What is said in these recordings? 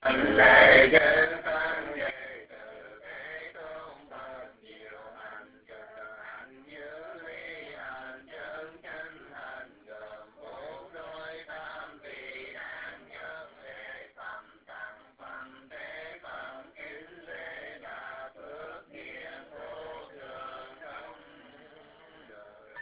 Anh lễ chân tăng đệ tử Thế Tôn Phật diệu hành trợ hành như ly hành chân chánh hành gồm bốn đôi tam vị đàn nhân lễ phẩm tăng phẩm thế phẩm kính lễ đà phước nhiên vô thường trong đời.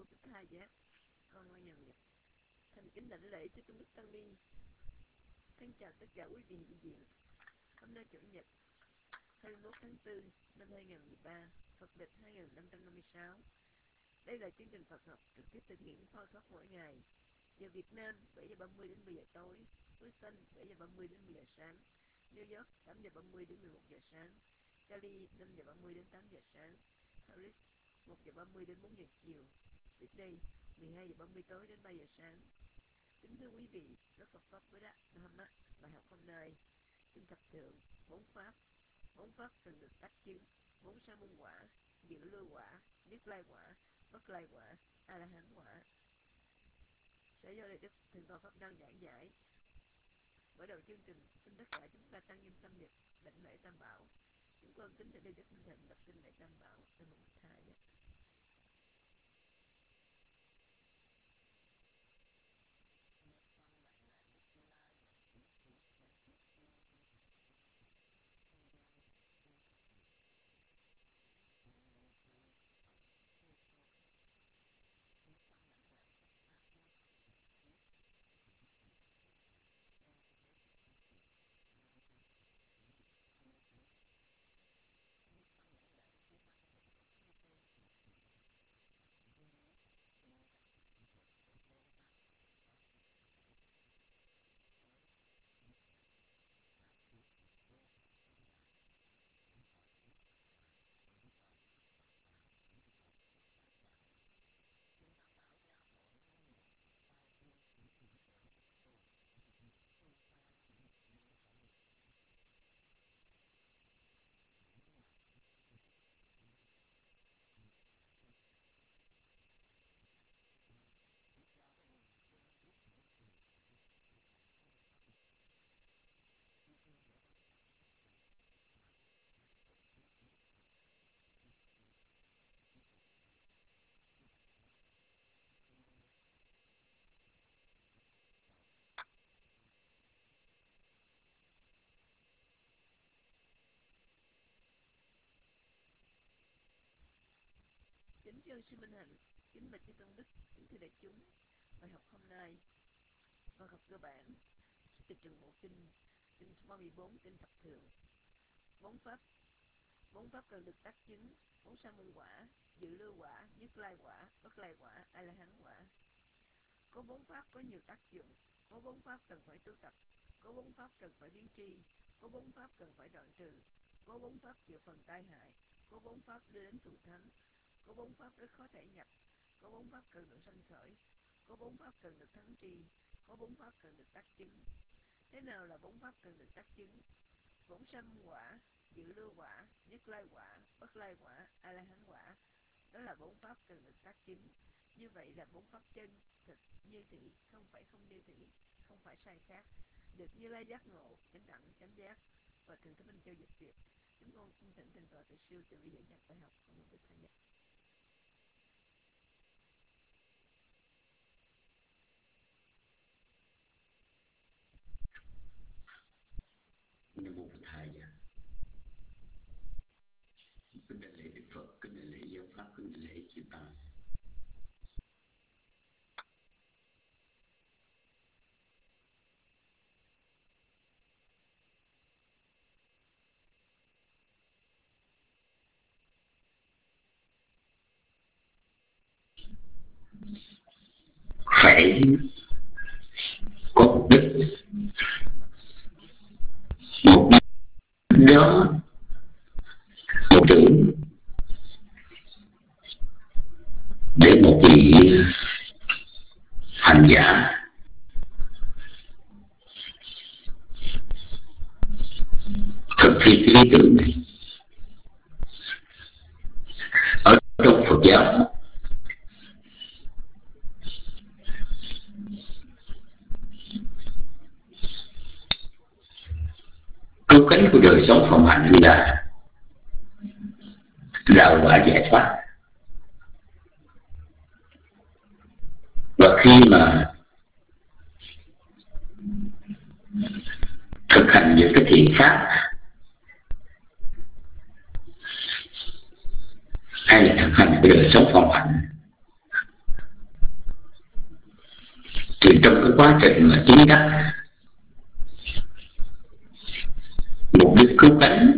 của Thích Tha Giác. Con ngoan nhận dịch. Thành kính đảnh lễ cho Tôn Đức Tăng Ni. Thân chào tất cả quý vị hiện diện. Hôm nay Chủ nhật 21 tháng 4 năm 2013, Phật lịch 2556. Đây là chương trình Phật học trực tiếp thực hiện Phao Thoát mỗi ngày. Giờ Việt Nam 7 giờ 30 đến 10 giờ tối, Núi Xanh 7 giờ 30 đến 10 giờ sáng, New York 8 giờ 30 đến 11 giờ sáng, Cali 5 giờ 30 đến 8 giờ sáng, Paris 1 giờ 30 đến 4 giờ chiều, Sydney 12 giờ 30 tối đến 3 giờ sáng. Kính thưa quý vị, Đức Phật Pháp với Đắc Muhammad, bài học hôm nay, kinh thập thượng, bốn pháp cần được tác chứng, bốn sa môn quả, dự lưu quả, nhất lai quả, bất lai quả, a la hán quả. Sẽ do Đại Đức Thượng tọa Pháp Đăng giảng giải. Mở đầu chương trình, xin tất cả chúng ta tăng nghiêm tâm nhật, đảnh lễ Tam Bảo. Chúng con kính thỉnh Đại Đức Minh Thịnh đọc kinh lễ Tam Bảo. Nam mô Bổn Thầy. Kính thưa sư Minh Hạnh, kính bạch chư tôn đức, kính thưa đại chúng. Bài học hôm nay, Phật học cơ bản, từ trường bộ kinh 34, kinh thập thượng. Bốn pháp cần được tác chứng, bốn sa môn quả, dự lưu quả, nhất lai quả, bất lai quả, a la hán quả. Có bốn pháp có nhiều tác dụng, có bốn pháp cần phải tu tập, có bốn pháp cần phải biến tri, có bốn pháp cần phải đoạn trừ, có bốn pháp chịu phần tai hại, có bốn pháp đưa đến thù thắng, có bốn pháp rất khó thể nhập, có bốn pháp cần được sanh khởi, có bốn pháp cần được thắng tri, có bốn pháp cần được tác chứng. Thế nào là bốn pháp cần được tác chứng? Bốn sa môn quả, dự lưu quả, nhất lai quả, bất lai quả, a la hán quả. Đó là bốn pháp cần được tác chứng. Như vậy là bốn pháp chân, thực, như thị, không phải không như thị, không phải sai khác, được Như Lai giác ngộ, chánh đẳng, chánh giác và Thượng Thế Minh Châu dịch việc. Chúng con xin thỉnh Thượng tọa Từ Sư từ bi dẫn nhập bài học của một vị thầy. Nam mô Bổn Thầy. Kính đại lễ Đức Phật, kính đại lễ giáo pháp, kính đại lễ chư tăng. Phải có mục đích, mục đích đó một tưởng để một vị hành giả thực thi cái lý tưởng này. Ở trong Phật giáo cứu cánh của đời sống phàm hạnh là đạo quả giải thoát. Và khi mà thực hành những cái thiện pháp hay là thực hành cái đời sống phàm hạnh thì trong cái quá trình mà chứng đắc mục đích cứu cánh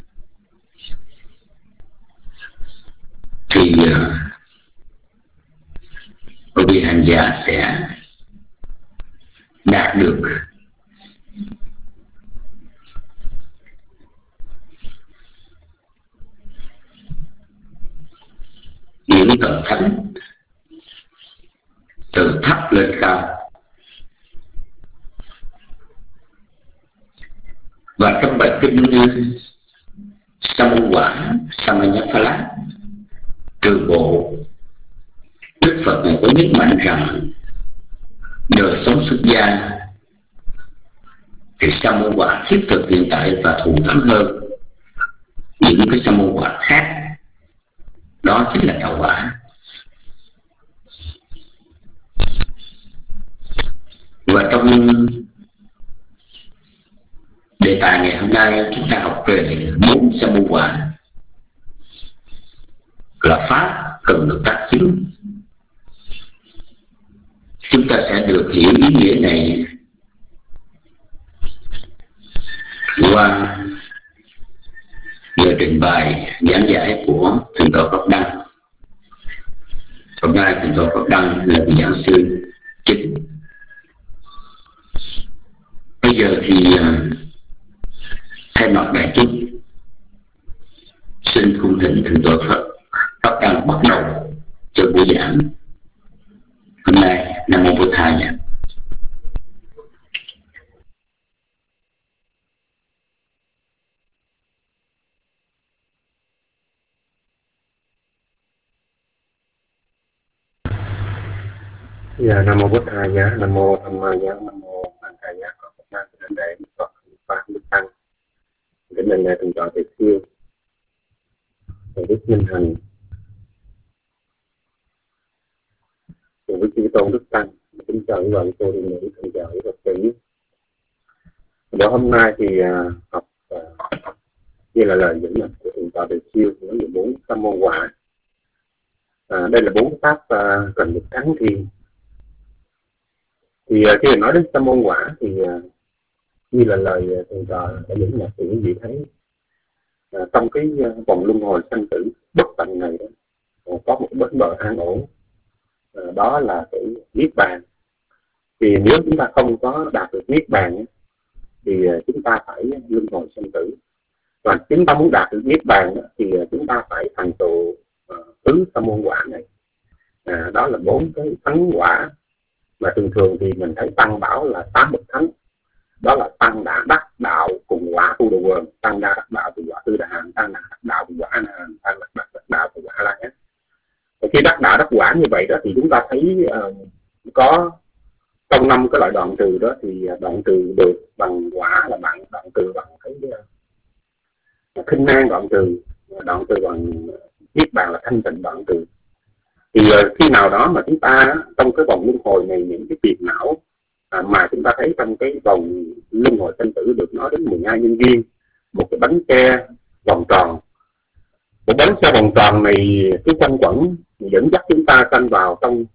thì vị hành giả sẽ đạt được những tầng thánh từ thấp lên cao. Và trong bài kinh Samungquả Samanyaphala Trường Bộ, Đức Phật này có nhấn mạnh rằng đời sống xuất gia thì Samungquả thiết thực hiện tại và thù thắng hơn những cái Samungquả khác, đó chính là đạo quả. Và trong đề tài ngày hôm nay chúng ta học về 4 Samungquả là pháp cần được tác chứng. Chúng ta sẽ được hiểu ý nghĩa này qua lời trình bày giảng giải của Thượng tọa Pháp Đăng. Hôm nay Thượng tọa Pháp Đăng là vị giảng sư chính. Bây giờ thì thay mặt đại chúng xin cung thỉnh Thượng tọa Pháp Đăng bắt đầu cho buổi giảng hôm nay. Nam mô Bổn Thầy. Dạ, Nam mô Bổn Thầy, Nam mô Tham Ma, Nam mô An Thầy, có Phật năng đến để Phật pháp đức tăng. Kính lên ngài Thượng tọa Tề Siêu, Thầy Đức Minh Hằng, cùng với chư tôn đức tăng. Kính chào quý bạn cô đi nữ, kính chào quý Phật tử. Bữa hôm nay thì học như là lời dẫn của Thượng tọa Tề Siêu nói về 4 Samungquả. Đây là 4 pháp cần được thắng thiên. Thì khi mà nói đến Samungquả thì như là lời Thượng tọa đã dẫn nhập thì quý vị thấy trong cái vòng luân hồi sanh tử bất tận này đó, có một bến bờ an ổn, đó là cái niết bàn. Thì nếu chúng ta không có đạt được niết bàn thì chúng ta phải luân hồi sanh tử. Và chúng ta muốn đạt được niết bàn thì chúng ta phải thành tựu tứ Samungquả này. Đó là 4 cái thánh quả mà thường thường thì mình thấy tăng bảo là 8 bậc thánh. Đó là tăng đã đắc đạo cùng quả tu đồ quần, tăng đã đắc đạo từ quả tư đà hàn, tăng đã đắc đạo từ quả a la hán, tăng đã đắc đạo từ quả a la hán. Khi đắc đạo đắc quả như vậy đó thì chúng ta thấy có trong 5 cái loại đoạn trừ đó thì đoạn trừ được bằng quả là đoạn trừ bằng cái khinh nan đoạn trừ bằng niết bàn là thanh tịnh đoạn trừ. Thì khi nào đó mà chúng ta trong cái vòng luân hồi này, những cái phiền não mà chúng ta thấy trong cái vòng luân hồi sanh tử được nói đến 12 nhân duyên, một cái bánh xe vòng tròn. Một bánh xe vòng tròn này cái quanh quẩn dẫn dắt chúng ta sanh vào trong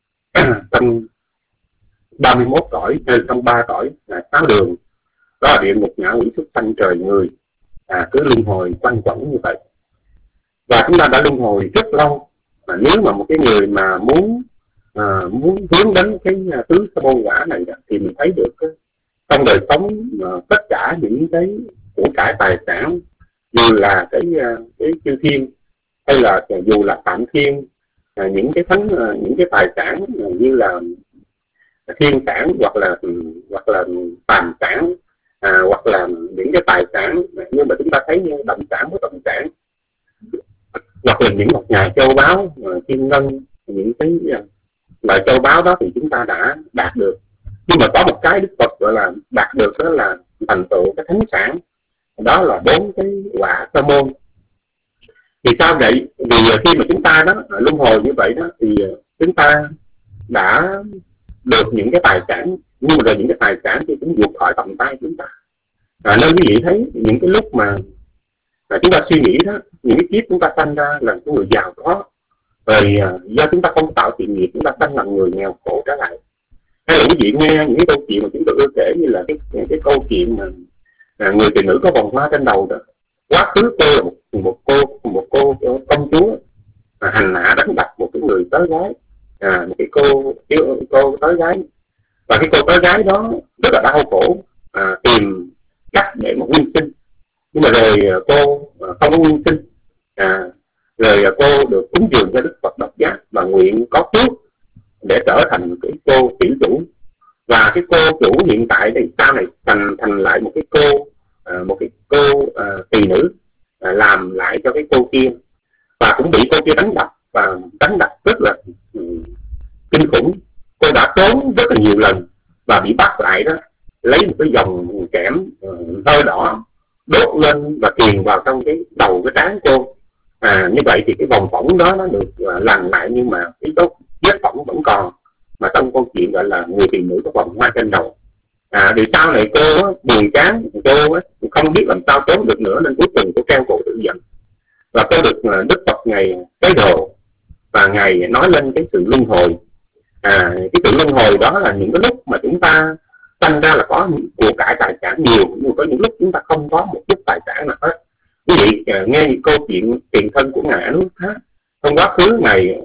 31 cõi, hay trong 3 cõi, 6 đường. Đó là địa ngục, ngạ quỷ, súc sanh, trời người. Cứ luân hồi quanh quẩn như vậy. Và chúng ta đã luân hồi rất lâu. Nếu mà một cái người mà muốn hướng đến cái tứ Samungquả này thì mình thấy được trong đời sống tất cả những cái của cải tài sản, dù là cái chư thiên hay là dù là phạm thiên, những cái tài sản như là thiên sản hoặc là phàm sản, hoặc là những cái tài sản nhưng mà chúng ta thấy như động sản, bất động sản, hoặc là những nhà châu báu, kim ngân, những cái loại châu báu đó thì chúng ta đã đạt được. Nhưng mà có một cái Đức Phật gọi là đạt được, đó là thành tựu cái thánh sản, đó là 4 cái quả sa môn. Thì sao vậy? Vì khi mà chúng ta đó luân hồi như vậy đó thì chúng ta đã được những cái tài sản, nhưng mà rồi những cái tài sản thì cũng vượt khỏi tầm tay chúng ta. Nên quý vị thấy những cái lúc mà chúng ta suy nghĩ đó, những cái kiếp chúng ta sanh ra là cái người giàu có, rồi do chúng ta không tạo thiện nghiệp chúng ta sanh làm người nghèo khổ trở lại, hay là quý vị nghe những cái câu chuyện mà chúng tôi ưa kể, như là cái câu chuyện mà người phụ nữ có vòng hoa trên đầu đó. Quá khứ cô là một cô công chúa hành hạ đánh đập một cái người tới gái, một cái cô tới gái, và cái cô tới gái đó rất là đau khổ, tìm cách để mà nguyên sinh, nhưng mà rồi cô không có nguyên sinh. Rồi cô được cúng dường cho Đức Phật Độc Giác và nguyện có phước để trở thành cái cô tiểu chủ. Và cái cô chủ hiện tại thì sau này thành lại một cái cô tỳ nữ, làm lại cho cái cô kia, và cũng bị cô kia đánh đập, và đánh đập rất là kinh khủng. Cô đã trốn rất là nhiều lần và bị bắt lại đó, lấy một cái dòng kẽm hơi đỏ đốt lên và truyền vào trong cái đầu cái trán cô. Như vậy thì cái vòng phỏng đó nó được lành lại, nhưng mà cái vết phỏng vẫn còn, mà trong câu chuyện gọi là người phụ nữ có vòng hoa trên đầu. Thì sau này cô buồn chán, cô không biết làm sao trốn được nữa, nên cuối cùng cô treo cổ tự giận. Và cô được Đức Phật Ngài Cái Đồ, và Ngài nói lên cái sự luân hồi. Cái sự luân hồi đó là những cái lúc mà chúng ta sinh ra là có của cải tài sản nhiều, nhưng có những lúc chúng ta không có một chút tài sản nào hết. Quý vị nghe những câu chuyện tiền thân của Ngài Anuruddha, trong quá khứ Ngài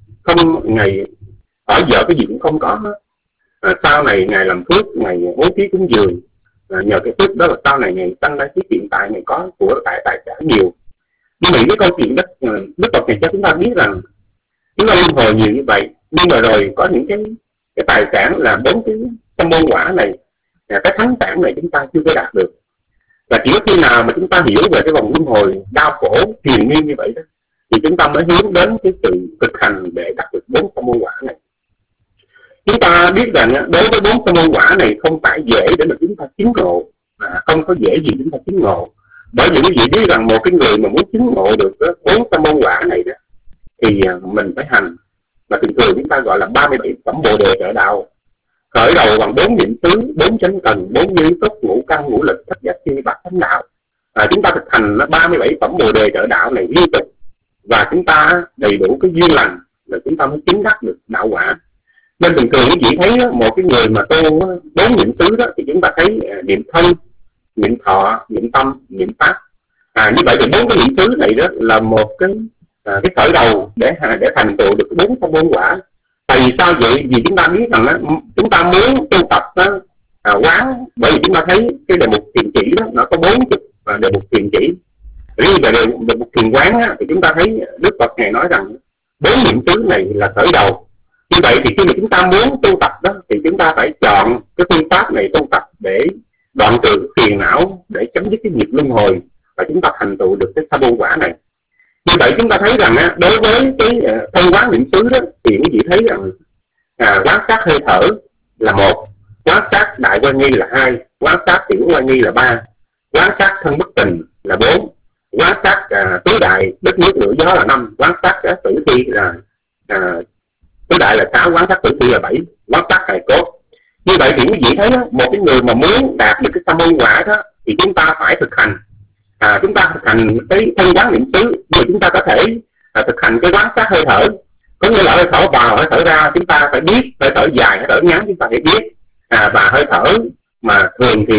ở vợ cái gì cũng không có hết. Sau này Ngài làm phước, Ngài bố thí cúng dường, nhờ cái phước đó là sau này Ngài tăng ra cái hiện tại Ngài có của cải tài sản nhiều. Nhưng mà cái câu chuyện đó Đức Phật này cho chúng ta biết rằng chúng ta luân hồi nhiều như vậy, nhưng mà rồi có những cái tài sản là 4 cái tâm môn quả này, cái thắng sản này chúng ta chưa có đạt được. Và chỉ có khi nào mà chúng ta hiểu về cái vòng luân hồi đau khổ triền miên như vậy đó, thì chúng ta mới hướng đến cái sự thực hành để đạt được 4 tâm môn quả này. Chúng ta biết rằng đối với 4 tâm môn quả này không phải dễ để mà chúng ta chứng ngộ, không có dễ gì chúng ta chứng ngộ. Bởi vì quý vị biết rằng một cái người mà muốn chứng ngộ được 4 tâm môn quả này đó, thì mình phải hành, mà thường thường chúng ta gọi là 37 phẩm Bồ Đề trợ đạo, khởi đầu bằng 4 niệm xứ, 4 chánh cần, 4 như túc, ngũ căn, ngũ lực, thất giác chi, bát chánh đạo. Chúng ta thực hành 37 phẩm Bồ Đề trợ đạo này liên tục, và chúng ta đầy đủ cái duyên lành là chúng ta mới chứng đắc được đạo quả. Nên thường thường quý vị thấy một cái người mà tu 4 niệm xứ đó, thì chúng ta thấy niệm thân, niệm thọ, niệm tâm, niệm pháp. Như vậy thì 4 cái niệm xứ này đó là một cái khởi đầu để thành tựu được 4 tâm môn quả. Tại vì sao vậy? Vì chúng ta biết rằng chúng ta muốn tu tập quán, bởi vì chúng ta thấy cái đề mục thiền chỉ đó nó có 40 đề mục thiền chỉ. Riêng về đề mục thiền quán thì chúng ta thấy Đức Phật Ngài nói rằng 4 niệm xứ này là khởi đầu. Như vậy thì khi mà chúng ta muốn tu tập đó, thì chúng ta phải chọn cái phương pháp này tu tập để đoạn trừ phiền não, để chấm dứt cái nghiệp luân hồi, và chúng ta thành tựu được cái sa môn quả này. Như vậy chúng ta thấy rằng đối với cái thân quán niệm xứ đó, thì quý vị thấy rằng quán sát hơi thở là 1, quán sát đại quan nghi là 2, quán sát tiểu quan nghi là 3, quán sát thân bất tình là 4, quán sát tứ đại đất nước lửa gió là 5, quán sát tử thi là tứ đại là 6, quán sát tử thi là 7, quán sát hài cốt. Như vậy thì quý vị thấy một cái người mà muốn đạt được cái sa môn quả đó, thì chúng ta phải thực hành. Chúng ta thực hành cái thân quán niệm xứ, rồi chúng ta có thể thực hành cái quán sát hơi thở. Có nghĩa là hơi thở vào, hơi thở ra, chúng ta phải biết, hơi thở dài, hơi thở ngắn chúng ta phải biết. Và hơi thở mà thường thì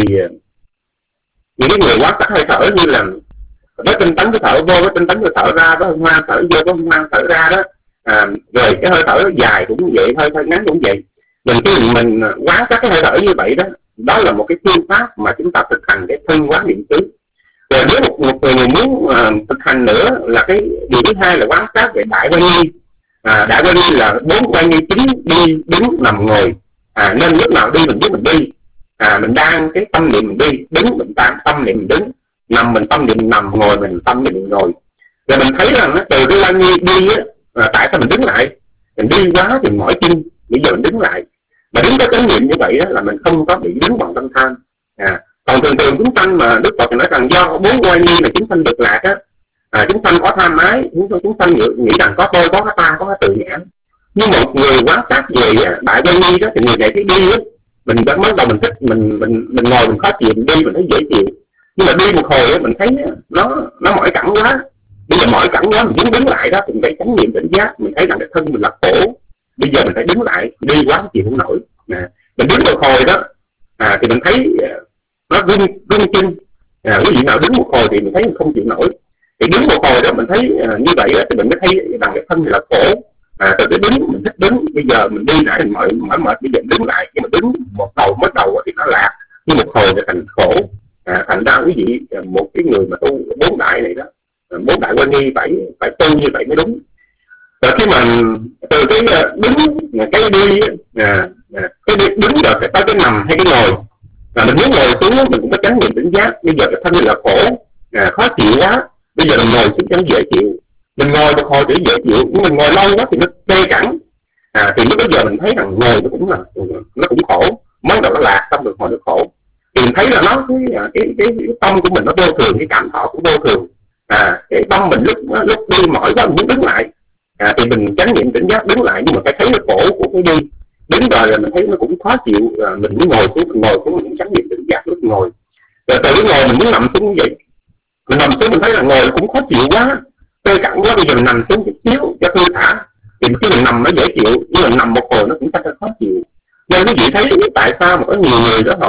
những cái người quán sát hơi thở như là với tinh tấn cái thở vô, với tinh tấn cái thở ra, với hân hoan thở vô, với hân hoan thở ra đó. Rồi cái hơi thở dài cũng vậy, hơi thở ngắn cũng vậy. Khi mình quán sát cái hơi thở như vậy đó, đó là một cái phương pháp mà chúng ta thực hành cái thân quán niệm xứ. Rồi nếu một người muốn thực hành nữa là cái điều thứ hai là quán sát về đại quan nghi. Đại quan nghi là 4 quan nghi chính: đi, đứng, nằm, ngồi. Nên lúc nào đi mình biết mình đi, mình đang cái tâm niệm mình đi, đứng mình tâm niệm mình đứng, nằm mình tâm niệm mình nằm, ngồi mình tâm niệm mình ngồi. Rồi mình thấy rằng từ cái quan nghi đi tại sao mình đứng lại? Mình đi quá thì mỏi chân, bây giờ mình đứng lại. Mà đứng có chánh niệm như vậy đó, là mình không có bị đứng bằng tâm tham. Còn thường chúng sanh mà Đức Phật nói rằng do 4 quan nghi là chúng sanh được lạc á, chúng sanh có tham ái, chúng sanh nghĩ rằng có tôi, có ta, có tự ngã. Nhưng một người quán sát về đại quan nghi đó, thì người này thấy đi á, mình bắt đầu mình thích, mình ngồi mình khó chịu, mình đi mình thấy dễ chịu. Nhưng mà đi một hồi á, mình thấy nó mỏi cẳng quá. Bây giờ mỏi cẳng quá, mình muốn đứng lại đó, mình phải chánh niệm tỉnh giác, mình thấy rằng cái thân mình là khổ. Bây giờ mình phải đứng lại, đi quá chịu không nổi. Mình đứng một hồi đó thì mình thấy nó rung chân. Quý vị nào đứng một hồi thì mình thấy mình không chịu nổi, thì đứng một hồi đó mình thấy như vậy đó, thì mình mới thấy rằng cái thân này là khổ. Từ cái đứng mình thích đứng, bây giờ mình đi nãy mình mỏi mệt, bây giờ đứng lại, nhưng mà đứng một đầu mất đầu thì nó lạc, nhưng một hồi thì thành khổ. Thành ra quý vị, một cái người mà tu bốn đại này đó, bốn đại quan nghi phải tu như vậy mới đúng. Rồi khi mà từ cái đứng, cái đi, cái đứng rồi cái tới cái nằm hay cái ngồi, mình muốn ngồi xuống mình cũng có chánh niệm tỉnh giác. Bây giờ cái thân này là khổ, khó chịu quá, bây giờ mình ngồi xuống cho nó dễ chịu. Mình ngồi một hồi để dễ chịu, nhưng mình ngồi lâu quá thì nó tê cẳng. Thì lúc bây giờ mình thấy rằng ngồi nó cũng khổ, mới đầu nó lạc, xong rồi hồi nó khổ. Thì mình thấy là nó cái tâm của mình nó vô thường, cái cảm thọ cũng vô thường. Cái tâm mình lúc đi mỏi quá mình muốn đứng lại, thì mình chánh niệm tỉnh giác đứng lại, nhưng mà phải thấy cái khổ của cái đi. Đứng rồi là mình thấy nó cũng khó chịu, mình muốn ngồi xuống mình cũng chánh niệm tỉnh giác lúc ngồi. Rồi từ cái ngồi mình muốn nằm xuống như vậy, mình nằm xuống mình thấy là ngồi cũng khó chịu quá, tê cẳng quá, bây giờ mình nằm xuống chút xíu cho thư thả. Thì khi mình nằm nó dễ chịu, nhưng mà nằm một hồi nó cũng khó chịu. Nên quý vị thấy tại sao mà có nhiều người đó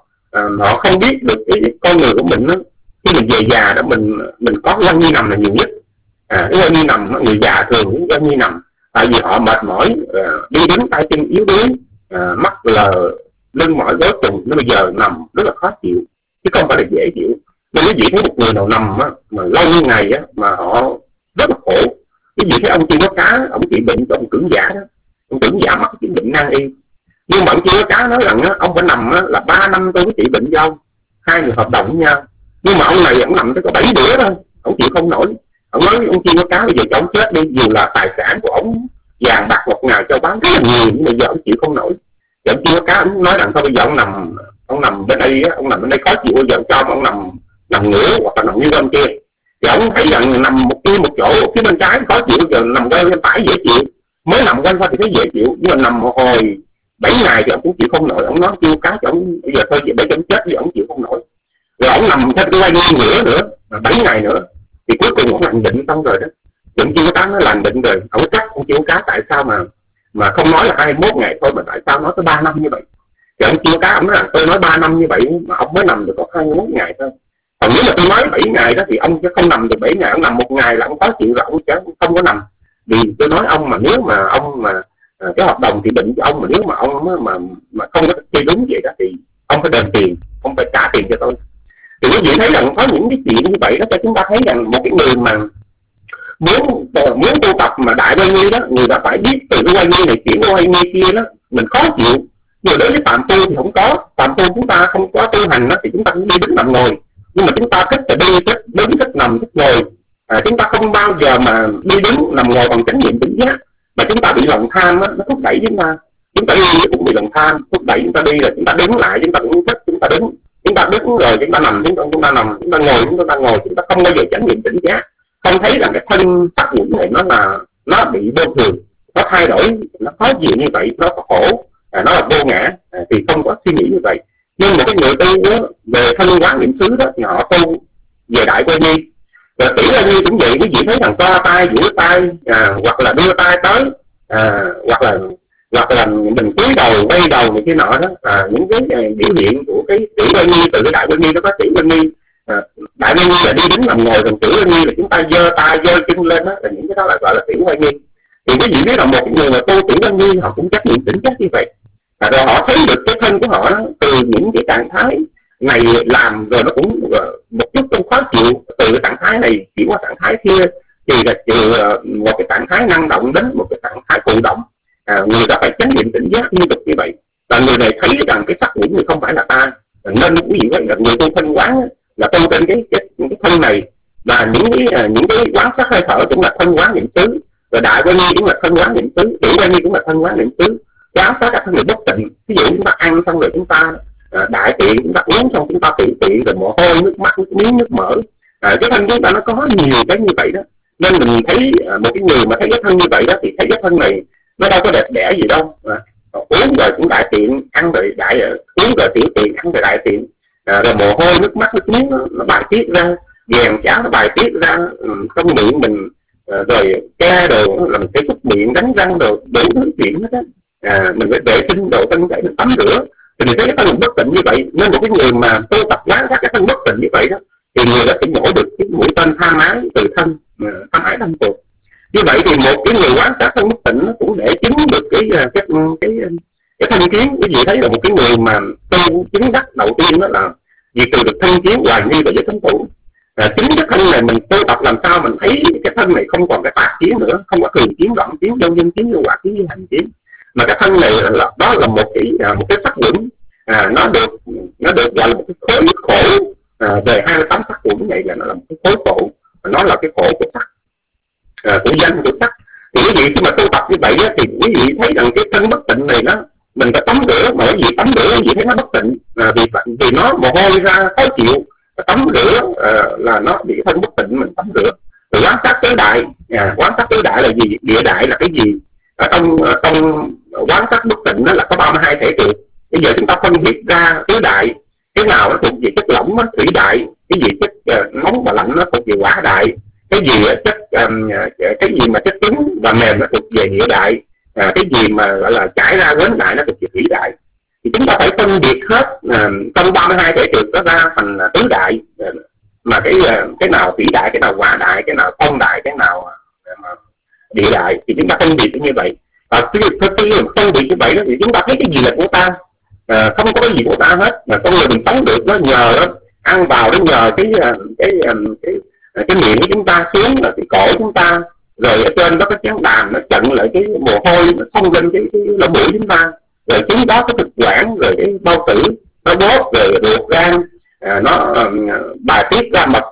họ không biết được cái con người của mình đó. Khi mình về già đó mình có quan nghi nằm là nhiều nhất. Cái quan nghi nằm, người già thường cũng quan nghi nằm, tại vì họ mệt mỏi, đi đứng tay chân yếu đuối, mắt lờ, lưng mỏi gối trùng, nó bây giờ nằm rất là khó chịu chứ không phải là dễ chịu. Nên quý vị thấy một người nào nằm á, mà lâu như ngày á, mà họ rất là khổ. Quý vị thấy ông Chi Có Cá, ông trị bệnh cho ông Tưởng Giả đó, ông Tưởng Giả mắc cái bệnh nan y, nhưng mà ông Chi Có Cá nói rằng á, ông phải nằm á, là 3 năm tôi mới trị bệnh cho ông, hai người hợp đồng với nhau. Nhưng mà ông này ông nằm tới có 7 bữa thôi, ông chịu không nổi. Ông nói ông Chi Có Cá bây giờ cho ông chết đi, dù là tài sản của ông vàng bạc ngọc ngà cho bán rất là nhiều, nhưng mà giờ ông chịu không nổi. Thì ông Chi Có Cá ông nói rằng thôi bây giờ ông nằm bên đây á, ông nằm bên đây khó chịu, bây giờ cho ông nằm ngửa hoặc là nằm như bên kia. Thì ông thấy rằng nằm một chỗ phía bên trái khó chịu, giờ nằm quay bên phải dễ chịu. Mới nằm quanh qua thì thấy dễ chịu, nhưng mà nằm một hồi 7 ngày thì ông cũng chịu không nổi. Ông nói Chi Có Cá cho ông bây giờ thôi để cho ông chết đi, ông chịu không nổi. Rồi ông nằm theo cái quay ngửa nữa 7 ngày nữa, thì cuối cùng ông lành định xong rồi đó. Ông Chi Có Cá nó lành định rồi, ông trách ông Chi Có Cá tại sao mà không nói là 21 ngày thôi, mà tại sao nói tới 3 năm như vậy. Thì ông Chi Có Cá ông nói là tôi nói 3 năm như vậy mà ông mới nằm được có 21 ngày thôi. Còn nếu mà tôi nói 7 ngày đó thì ông sẽ không nằm được 7 ngày, ông nằm 1 ngày là ông khó chịu rồi, ông sẽ không có nằm. Vì tôi nói ông mà nếu mà ông mà cái hợp đồng thì định cho ông, mà nếu mà ông mà không có chơi đúng vậy đó thì ông phải đền tiền, ông phải trả tiền cho tôi. Thì quý vị thấy rằng có những cái chuyện như vậy đó cho chúng ta thấy rằng một cái người mà muốn tu tập mà đại quan nghi đó, người ta phải biết từ cái quan nghi này chuyển qua quan nghi kia đó, mình khó chịu. Nhưng đối với phạm tu thì không có. Phạm tu chúng ta không có tu hành đó, thì chúng ta cũng đi đứng nằm ngồi, nhưng mà chúng ta thích là đi, thích đứng, thích nằm, thích ngồi. Chúng ta không bao giờ mà đi đứng nằm ngồi bằng chánh niệm tỉnh giác, mà chúng ta bị lòng tham đó, nó thúc đẩy chúng ta đi cũng bị lòng tham thúc đẩy chúng ta đi, rồi chúng ta đứng lại, chúng ta cũng thích chúng ta đứng rồi chúng ta nằm, chúng ta nằm, chúng ta ngồi, chúng ta không bao giờ chánh niệm tỉnh giác, không thấy rằng cái thân sắc nhẫn này nó bị vô thường, nó thay đổi, nó khó chịu như vậy, nó khổ, nó là vô ngã, thì không có suy nghĩ như vậy. Nhưng một cái người tu đó, về thân quán niệm xứ đó, thì họ tu về đại quan nghi. Rồi tỷ quan nghi cũng vậy, quý vị thấy rằng co tay, duỗi tay, hoặc là đưa tay tới, hoặc là mình cúi đầu, quay đầu này kia nọ đó, những cái biểu hiện của cái tỷ quan nghi. Từ cái đại quan nghi nó có tỷ quan nghi. Đại quan nghi là đi đứng nằm ngồi, còn tỷ quan nghi là chúng ta giơ tay giơ chân lên đó, là những cái đó là gọi là tỷ quan nghi. Thì quý vị biết là một người mà tu tỷ quan nghi họ cũng trách nhiệm tỉnh giác như vậy. Rồi họ thấy được cái thân của họ đó, từ những cái trạng thái này làm rồi nó cũng một chút không khó chịu, từ cái trạng thái này chuyển qua trạng thái kia, thì là từ một cái trạng thái năng động đến một cái trạng thái thụ động. Người ta phải chánh niệm tỉnh giác liên tục như vậy, và người này thấy rằng cái sắc nhẫn này không phải là ta. Nên quý vị là người tu thanh quán là tu trên cái thân này, và những cái quán sắc hơi thở cũng là thân quán niệm xứ, rồi đại quan nghi cũng là thân quán niệm xứ, tiểu quan nghi cũng là thân quán niệm xứ. Quán sát các thân người bất tịnh, ví dụ chúng ta ăn xong rồi chúng ta đại tiện, chúng ta uống xong chúng ta tiện rồi mồ hôi, nước mắt, nước miếng, nước mỡ, cái thân chúng ta nó có nhiều cái như vậy đó. Nên mình thấy một cái người mà thấy cái thân như vậy đó, thì thấy cái thân này nó đâu có đẹp đẽ gì đâu. Uống rồi cũng đại tiện, ăn rồi uống rồi tiểu tiện, ăn rồi đại tiện, rồi mồ hôi, nước mắt, nước miếng nó bài tiết ra, ghèn cháo nó bài tiết ra trong miệng mình, rồi ke đồ là mình phải xúc miệng, đánh răng đồ, đủ thứ chuyện hết á. mình phải vệ sinh đồ thân thể, mình tắm rửa, thì mình thấy cái thân mình bất tịnh như vậy. Nên một cái người mà tu tập quán sát cái thân bất tịnh như vậy đó, thì người đó sẽ nhổ được cái mũi tên tham ái từ thân, tham ái tâm phục. Như vậy thì một cái người quán sát thân bất tịnh nó cũng để chứng được cái thân kiến. Quý vị thấy là một cái người mà tu chứng đắc đầu tiên đó là vì từ được thân kiến hoài nghi và giới thánh thủ. Chính cái thân này mình tu tập làm sao mình thấy cái thân này không còn cái tạp kiến nữa, không có thường kiến, đoạn kiến, vô nhân kiến, vô quả kiến, vô hành kiến, mà cái thân này đó là một cái sắc quẩn. Nó được gọi là một cái khối khổ về 28 sắc quẩn. Vậy là nó là một cái khối khổ, nó là cái khổ của sắc, của danh, của sắc. Thì quý vị khi mà tu tập như vậy á, thì quý vị thấy rằng cái thân bất tịnh này nó mình phải tắm rửa, mà quý vị tắm rửa quý vị thấy nó bất tịnh, vì nó mồ hôi ra khó chịu, tắm rửa là nó bị thân bất tịnh, mình tắm rửa. Rồi quán sát tứ đại, quán sát tứ đại là gì? Địa đại là cái gì? Ở trong quán sát bất tịnh đó là có 32 thể trượt. Bây giờ chúng ta phân biệt ra tứ đại, cái nào nó thuộc về chất lỏng, thủy đại, cái gì chất nóng và lạnh nó thuộc về hỏa đại, cái gì mà chất cứng và mềm nó thuộc về địa đại, cái gì mà gọi là chảy ra quến đại nó thuộc về thủy đại. Thì chúng ta phải phân biệt hết trong 32 thể trượt đó ra thành tứ đại, mà cái nào thủy đại, cái nào hỏa đại, cái nào phong đại, cái nào địa đại, thì chúng ta phân biệt như vậy. Và khi phân biệt như vậy đó, thì chúng ta thấy cái gì là của ta, không có cái gì của ta hết. Mà con người mình sống được nó nhờ đó, ăn vào nó nhờ cái miệng của chúng ta xuống là cái cổ chúng ta, rồi ở trên đó cái chén đàm nó chặn lại cái mồ hôi nó xông lên cái lỗ mũi chúng ta, rồi chúng đó cái thực quản, rồi cái bao tử nó bóp, rồi ruột gan nó bài tiết ra mật,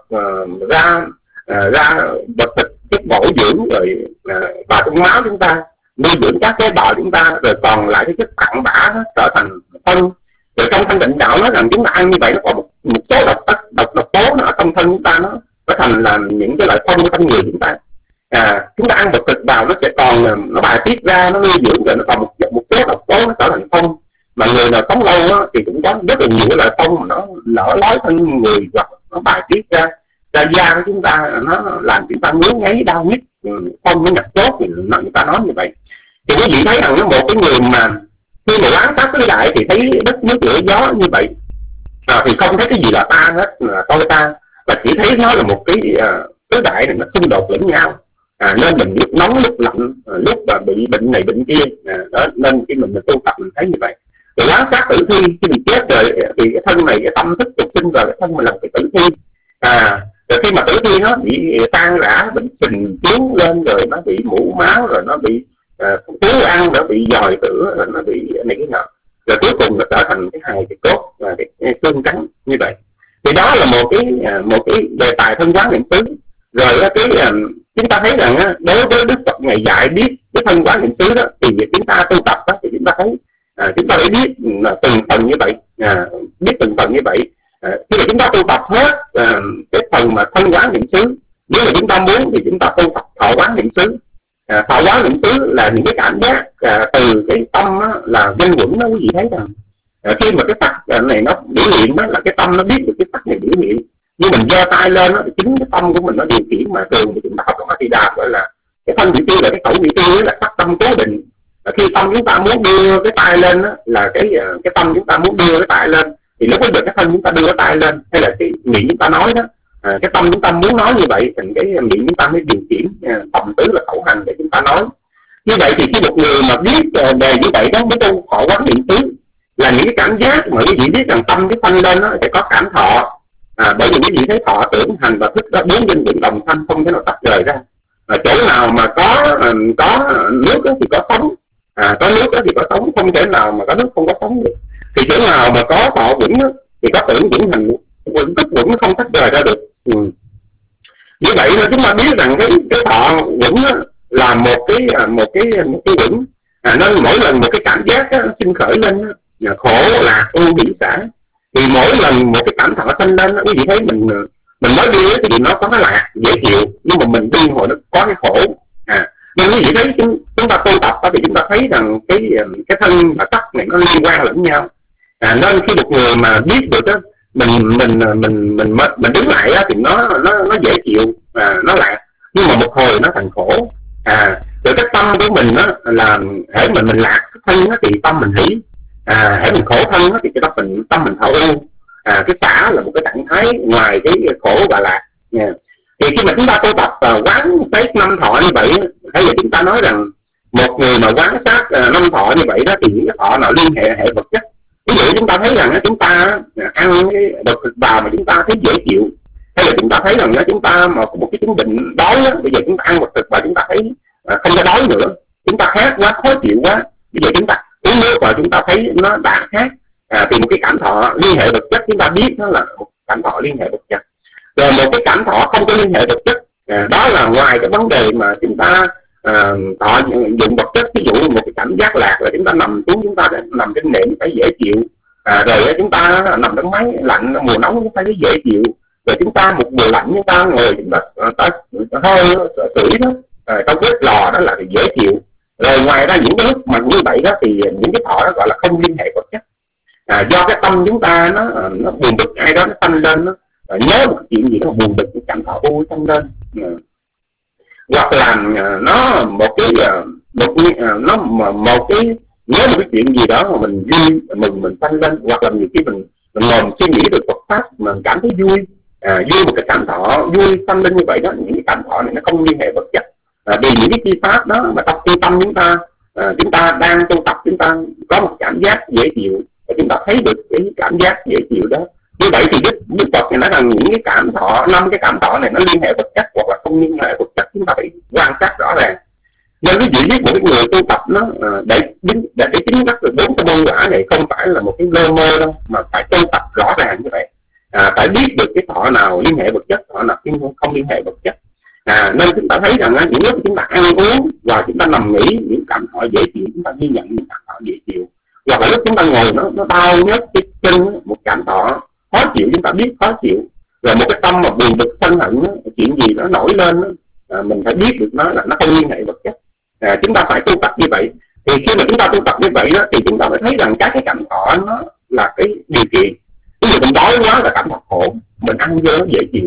ra vật thịt, chất bổ dưỡng, rồi vào trong máu chúng ta nuôi dưỡng các tế bào chúng ta, rồi còn lại cái chất cặn bã nó trở thành phân. Rồi trong thân tịnh đạo nói rằng chúng ta ăn như vậy nó có một số độc tố nó ở trong thân chúng ta, nó thành là những cái loại phân của trong người chúng ta. Chúng ta ăn vật thực vào nó sẽ còn nó bài tiết ra, nó nuôi dưỡng, rồi nó còn một số độc tố nó trở thành phân. Mà người nào sống lâu đó, thì cũng có rất là nhiều loại phân mà nó lở lói thân người, hoặc nó bài tiết ra da của chúng ta, nó làm chúng ta ngứa ngáy đau nhức, phân nó nhập tốt, thì người ta nói như vậy. Thì quý vị thấy rằng một cái người mà khi mà quán sát tứ đại thì thấy đất nước lửa gió như vậy, thì không thấy cái gì là ta hết, là tôi ta, và chỉ thấy nó là một cái tứ đại này nó xung đột lẫn nhau. Nên mình lúc nóng lúc lạnh, lúc mà bị bệnh này bệnh kia, đó, nên khi mình tu tập mình thấy như vậy. Rồi quán sát tử thi, khi mình chết rồi thì cái thân này, cái tâm thức tục sinh rồi, cái thân mình là cái tử thi. Rồi khi mà tử thi nó bị tan rã, bệnh phình chiếu lên, rồi nó bị mũ máu, rồi nó bị thiếu ăn, nó bị dòi tử, rồi nó bị này cái nọ, rồi cuối cùng nó trở thành cái hài, cái cốt và cái xương trắng như vậy. Thì đó là một cái đề tài thân quán niệm xứ. Rồi chúng ta thấy rằng đối với Đức Phật ngày dạy biết cái thân quán niệm xứ đó, thì việc chúng ta tu tập đó, thì chúng ta thấy chúng ta phải biết từng phần như vậy, biết từng phần như vậy. Khi mà chúng ta tu tập hết cái phần mà thân quán niệm xứ, nếu mà chúng ta muốn thì chúng ta tu tập thọ quán niệm xứ. Thọ quán niệm xứ là những cái cảm giác từ cái tâm đó, là danh quẩn đó. Quý vị thấy rằng khi mà cái sắc này nó biểu hiện đó, là cái tâm nó biết được cái sắc này biểu hiện. như mình giơ tay lên đó, thì chính cái tâm của mình nó điều khiển. Mà thường thì chúng ta học trong A-di-đà gọi là cái thân vị tiêu, là cái khẩu vị tiêu là sắc tâm cố định. Khi tâm chúng ta muốn đưa cái tay lên đó, là cái tâm chúng ta muốn đưa cái tay lên, thì lúc bây giờ cái thân chúng ta đưa cái tay lên, hay là cái miệng chúng ta nói đó, cái tâm chúng ta muốn nói như vậy, thì cái miệng chúng ta mới điều khiển tâm tứ là khẩu hành để chúng ta nói. Như vậy thì khi một người mà biết về như vậy đó mới tu thọ quán niệm xứ, là những cái cảm giác mà quý vị biết rằng tâm cái thanh lên nó sẽ có cảm thọ. Bởi vì quý vị thấy thọ tưởng hành và thức đó, bốn danh dụng đồng thanh, không thể nào tách rời ra. Chỗ nào mà có nước thì có sống, có nước thì có sống, không thể nào mà có nước không có sống được. Thì chỗ nào mà có thọ vững thì có tưởng vững, hành vững, thức vững, không tách rời ra được. Như vậy là chúng ta biết rằng cái thọ vững là một cái vững. Nên mỗi lần một cái cảm giác sinh khởi lên, khổ lạc ưu hỷ xả, thì mỗi lần một cái cảm thọ sinh lên, quý vị thấy mình nói đi thì nó có cái lạc dễ chịu, nhưng mà mình đi hồi nó có cái khổ. Nhưng quý vị thấy chúng ta tu tập thì chúng ta thấy rằng cái thân và sắc này nó liên quan lẫn nhau. Nên khi một người mà biết được đó, mình đứng lại thì nó dễ chịu, nó lạc, nhưng mà một hồi nó thành khổ. Rồi cái tâm của mình đó là hễ mình lạc thân đó, thì tâm mình hỷ, hễ mình khổ thân đó, thì cái tâm mình thọ ưu. Cái xả là một cái trạng thái ngoài cái khổ và lạc nha. Thì khi mà chúng ta tu tập quán tới 5 thọ như vậy, hay là chúng ta nói rằng một người mà quán sát 5 thọ như vậy đó, thì những cái thọ nào liên hệ vật chất. Ví dụ chúng ta thấy rằng chúng ta ăn cái vật thực bào mà chúng ta thấy dễ chịu, hay là chúng ta thấy rằng chúng ta mà có một cái chứng bệnh đói đó, bây giờ chúng ta ăn vật thực bào chúng ta thấy không có đói nữa, chúng ta khát quá, khó chịu quá, bây giờ chúng ta uống nước và chúng ta thấy nó đã khát, thì một cái cảm thọ liên hệ vật chất chúng ta biết nó là một cảm thọ liên hệ vật chất. Rồi một cái cảm thọ không có liên hệ vật chất, đó là ngoài cái vấn đề mà chúng ta thọ dụng vật chất. Ví dụ một cái cảm giác lạc là chúng ta nằm xuống, chúng ta nằm trên nệm thấy dễ chịu, rồi chúng ta nằm trong máy lạnh mùa nóng chúng ta thấy dễ chịu, rồi chúng ta một mùa lạnh chúng ta ngồi chúng ta hơi sưởi đó trong bếp lò đó là dễ chịu. Rồi ngoài ra những cái lúc mà như vậy đó thì những cái thọ đó gọi là không liên hệ vật chất. Do cái tâm chúng ta nó buồn bực, ai đó nó tăng lên, nó nhớ một chuyện gì đó buồn bực, cái cảm thọ vui tăng lên, hoặc là nó một cái nhớ một cái chuyện gì đó mà mình vui mình tăng lên, hoặc là nhiều khi mình ngồi suy nghĩ được Phật pháp mình cảm thấy vui, vui một cái cảm thọ vui tăng lên như vậy đó. Những cái cảm thọ này nó không liên hệ vật chất, vì những cái chi pháp đó mà trong tâm chúng ta đang tu tập, chúng ta có một cảm giác dễ chịu và chúng ta thấy được cái cảm giác dễ chịu đó. Như vậy thì Đức Phật nói rằng những cái cảm thọ, 5 cái cảm thọ này nó liên hệ vật chất hoặc là không liên hệ vật chất, chúng ta phải quan sát rõ ràng. Nên ví dụ với một người tu tập nó để chứng đắc được 4 cái môn quả này không phải là một cái lơ mơ đâu, mà phải tu tập rõ ràng như vậy. Phải biết được cái thọ nào liên hệ vật chất, thọ nào không liên hệ vật chất. Nên chúng ta thấy rằng những lúc chúng ta ăn uống và chúng ta nằm nghỉ, những cảm thọ dễ chịu chúng ta ghi nhận những cảm thọ dễ chịu, hoặc là lúc chúng ta ngồi nó đau nhức cái chân, một cảm thọ khó chịu chúng ta biết khó chịu. Rồi một cái tâm mà buồn bực sân hận, chuyện gì nó nổi lên, mình phải biết được nó là nó không liên hệ vật chất. Chúng ta phải tu tập như vậy. Thì khi mà chúng ta tu tập như vậy đó, thì chúng ta phải thấy rằng các cái cảm thọ nó là cái điều kiện. Ví dụ mình đói quá là cảm thọ khổ, mình ăn vô nó dễ chịu,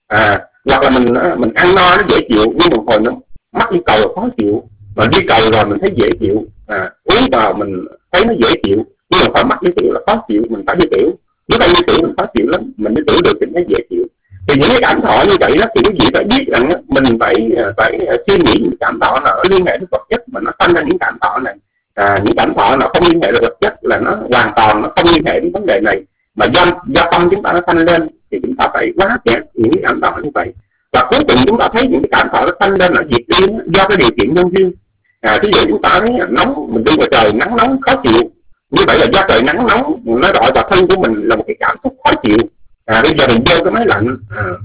hoặc là mình ăn no nó dễ chịu, nhưng một hồi nó mắc đi cầu là khó chịu, mà đi cầu rồi mình thấy dễ chịu, uống vào mình thấy nó dễ chịu, nhưng mà phải mắc đi tiểu là khó chịu, mình phải đi tiểu, nếu không đi tiểu mình khó chịu lắm, mình đi tiểu được thì nó dễ chịu. Thì những cái cảm thọ như vậy đó thì quý vị phải biết rằng mình phải suy nghĩ những cảm thọ nào liên hệ với vật chất mà nó sanh ra những cảm thọ này. Những cảm thọ nào không liên hệ với vật chất là nó hoàn toàn nó không liên hệ đến vấn đề này, mà do tâm chúng ta nó sanh lên thì chúng ta phải quá chết những cái cảm thọ như vậy. Và cuối cùng chúng ta thấy những cái cảm thọ nó sanh lên là diệt đi do cái điều kiện nhân duyên. Ví dụ chúng ta thấy nóng, mình đi ngoài trời nắng nóng khó chịu, như vậy là do trời nắng nóng nó rọi vào thân của mình là một cái cảm xúc khó chịu. Bây giờ mình vô cái máy lạnh,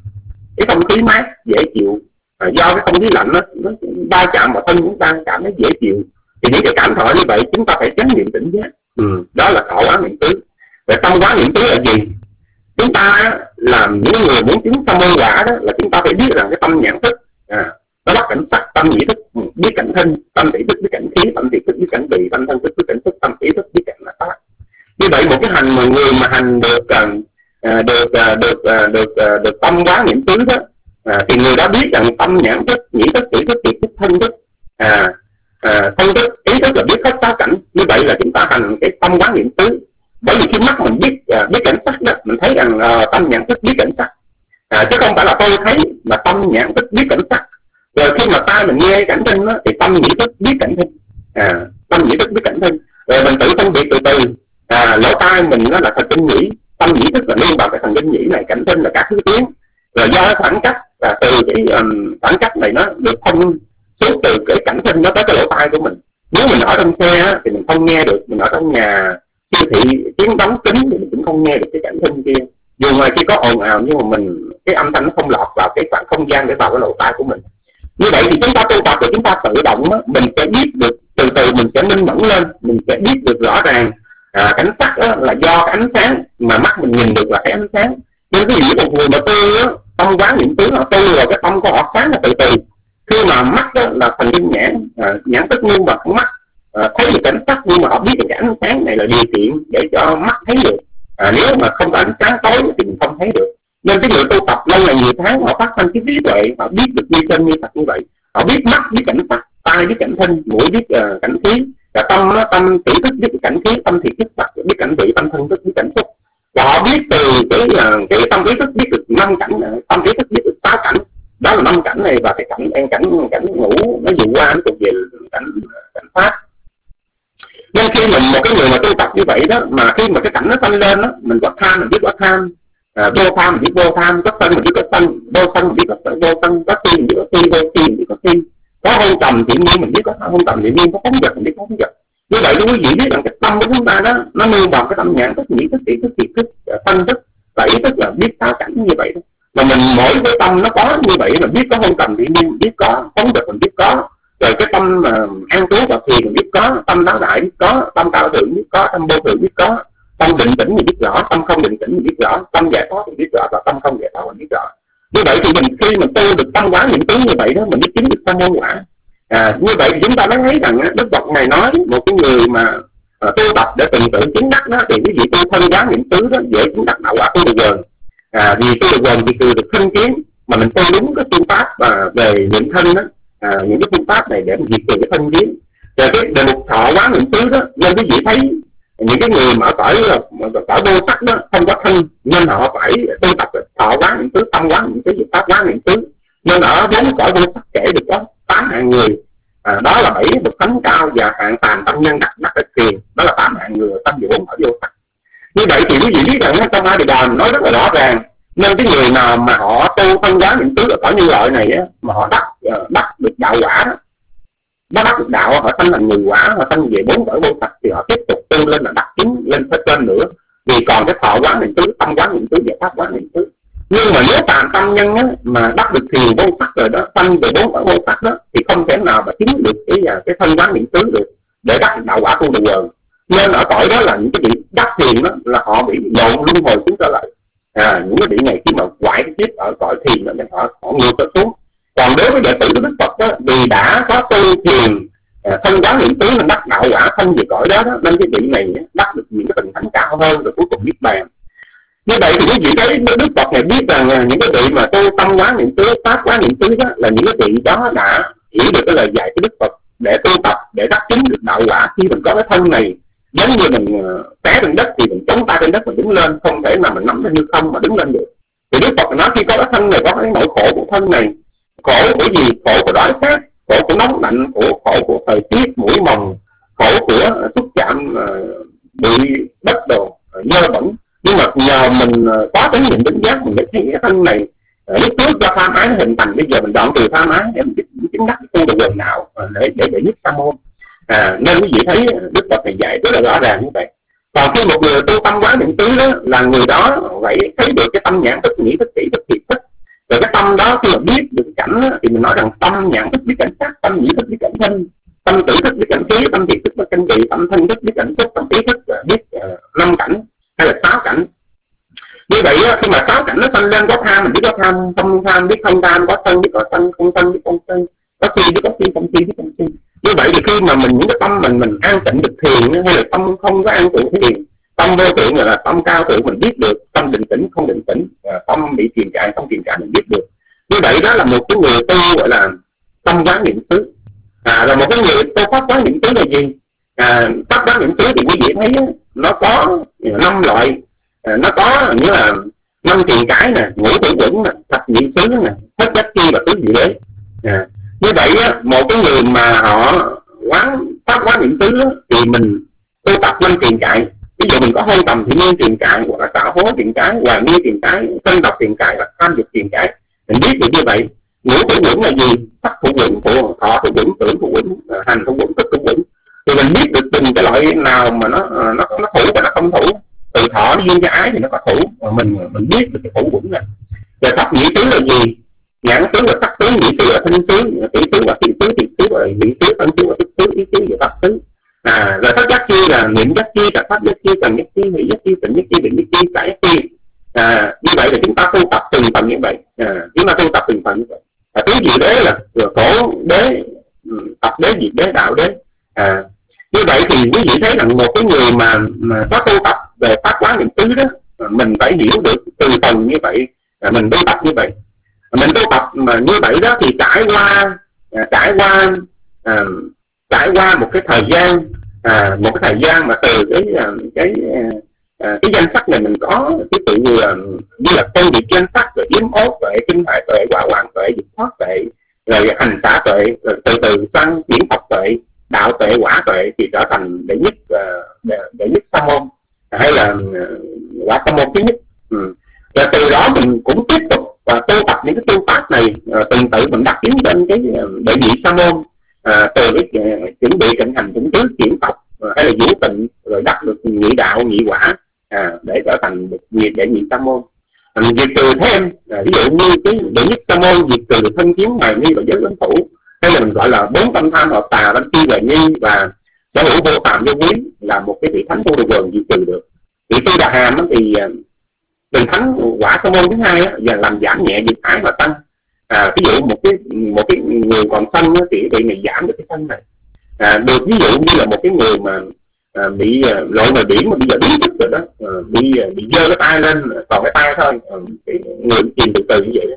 cái không khí mát dễ chịu, do cái không khí lạnh nó va chạm vào thân chúng ta cảm thấy dễ chịu. Thì những cái cảm thọ như vậy chúng ta phải chánh niệm tỉnh giác, đó là thọ quán niệm tứ. Về tâm quán niệm tứ là gì? Chúng ta làm những người muốn chứng tâm môn quả đó là chúng ta phải biết rằng cái tâm nhãn thức nó bắt cảnh sắc, tâm nhĩ thức biết cảnh thân, tâm tỷ thức biết cảnh khí, tâm tỷ thức biết cảnh vị, tâm thân thức biết cảnh thức, tâm ý thức biết cảnh là pháp. Như vậy một cái hành mà người mà hành được tâm quán niệm tứ đó, thì người đã biết rằng tâm nhãn thức, nhĩ thức, tỷ thức, thiệt thức, thân thức, thân thức, ý thức là biết hết sáu cảnh. Như vậy là chúng ta hành cái tâm quán niệm tứ. Bởi vì khi mắt mình biết cảnh sắc đó, mình thấy rằng tâm nhãn thức biết cảnh sắc, chứ không phải là tôi thấy mà tâm nhãn thức biết cảnh sắc. Rồi khi mà tai mình nghe cảnh thinh đó, thì tâm nhĩ thức biết cảnh thinh, tâm nhĩ thức biết cảnh thinh. Rồi mình tự phân biệt từ từ, lỗ tai mình nó là thần kinh nhĩ, tâm nhĩ thức là liên vào cái thần kinh nhĩ này, cảnh thinh là các thứ tiếng. Rồi do khoảng cách từ cái khoảng cách này nó được thông suốt từ cái cảnh thinh nó tới cái lỗ tai của mình. Nếu mình ở trong xe thì mình không nghe được, mình ở trong nhà siêu thị tiếng đóng kính thì mình cũng không nghe được cái cảnh thinh kia. Dù ngoài khi có ồn ào nhưng mà cái âm thanh nó không lọt vào cái khoảng không gian để vào cái lỗ tai của mình. Như vậy thì chúng ta tu tập thì chúng ta tự động đó, mình sẽ biết được từ từ, mình sẽ minh mẫn lên, mình sẽ biết được rõ ràng cảnh sắc là do cái ánh sáng mà mắt mình nhìn được là cái ánh sáng. Nhưng ví dụ một người mà tu tâm quán niệm tứ họ tu rồi cái tâm của họ sáng là từ từ. Khi mà mắt là thần kinh nhãn thức nhưng mà con mắt thấy được cảnh sắc, nhưng mà họ biết được cái ánh sáng này là điều kiện để cho mắt thấy được. Nếu mà không có ánh sáng tối thì mình không thấy được. Nên cái người tu tập lâu ngày nhiều tháng họ phát sinh cái trí tuệ, họ biết được như chân như thật như vậy, họ biết mắt biết cảnh sắc, tai biết cảnh thân, mũi biết cảnh khí, và tâm tỷ thức biết cảnh khí, tâm thiệt thức biết cảnh vị, tâm thân thức biết cảnh xúc. Và họ biết từ cái tâm ý thức biết được 5 cảnh, tâm ý thức biết được 6 cảnh, đó là 5 cảnh này. Và cái cảnh ngủ nó dụ qua nó thuộc về cảnh pháp. Nên khi mình một cái người mà tu tập như vậy đó, mà khi mà cái cảnh nó sanh lên đó, mình có tham mình biết có tham, vô tham mình biết vô tham, có sân mình biết có sân, vô sân mình biết có vô sân, có si mình biết có si, vô si mình biết có si, có hôn trầm tự nhiên mình biết có hôn trầm tự nhiên, có phóng dật mình biết có phóng dật. Như vậy quý vị biết rằng cái tâm của chúng ta đó nó nương vào cái tâm nhãn thức, nhĩ thức, tỷ thức, thiệt thức, thân thức và ý thức là biết 6 cảnh như vậy đó. Mà mình mỗi cái tâm nó có như vậy, mình biết có hôn trầm tự nhiên mình biết có, phóng dật mình biết có, rồi cái tâm an trú và thiền mình biết có, tâm đáo đại biết có, tâm cao thượng biết có, tâm vô thượng biết có, tâm định tĩnh mình biết rõ, tâm không định tĩnh mình biết rõ, tâm giải thoát mình biết rõ, và tâm không giải thoát mình biết rõ. Như vậy thì mình khi mình tu được tâm quán niệm xứ như vậy đó, mình biết chứng được tâm môn quả. Như vậy thì chúng ta mới thấy rằng Đức Phật này nói một cái người mà tu tập để từng tự chứng đắc đó, thì quý vị tu thân quán niệm xứ đó dễ chứng đắc đạo quả tu được gần. Vì tu được gần thì từ được thân kiến, mà mình tu đúng cái phương pháp về niệm thân đó, những cái phương pháp này để mình diệt trừ cái thân kiến. Rồi cái đề mục thọ quán niệm xứ đó, nên quý vị thấy những cái người mà ở cõi vô sắc đó không có thân, nên họ phải tu tập thọ quán niệm xứ, tâm quán niệm xứ, diệt pháp quán niệm xứ. Nên ở 4 cõi vô sắc kể được có 8 hạng người, đó là 7 bậc thánh cao và hạng phàm tâm nhân đắc đắc thiền, đó là 8 hạng người tâm 4 cõi vô sắc. Như vậy thì quý vị biết rằng trong A Di Đà nói rất là rõ ràng. Nên cái người nào mà họ tu thân quán niệm xứ ở cõi nhân loại này á, mà họ đắc được đạo quả đó, nó đắc được đạo, họ sanh thành người quả, họ sanh về 4 cõi vô sắc, thì họ tiếp tục tu lên là đắc chứng lên phía trên nữa. Vì còn cái thọ quán niệm xứ, tâm quán niệm xứ và pháp quán niệm xứ. Nhưng mà nếu phàm tâm nhân á, mà đắc được thiền vô sắc rồi đó, sanh về 4 cõi vô sắc đó, thì không thể nào mà chứng được cái thân quán niệm xứ được để đắc đạo quả tu được. Nên ở cõi đó là những cái vị đắc thiền đó là họ bị lộn luân hồi xuống trở lại. Những cái vị này khi mà quải cái tiếp ở cõi thiền đó, họ ngược trở xuống. Còn đối với đệ tử của Đức Phật đó, vì đã có tu thiền thân quán niệm xứ nên đắc đạo quả thân về cõi đó, nên cái vị này đắc được những cái tình thánh cao hơn, rồi cuối cùng niết bàn. Như vậy thì quý vị thấy Đức Phật này biết rằng những cái vị mà tu tâm quán niệm xứ, pháp quán niệm xứ đó là những cái vị đó đã hiểu được cái lời dạy của Đức Phật để tu tập, để đắc chứng được đạo quả. Khi mình có cái thân này, giống như mình té trên đất thì mình chống tay trên đất mình đứng lên, không thể nào mình nắm lên hư không mà đứng lên được. Thì Đức Phật nói khi có cái thân này, có cái nỗi khổ của thân này, khổ của gì? Khổ của đói khát, khổ của nóng lạnh, khổ của thời tiết, mũi mồng, khổ của xúc chạm bị đất đồ dơ bẩn. Nhưng mà nhờ mình có cái nhìn đánh giác, mình mới thấy cái thân này lúc trước do tham ái hình thành, bây giờ mình đoạn trừ tham ái để mình chứng đắc tu được gần nào để giúp sa môn. Nên quý vị thấy Đức Phật này dạy rất là rõ ràng như vậy. Còn khi một người tu tâm quán niệm xứ đó, là người đó phải thấy được cái tâm nhãn thức, nhĩ thức, tỷ thức, thiệt thức. Rồi cái tâm đó khi mà biết được cảnh đó, thì mình nói rằng tâm nhãn thức biết cảnh sắc, tâm nhĩ thức biết cảnh thân, tâm tỷ thức biết cảnh khí, tâm thiệt thức biết cảnh vị, tâm thân thức biết cảnh xúc, tâm ý thức biết 5 cảnh hay là 6 cảnh. Như vậy khi mà 6 cảnh nó sanh lên, có tham mình biết có tham, không tham biết không tham, có sân biết có sân, không sân biết không sân, có si biết có si, không si biết không si. Như vậy thì khi mà những cái tâm mình an tịnh được thiền, hay là tâm không có an tịnh thiền, tâm vô thượng là tâm cao thượng mình biết được, tâm định tĩnh không định tĩnh, tâm bị thiền trại không thiền trại mình biết được. Như vậy đó là một cái người tu gọi là tâm quán niệm xứ. Rồi một cái người tu pháp quán niệm xứ là gì? Pháp quán niệm xứ thì quý vị thấy nó có 5 loại, nó có như là 5 thiền cải nè, ngũ thủ quẩn nè, thập nhị xứ nè, thất giác chi và tứ diệu đế. Như vậy một cái người mà họ pháp quán niệm xứ thì mình tu tập 5 thiền cải. Ví dụ mình có hôn tầm thì nhiên thiền cải, hoặc là tạo hố thiền cải, hoàng nghi thiền cải, sân độc thiền cải, là tham dục thiền cải. Mình biết được như vậy. Ngũ thủ quẩn là gì? Sắc thủ quẩn, thọ thủ quẩn, tưởng thủ quẩn, hành thủ quẩn, thức thủ quẩn. Thì mình biết được từng cái loại nào mà nó thủ và nó không thủ. Từ thọ nó duyên cho ái thì nó có thủ, mà mình biết được cái thủ quẩn này. Rồi thập nhị xứ là gì? Nhãn xứ là sắc xứ, nhị xứ là thanh xứ, tỷ xứ là thị xứ, thiệt xứ là vị xứ, thân xứ là thức xứ, ý xứ là pháp xứ. Rồi thất giác chi là niệm giác chi, trạch pháp giác chi, cần giác chi, hỷ giác chi, tịnh giác chi, định giác chi, giải giác chi. Như vậy là chúng ta tu tập từng phần như vậy. Chúng ta tu tập từng phần như vậy. Tứ diệu đế là khổ đế, tập đế, diệt đế, đạo đế. Như vậy thì quý vị thấy rằng một cái người mà có tu tập về pháp quán niệm xứ đó, mình phải hiểu được từ phần như vậy. Mình tu tập như vậy, mình tu tập mà như vậy đó thì trải qua à, trải qua một cái thời gian, mà từ cái danh sách này mình có cái tự như là phân biệt danh sách, rồi yếm ốt tuệ, kinh hải tuệ, quả hoàng tuệ, diệt thoát tuệ, rồi hành xả tuệ, rồi từ từ sang diễn tập tuệ, đạo tuệ, quả tuệ, thì trở thành đệ nhất sa môn, hay là quả sa môn thứ nhất. Và từ đó mình cũng tiếp tục và tu tập những cái phương pháp này, từng tự mình đặt tiến trên cái đệ nhị sa môn, từ cái chuẩn bị cận hành chủng tứ chuyển tập, hay là vũ tịnh, rồi đắc được nhị đạo nhị quả, để trở thành đệ nhị sa môn. Diệt trừ thêm, ví dụ như cái đệ nhất sa môn diệt trừ thân kiến hoài nghi và giới lãnh thủ, hay là mình gọi là 4 tâm tham hợp tà, đăng chi hoài nghi và sở hữu vô phạm vô quý, là một cái vị thánh tu được diệt trừ được. Vị Tu Đà Hàm thì từng thánh quả sa môn thứ hai và làm giảm nhẹ dục ái và sân. Ví dụ một cái người còn sân thì vị này giảm được cái sân này. Được ví dụ như là một cái người mà bị lội ngoài biển mà bây giờ biến thức rồi đó, bị giơ cái tay lên còn cái tay thôi, cái người chìm từ từ như vậy.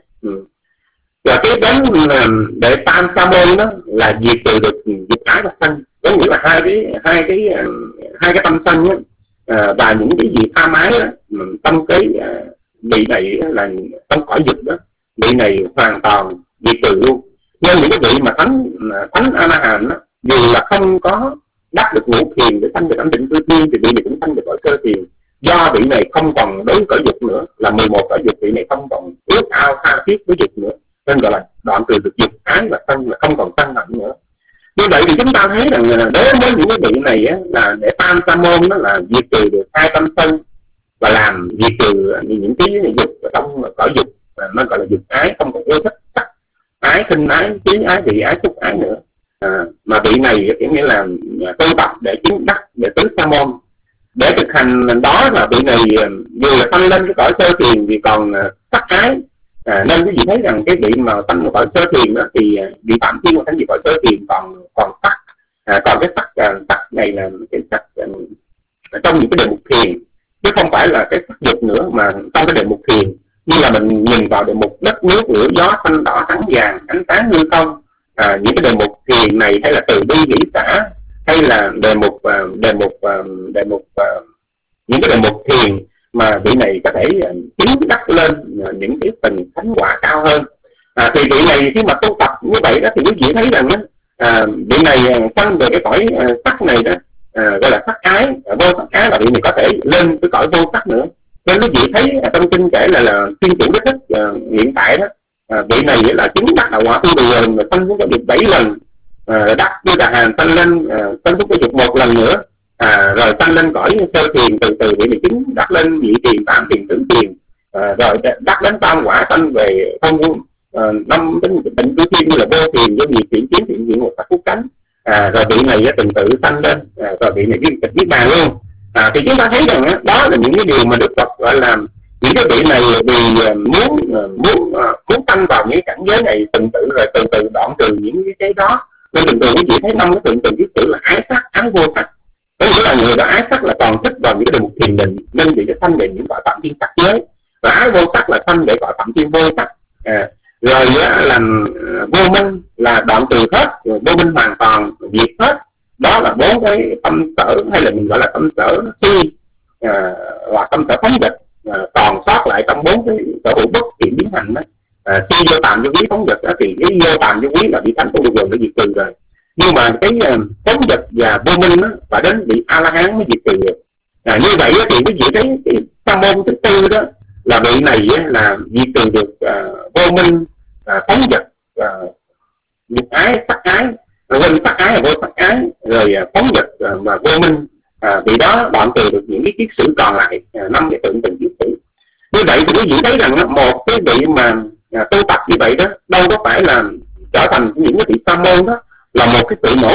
Và cái đến đệ tam sa môn đó là diệt trừ được dục ái và sân, có nghĩa là hai cái tâm sân đó, và những cái gì tha mái đó, trong cái vị này là trong cõi dục đó, vị này hoàn toàn diệt trừ luôn. Nên những cái vị mà thánh A La Hán đó, dù là không có đắc được ngũ thiền để sanh được ổn định cư thiên, thì vị này cũng sanh được cõi sơ thiền, do vị này không còn đối cõi dục nữa, là 11 cõi dục, vị này không còn ước ao tha thiết với dục nữa, nên gọi là đoạn trừ được dục ái và sân, là không còn sân hận nữa. Như vậy thì chúng ta thấy rằng đối với những cái vị này á, là để tam sa môn đó là diệt trừ được hai tâm sân và làm diệt trừ những cái dục ở trong cõi dục, nó gọi là dục ái, không còn yêu thích sắc ái, khinh ái, trí ái, vị ái, xúc ái nữa. Mà vị này kiểu nghĩa là tu tập để chứng đắc để tứ sa môn. Để thực hành đó là vị này dù là tăng lên cái cõi sơ thiền thì còn sắc ái. Nên quý vị thấy rằng cái vị mà tăng cõi sơ thiền đó thì vị Phạm Thiên mà tăng vị cõi sơ thiền còn sắc, còn cái sắc này là cái sắc trong những cái đề mục thiền, chứ không phải là cái sắc dục nữa, mà trong cái đề mục thiền như là mình nhìn vào đề mục đất nước lửa gió xanh đỏ trắng vàng ánh sáng hư không. Những cái đề mục thiền này, hay là từ bi hỷ xả, hay là đề mục những cái đề mục thiền mà vị này có thể chứng đắc lên những cái tầng thánh quả cao hơn. Thì vị này khi mà tu tập như vậy đó, thì quý vị thấy rằng vị này sanh về cái cõi sắc này đó, gọi là sắc ái, vô sắc ái, là vị này có thể lên cái cõi vô sắc nữa. Nên quý vị thấy trong kinh kể là thiên chủ đích hiện tại đó, vị này là chứng đắc đạo quả tu đường, mà sanh xuống cái dục 7 lần, đắc Tu Đà Hàm sanh lên sanh xuống cái dục 1 lần nữa, rồi sanh lên cõi sơ thiền, từ từ vị này chứng đắc lên nhị thiền, tam thiền, tứ thiền, rồi đắc đến tam quả, sanh về không năm đến định cư thiên như là vô thiền, vô nhị thiền, chiến thiền, diện một sắc phúc cánh. Rồi vị này từng tự sanh lên, rồi vị này viết bàn luôn. Thì chúng ta thấy rằng đó là những cái điều mà Đức Phật gọi là những cái vị này vì muốn tăng vào những cảnh giới này, từng tự rồi từ từ đoạn trừ những cái đó. Nên từng từ quý vị thấy 5 cái tượng từng viết chữ là ái sắc, ái vô sắc. Có nghĩa là người đó ái sắc là còn thích vào những cái đề mục thiền định, nên vị sẽ sanh về những cõi phạm thiên sắc giới. Và ái vô sắc là sanh để cõi phạm thiên vô sắc. Rồi làm vô minh là đoạn trừ hết, vô minh hoàn toàn diệt hết. Đó là 4 cái tâm sở, hay là mình gọi là tâm sở si, hoặc tâm sở phóng dật, còn sót lại trong 4 cái sở hữu bất thiện biến hành đó. Si vô tàm vô quý phóng dật đó, thì cái vô tàm vô quý là bị thánh tu được rồi, để diệt trừ rồi. Nhưng mà cái phóng dật và vô minh đó, và đến bị A La Hán mới diệt trừ được. Như vậy đó, thì quý vị thấy cái sa môn thứ tư đó là vị này là diệt trừ được vô minh, phóng dật, dục ái, sắc ái, quên sắc ái và vô sắc ái, rồi phóng dật và vô minh. Vì đó đoạn trừ được những cái kiết sử còn lại, 5 cái tượng từng kiết sử. Như vậy thì quý vị thấy rằng một cái vị mà tu tập như vậy đó, đâu có phải là trở thành những cái vị sa môn đó, là một cái sự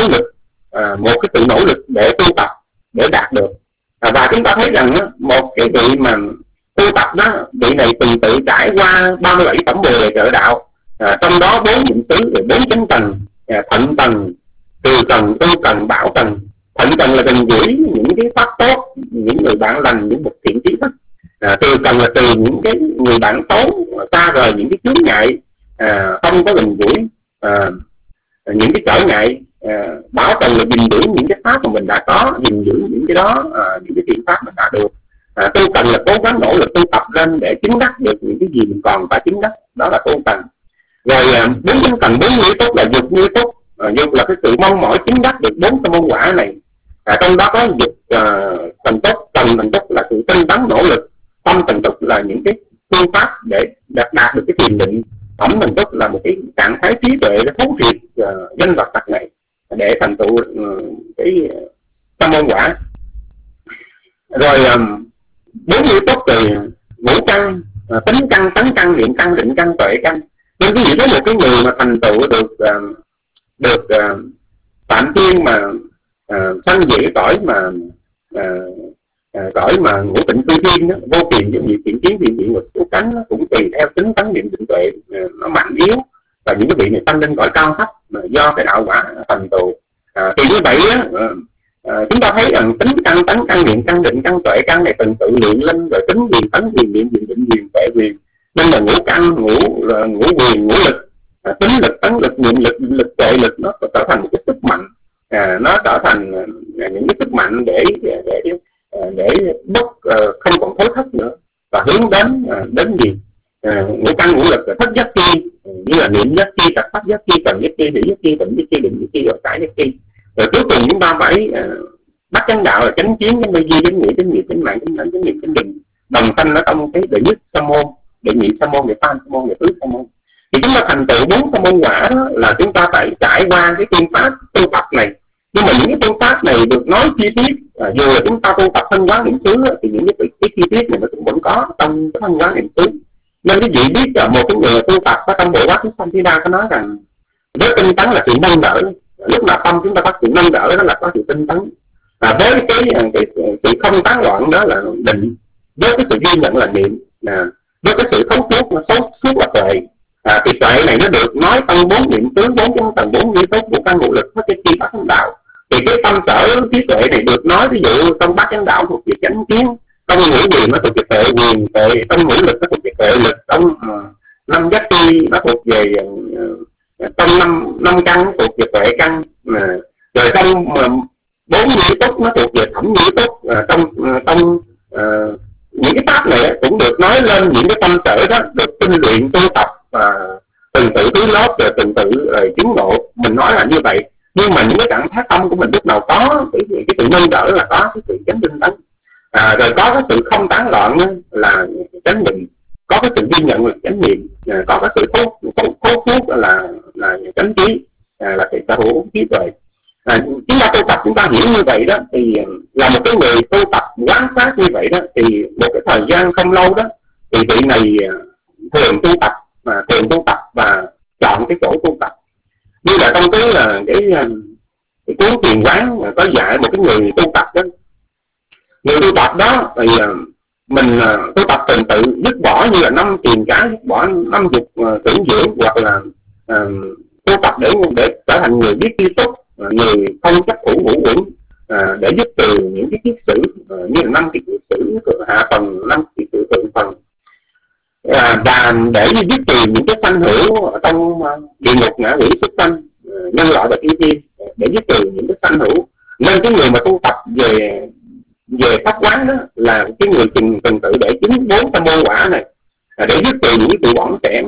nỗ lực để tu tập để đạt được. Và chúng ta thấy rằng một cái vị mà tu tập đó, vị này từng tự trải qua 37 phẩm bồ đề trợ đạo, trong đó 4 nhiệm xứ, 4 chánh tầng, thận tầng, từ tầng, tu tầng, bảo tầng. Thận tầng là gần gũi những cái pháp tốt, những người bạn lành, những bậc thiện trí thức. Từ tầng là từ những cái người bạn xấu, xa rời những cái chướng ngại, không có gần gũi những cái trở ngại. bảo tồn là gìn giữ những cái pháp mà mình đã có, gìn giữ những cái đó, những cái thiện pháp mình đã được. Tu cần là cố gắng nỗ lực tu tập lên để chứng đắc được những cái gì mình còn phải chứng đắc, đó là tu cần. Rồi bốn cần bốn nghĩa tốt là dục như tốt. Dục là cái sự mong mỏi chứng đắc được 4 tâm môn quả này. Trong đó có dục thần túc, cần thần túc là sự tinh tấn nỗ lực, tâm thần túc là những cái phương pháp để đạt được cái thiền định, ẩm thần túc là một cái trạng thái trí tuệ để thấu triệt danh vật tật này để thành tựu cái tâm môn quả. Rồi 4 nghĩa tốt từ ngũ căn, tính căn, tấn căn, niệm căn, định căn, tuệ căn. Nên ví dụ với một cái người mà thành tựu được phạm thiên mà sanh dĩ cõi mà ngũ tịnh tư thiên đó, vô tiền những việc thiện kiến, thiện diện và số cánh cũng tùy theo tính tấn niệm định tuệ nó mạnh yếu, và những cái vị này sanh lên cõi cao thấp do cái đạo quả thành tựu. Thì như vậy chúng ta thấy rằng tính căn, tấn căn, niệm căn, định căn, tuệ căn này từng tự luyện lên, rồi tính quyền, tấn quyền, niệm quyền, định quyền, tuệ quyền, nên là ngũ căn, ngũ quyền, ngũ lực, tính lực, tấn lực, niệm lực, định lực, tuệ lực nó trở thành một cái sức mạnh, nó trở thành những cái sức mạnh để không còn thối thất nữa, và hướng đến gì ngũ căn ngũ lực, thất giác chi như là niệm giác chi, tập pháp giác chi, cần giác chi, hỷ giác chi, tịnh giác chi, định giác chi, rồi cải giác chi. Rồi cuối cùng chúng ta phải bắt chánh đạo là chánh kiến, chánh tư duy, chánh nghĩa, chánh nghiệp, chánh mạng, chánh đẳng, chánh niệm, chánh định, đồng sanh ở trong cái đệ nhất sa môn, đệ nhị sa môn, đệ tam sa môn, đệ tứ sa môn. Thì chúng ta thành tựu 4 sa môn quả đó là chúng ta phải trải qua cái phương pháp tu tập này. Nhưng mà những cái phương pháp này được nói chi tiết, dù là chúng ta tu tập thân quán niệm xứ thì những cái chi tiết này nó cũng vẫn có trong cái thân quán niệm xứ. Nên cái vị biết là một cái người tu tập ở trong bộ Bát Chánh Sanh Thi Đa có nói rằng với tinh tấn là sự nâng đỡ. Lúc nào tâm chúng ta có sự nâng đỡ đó là có sự tinh tấn. Với cái sự không tán loạn đó là định, với cái sự ghi nhận là niệm, với cái sự thấu suốt là tuệ. Thì tuệ này nó được nói trong 4 niệm xứ, 4 cái tầng, 4 nghĩa tốt, 4 căn ngũ lực, có cái chi bát chánh đạo. Thì cái tâm sở trí tuệ này được nói ví dụ trong bát chánh đạo thuộc về chánh kiến, trong ngũ quyền nó thuộc về tuệ quyền, trong ngũ lực nó thuộc về tuệ lực, trong 5 giác chi nó thuộc về trong 5 căn nó thuộc về tuệ căn, rồi trong 4 nghĩa tốt nó thuộc về thẩm nghĩa tốt. Trong những cái pháp này cũng được nói lên những cái tâm sở đó được tinh luyện tu tập từng tự thứ lớp, rồi từng tự chứng ngộ. Mình nói là như vậy, nhưng mà những cái trạng thái tâm của mình lúc nào có cái sự nâng đỡ là có cái sự chánh tinh tấn, rồi có cái sự không tán loạn là chánh định, có cái sự ghi nhận là chánh niệm, có cái sự thấu suốt là chánh trí, là sự sở hữu trí tuệ. Chúng ta tu tập chúng ta hiểu như vậy đó, thì là một cái người tu tập quán sát như vậy đó, thì một cái thời gian không lâu đó thì vị này thường tu tập và chọn cái chỗ tu tập. Như là trong cái cuốn Thiền Quán có dạy một cái người tu tập đó, người tu tập đó thì mình tu tập từng tự dứt bỏ như là 5 tiền cá, dứt bỏ 5 dục tưởng dưỡng, hoặc là tu tập để trở thành người biết tri túc, người không chấp thủ ngũ uẩn, để dứt trừ những cái kiết sử như là 5 cái kiết sử hạ phần, 5 kiết sử thượng phần, và để dứt trừ những cái sanh hữu trong địa ngục, ngạ quỷ, súc sanh, nhân loại và thiên thiên, để dứt trừ những cái sanh hữu. Nên cái người mà tu tập về pháp quán đó là cái người từng tự để chứng 4 sa môn quả này, để dứt trừ những cái sự bỏng sẻn,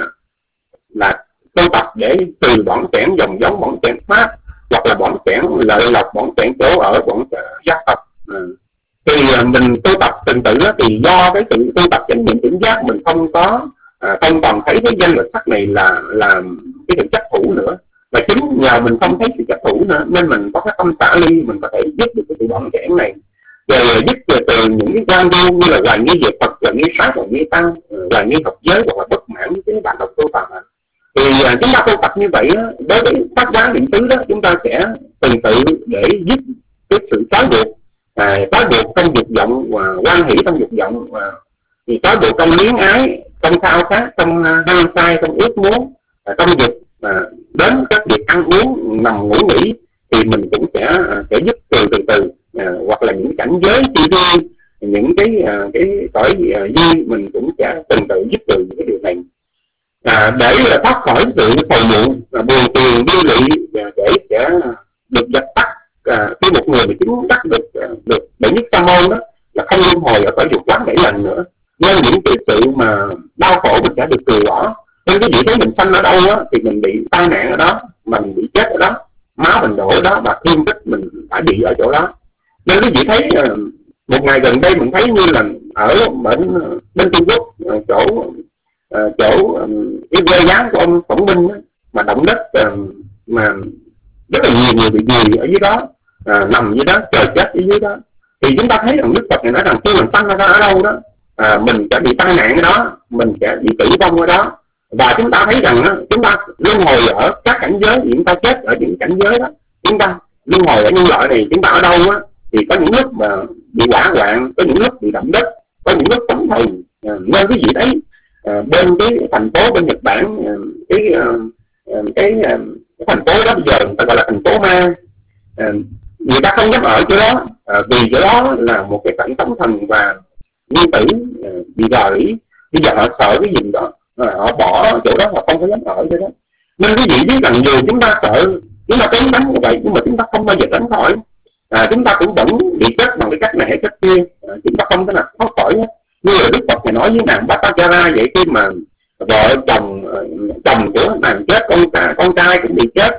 là tu tập để từ bỏng sẻn dòng giống, bỏng sẻn pháp, hoặc là bỏng sẻn lợi lộc, bỏng sẻn chỗ ở, bỏng giác tập. Thì mình tu tập từng tự đó, thì do cái sự tu tập chánh niệm tỉnh giác mình không còn thấy cái danh và sắc này là cái sự chấp thủ nữa, và chính nhờ mình không thấy sự chấp thủ nữa nên mình có cái tâm xả ly, mình có thể dứt được cái sự bỏng sẻn này, rồi dứt từ những cái quan vô như là hoài nghi về Phật, hoài nghi Pháp, hoài nghi Tăng, hoài nghi học giới, hoặc là bất mãn với cái bạn học tu tập. Thì chúng ta tu tập như vậy đó, đối với pháp quán niệm xứ đó, chúng ta sẽ từng tự để dứt cái sự trói buộc trong dục vọng, và quan hỷ trong dục vọng, thì trói buộc trong luyến ái, trong khao khát, trong ham say, trong ước muốn, trong dục, đến các việc ăn uống, nằm ngủ nghỉ, thì mình cũng sẽ dứt từ từ, hoặc là những cảnh giới chi vi, những cái cõi duy mình cũng sẽ từng tự dứt từ những cái điều này. để thoát khỏi sự sầu muộn, buồn phiền bi lụy, để sẽ được dập tắt. Khi một người mà chứng đắc được đệ nhất sa môn đó là không luân hồi ở cõi dục quán 7 lần nữa, nên những cái sự mà đau khổ mình sẽ được từ bỏ. Nên cái vị thấy mình sanh ở đâu á thì mình bị tai nạn ở đó, mình bị chết ở đó, máu mình đổ ở đó, và thương tích mình phải bị ở chỗ đó. Nên cái vị thấy một ngày gần đây mình thấy như là ở bên Trung Quốc, chỗ cái quê gián của ông Khổng Minh á, mà động đất, mà rất là nhiều người bị gì ở dưới đó, nằm dưới đó chờ chết ở dưới đó. Thì chúng ta thấy rằng Đức Phật này nói rằng khi mình sanh ra ở đâu đó, mình sẽ bị tai nạn ở đó, mình sẽ bị tử vong ở đó. Và chúng ta thấy rằng chúng ta luân hồi ở các cảnh giới, chúng ta chết ở những cảnh giới đó. Chúng ta luân hồi ở nhân loại này, chúng ta ở đâu á thì có những lúc mà bị hỏa hoạn, có những lúc bị động đất, có những lúc sóng thần. Nên cái gì đấy bên cái thành phố bên Nhật Bản, cái thành phố đó bây giờ người ta gọi là thành phố ma, người ta không dám ở chỗ đó, vì chỗ đó là một cái cảnh sóng thần và nguyên tử bị rời. Bây giờ họ sợ cái gì đó, họ bỏ chỗ đó, họ không có dám ở chỗ đó. Nên quý vị biết rằng dù chúng ta sợ, chúng ta trốn tránh như vậy, nhưng mà chúng ta không bao giờ tránh khỏi. Chúng ta cũng vẫn bị chết bằng cái cách này hay cách kia, chúng ta không thể nào thoát khỏi hết. Như là Đức Phật này nói với nàng Bhattacharya vậy, khi mà vợ chồng của nàng chết, con trai cũng bị chết,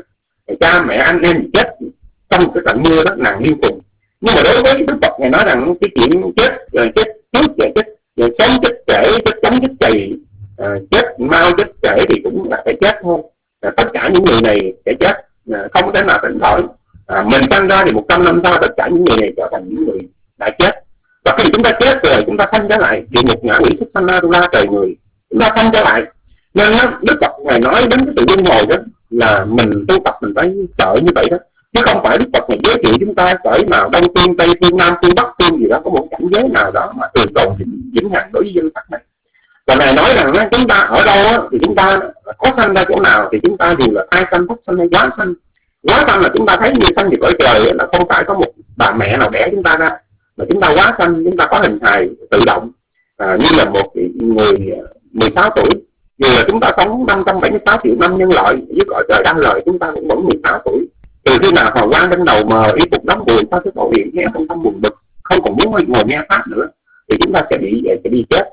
cha mẹ anh em bị chết trong cái trận mưa đó, nàng điên khùng. Nhưng mà đối với Đức Phật này nói rằng cái chuyện chết trước chết sống chết trễ, chết chống chết chày, chết mau chết trễ thì cũng là phải chết thôi. Tất cả những người này sẽ chết, không thể nào tránh khỏi. Mình sanh ra thì 100 năm sau tất cả những người này trở thành những người đã chết. Và khi chúng ta chết rồi, chúng ta sanh trở lại địa ngục ngạ quỷ súc sanh ra trời người, chúng ta sanh trở lại. Nên Đức Phật ngài nói đến cái sự luân hồi đó là mình tu tập mình phải sợ như vậy đó, chứ không phải Đức Phật này giới thiệu chúng ta cởi nào Đông Phương, Tây Phương, Nam Phương, Bắc Phương gì đó, có một cảnh giới nào đó mà từ tồn vĩnh hằng đối với dân tộc này. Và ngài nói rằng chúng ta ở đâu á, thì chúng ta có sanh ra chỗ nào thì chúng ta dù là thai sanh, phúc sanh hay quá sanh. Quá sanh là chúng ta thấy như sanh thì cõi trời, là không phải có một bà mẹ nào đẻ chúng ta ra, mà chúng ta quá sanh, chúng ta có hình hài tự động, như là một người 16 tuổi. Dù là chúng ta sống 576 triệu năm nhân loại với cõi trời đăng lời, chúng ta cũng vẫn 16 tuổi. Từ khi nào hào quang trên đầu mờ, y phục đóng buồn, sao thức bảo điện nghe không tâm buồn bực, không còn muốn ngồi nghe pháp nữa, thì chúng ta sẽ bị chết.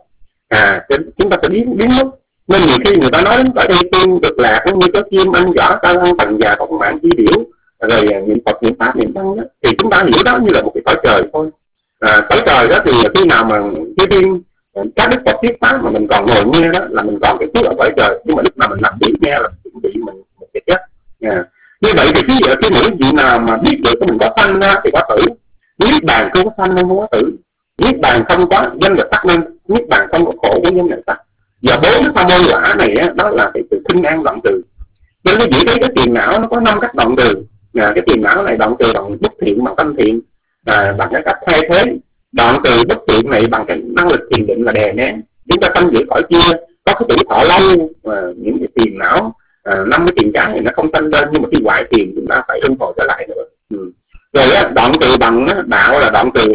Chúng ta sẽ biến mất. Nên nhiều khi người ta nói đến cõi Tây Phương cực lạc như có chim ăn giỏ cao ăn tầng già cộng mạng chi điểu, rồi niệm Phật niệm pháp niệm tăng đó, thì chúng ta hiểu đó như là một cái cõi trời thôi. Cõi trời đó thì khi nào mà cái tiên các Đức Phật thuyết pháp mà mình còn ngồi nghe đó là mình còn cái phước ở cõi trời, nhưng mà lúc nào mình nằm biển nghe là bị mình sẽ chết. Như vậy thì khi mỗi vị nào mà biết được mình có sanh ra thì có tử, niết bàn không có sanh nên không có tử, niết bàn không có danh được tắc nên niết bàn không có khổ với danh được tắc. Và 4 cái sa môn quả này á, đó là cái sự khinh an đoạn trừ. Nên quý vị thấy cái tiền não nó có 5 cách đoạn trừ. Cái tiền não này đoạn trừ bằng bất thiện, bằng tâm thiện, bằng cái cách thay thế. Đoạn trừ bất thiện này bằng cái năng lực thiền định là đè nén. Chúng ta sanh giữa cõi kia có cái tuổi thọ lâu, những cái tiền não 5 cái tiền cái này nó không sanh lên, nhưng mà khi hoại tiền chúng ta phải luân hồi trở lại nữa. Rồi đoạn trừ bằng đạo là đoạn trừ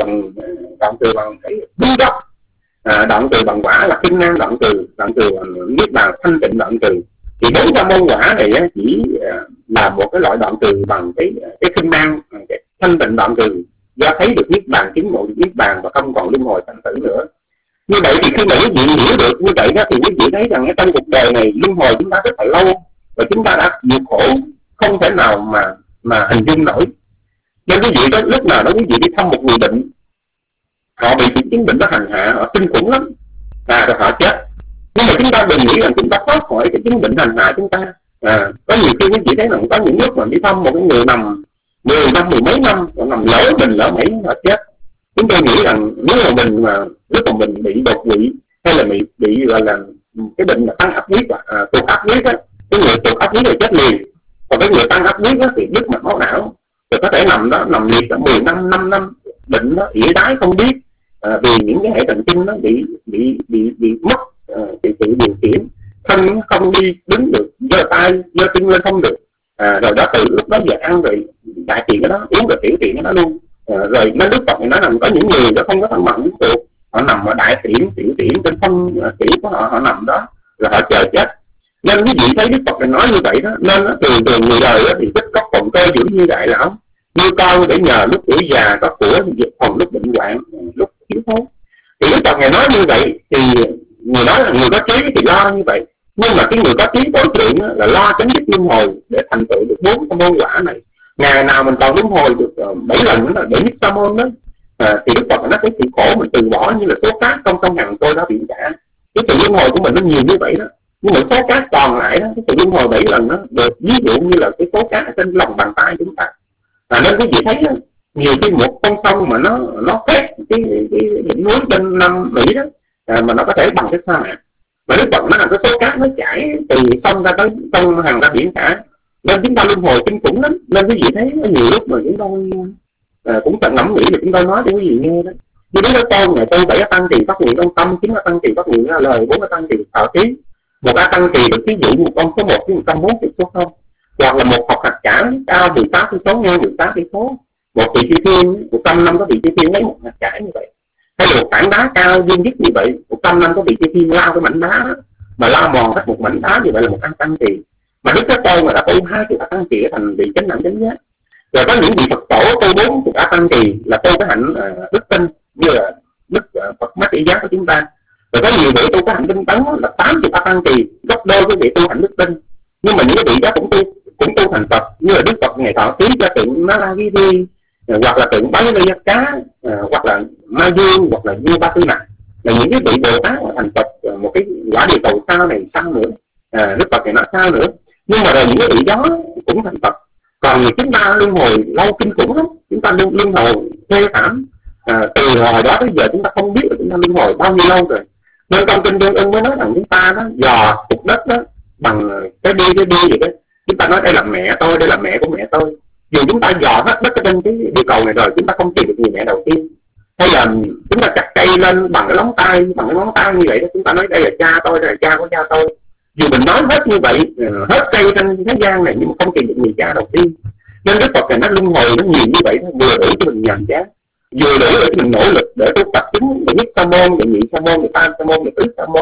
bằng cái bí gốc. Đoạn trừ bằng quả là kinh năng đoạn trừ bằng niết bàn thanh tịnh đoạn trừ. Thì 4 sa môn quả này chỉ là một cái loại đoạn trừ bằng cái kinh năng, cái thanh tịnh đoạn trừ, do thấy được niết bàn, chứng ngộ được niết bàn và không còn luân hồi sanh tử nữa. Như vậy thì khi mà quý vị hiểu được như vậy đó, thì quý vị thấy rằng trong cuộc đời này luân hồi chúng ta rất là lâu, và chúng ta đã vượt khổ không thể nào mà hình dung nổi. Nên quý vị có lúc nào đó quý vị đi thăm một người bệnh, họ bị chứng bệnh đó hành hạ, họ kinh khủng lắm, rồi họ chết. Nhưng mà chúng ta đừng nghĩ rằng chúng ta thoát khỏi cái chứng bệnh hành hạ chúng ta. Có nhiều khi quý vị thấy rằng có những lúc mà đi thăm một cái người nằm 10 năm, 10 mấy năm, họ nằm lỡ mình lỡ mấy họ chết. Chúng tôi nghĩ rằng nếu mà mình lúc mà mình bị đột quỵ hay là bị gọi là cái bệnh là tăng áp huyết, tụt áp huyết á, cái người tụt áp huyết là chết liền. Còn cái người tăng áp huyết á thì đứt mạch máu não, rồi có thể nằm liệt 10 năm, 5 năm, bệnh nó ỉa đái không biết, vì những cái hệ thần kinh nó bị mất cái sự điều khiển, thân không đi đứng được, giơ tay giơ chân lên không được, rồi đó từ lúc đó giờ ăn rồi đại tiện cái đó, uống rồi tiểu tiện cái đó luôn. Rồi nó Đức Phật nói rằng có những người đó không có thân bằng được, họ nằm ở đại tiện tiểu tiện trên thân tiểu của họ nằm đó, là họ chờ chết. Nên quý vị thấy Đức Phật này nói như vậy đó, nên thường thường người đời thì rất có động cơ dữ như vậy là nuôi con để nhờ lúc tuổi già có của phòng lúc bệnh hoạn, lúc thiếu thốn. Thì Đức Phật này nói như vậy thì người nói là người có trí thì lo như vậy, nhưng mà cái người có trí tối thượng là lo chấm dứt luân hồi để thành tựu được 4 sa môn quả này. Ngày nào mình còn luân hồi được 7 lần nữa là để nhất sa môn đó, thì Đức Phật nói cái sự khổ mình từ bỏ như là số cát trong sông Hằng trôi ra biển cả. Cái sự luân hồi của mình nó nhiều như vậy đó, nhưng mà số cát còn lại đó, cái sự luân hồi 7 lần đó được ví dụ như là cái số cát ở trên lòng bàn tay chúng ta. Nên quý vị thấy đó, nhiều khi một con sông mà nó phép cái đỉnh núi bên Nam Mỹ đó, mà nó có thể bằng cái sa mạc. Mà Đức Phật nói là cái số cát nó chảy từ sông ra tới sông Hằng ra biển cả, nên chúng ta luân hồi kinh khủng lắm. Nên quý vị thấy có nhiều lúc mà chúng tôi cũng cần ngẫm nghĩ là chúng tôi nói cho quý vị nghe đó. Như Đức Thế Tôn ngày tôi 7 tăng trì phát nguyện trong tâm, 9 tăng trì phát nguyện ra lời, 4 tăng trì thọ ký. Một tăng trì được ví dụ một con số 1 với 140 số 0, hoặc là một học hạt cải cao 18 cây số, ngang 18 cây số. Một vị chư thiên 100 năm có vị chư thiên lấy một hạt cải như vậy, hay là một tảng đá cao duyên dứt như vậy, 100 năm có vị chư thiên lao cái mảnh đá đó, mà lao mòn hết một mảnh đá như vậy là một tăng trì. Mà Đức Thế Tôn là đã tu 20 tăng trì thành vị chánh đẳng chánh giác. Rồi có những vị Phật tổ tu 40 tăng trì là tu cái hạnh đức tin như là đức Phật Mát Tỷ Giác của chúng ta. Rồi có nhiều vị tu cái hạnh tinh tấn là 80 tăng trì, gấp đôi cái vị tu hạnh đức tin. Nhưng mà những cái vị đó cũng tu thành Phật, như là Đức Phật ngày thọ ký cho tượng Naragiri, hoặc là tượng Bái Lê Giác Cá, hoặc là Ma Dương, hoặc là Vua Ba Tư Nặc, là những cái vị Bồ Tát thành Phật một cái quả địa cầu sao này sao nữa, Đức Phật này nó sao nữa. Nhưng mà rồi những cái vị đó cũng thành Phật. Còn chúng ta luân hồi lâu kinh khủng lắm, chúng ta luân hồi thê thảm, từ hồi đó tới giờ chúng ta không biết là chúng ta luân hồi bao nhiêu lâu rồi. Nên trong kinh Tương Ưng mới nói rằng chúng ta đó dò cục đất đó bằng cái đi vậy đó. Chúng ta nói đây là mẹ tôi, đây là mẹ của mẹ tôi. Dù chúng ta dò hết đất trên cái địa cầu này rồi, chúng ta không tìm được người mẹ đầu tiên. Hay là chúng ta chặt cây lên bằng cái ngón tay như vậy đó, chúng ta nói đây là cha tôi, đây là cha của cha tôi. Dù mình nói hết như vậy, hết cây trên thế gian này, nhưng mà không tìm được người cha đầu tiên. Nên Đức Phật này nó luân hồi nó nhiều như vậy, vừa đủ cho mình nhàm chán, vừa đủ để cho mình nỗ lực để tu tập chứng để nhất sa môn, để nhị sa môn, để tam sa môn, để tứ sa môn,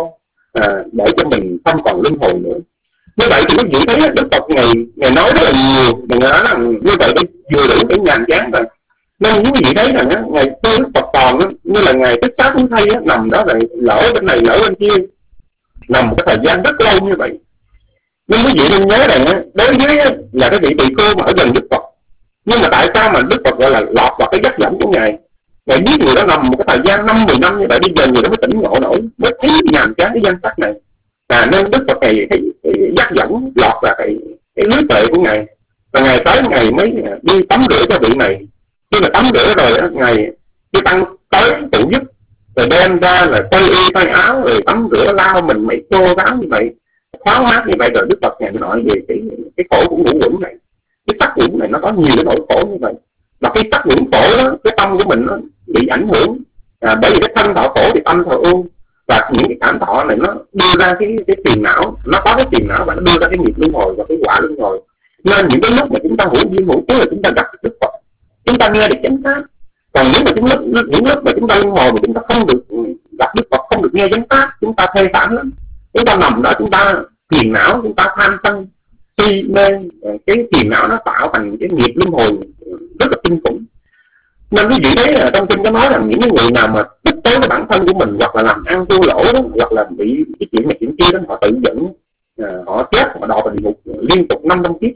để cho mình không còn luân hồi nữa. Như vậy thì quý vị thấy Đức Phật ngày nói rất là nhiều, mình nói là như vậy để vừa đủ để nhàm chán rồi. Nên quý vị thấy rằng ngày xưa Đức Phật còn như là ngày Tích Xá Thú Thay nằm đó rồi lỡ bên này lỡ bên kia, nằm một cái thời gian rất lâu như vậy. Nhưng quý vị nên nhớ rằng đối với là cái vị tỳ khưu mà ở gần Đức Phật, nhưng mà tại sao mà Đức Phật gọi là lọt vào cái dắt dẫn của Ngài biết người đó nằm một cái thời gian 5-10 năm như vậy, bây giờ người đó mới tỉnh ngộ nổi, mới thấy nhàm chán cái danh sắc này. Nên Đức Phật này cái dắt dẫn lọt vào cái lưới tuệ của Ngài, và Ngài tới Ngài mới đi tắm rửa cho vị này. Khi mà tắm rửa rồi Ngài cái tăng tới phụ giúp, rồi đem ra là quay y thay áo, rồi tắm rửa lau mình mấy khô ráo như vậy, khoáng mát như vậy. Rồi Đức Phật Ngài nói về cái khổ của ngũ uẩn này, cái sắc uẩn này nó có nhiều cái nỗi khổ như vậy. Và cái sắc uẩn khổ đó, cái tâm của mình nó bị ảnh hưởng, bởi vì cái thân thọ khổ thì tâm thọ ưu. Và những cái cảm thọ này nó đưa ra cái phiền não, nó có cái phiền não và nó đưa ra cái nghiệp luân hồi và cái quả luân hồi. Nên những cái lúc mà chúng ta hữu duyên hữu phước là chúng ta gặp Đức Phật, chúng ta nghe được chánh pháp. Còn nếu mà những lúc mà chúng ta luân hồi mà chúng ta không được gặp Đức Phật, không được nghe chánh pháp, chúng ta thê thảm lắm. Chúng ta nằm đó, chúng ta phiền não, chúng ta tham sân si mê, cái phiền não nó tạo thành cái nghiệp luân hồi rất là kinh khủng. Nên quý vị thấy là trong kinh có nói là những người nào mà tức tối với bản thân của mình, hoặc là làm ăn thua lỗ đó, hoặc là bị cái chuyện này chuyện kia đó, họ tự giận, họ chết, họ đọa vào địa ngục liên tục 5 năm kiếp.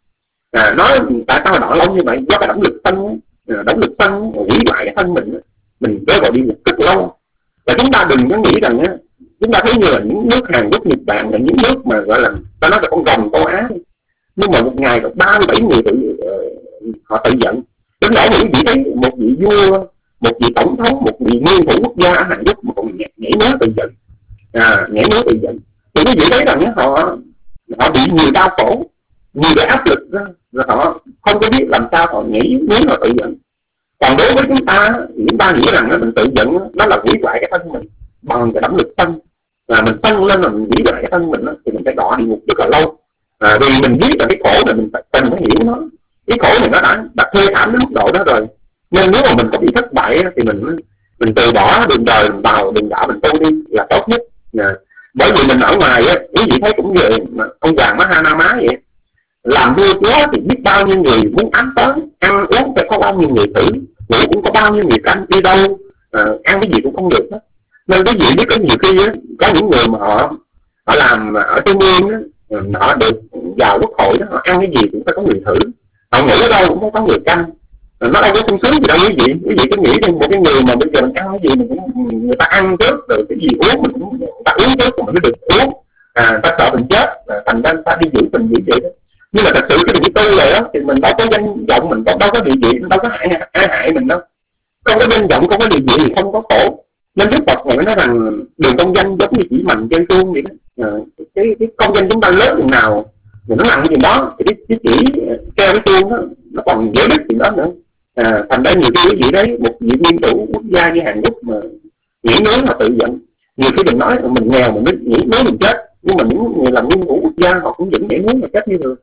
Nói tại sao đọa lâu như vậy? Do cái động lực sân hủy hoại cái thân mình rơi vào địa ngục rất lâu. Và chúng ta đừng có nghĩ rằng chúng ta thấy như là những nước Hàn Quốc, Nhật Bản là những nước mà gọi là ta nói là con rồng châu Á, nhưng mà một ngày có 37 người họ tự giận. Đến nỗi quý vị thấy một vị vua, một vị tổng thống, một vị nguyên thủ quốc gia ở Hàn Quốc mà còn nhảy nhớ tự giận, thì quý vị thấy rằng họ bị nhiều đau khổ, nhiều cái áp lực đó, rồi họ không có biết làm sao họ nhảy nhớ họ tự giận. Còn đối với chúng ta nghĩ rằng mình tự giận nó là hủy hoại cái thân mình bằng cái động lực sân, là mình sân lên là mình hủy hoại cái thân mình đó, thì mình phải đọa địa ngục rất là lâu. Vì mình biết là cái khổ này mình cần phải hiểu nó. Cái khổ này nó đã thê thảm đến mức độ đó rồi. Nên nếu mà mình có bị thất bại thì mình từ bỏ đường đời, mình vào đường đạo mình tu đi là tốt nhất. Bởi vì mình ở ngoài á, quý vị thấy cũng vậy, mà ông Hoàng Mahanama vậy, làm vua chúa thì biết bao nhiêu người muốn ám tới, ăn uống phải có bao nhiêu người thử, ngủ cũng có bao nhiêu người canh, đi đâu ăn cái gì cũng không được hết. Nên quý vị biết có nhiều khi á, có những người mà họ làm ở Trung ương á, họ được vào quốc hội đó, họ ăn cái gì cũng phải có người thử, họ ngủ ở đâu cũng phải có người canh. Nó đâu có sung sướng gì đâu quý vị cứ nghĩ rằng một cái người mà bây giờ mình ăn cái gì mình cũng, người ta ăn trước rồi cái gì uống mình cũng, người ta uống trước mình mới được uống, người ta sợ mình chết, thành ra người ta đi giữ mình như vậy đó. Nhưng mà thật sự cái việc tu này đó thì mình đâu có danh vọng, mình đâu có địa vị, mình đâu có hại mình đâu, không có danh vọng, không có địa vị thì không có khổ. Nên Đức Phật này nói rằng đường công danh giống như chỉ mạnh trên chuông vậy đó. Cái công danh chúng ta lớn chừng nào thì nó nặng chừng đó, thì cái chỉ treo cái chuông đó nó còn dễ đứt chừng đó nữa. Thành ra nhiều khi quý vị đấy, một vị nguyên thủ quốc gia như Hàn Quốc mà nghỉ nướng là tự giận. Nhiều khi mình nói mình nghèo mình nghỉ nướng mình chết, nhưng mà những người làm nguyên thủ quốc gia họ cũng vẫn nghỉ nướng mà chết như thường.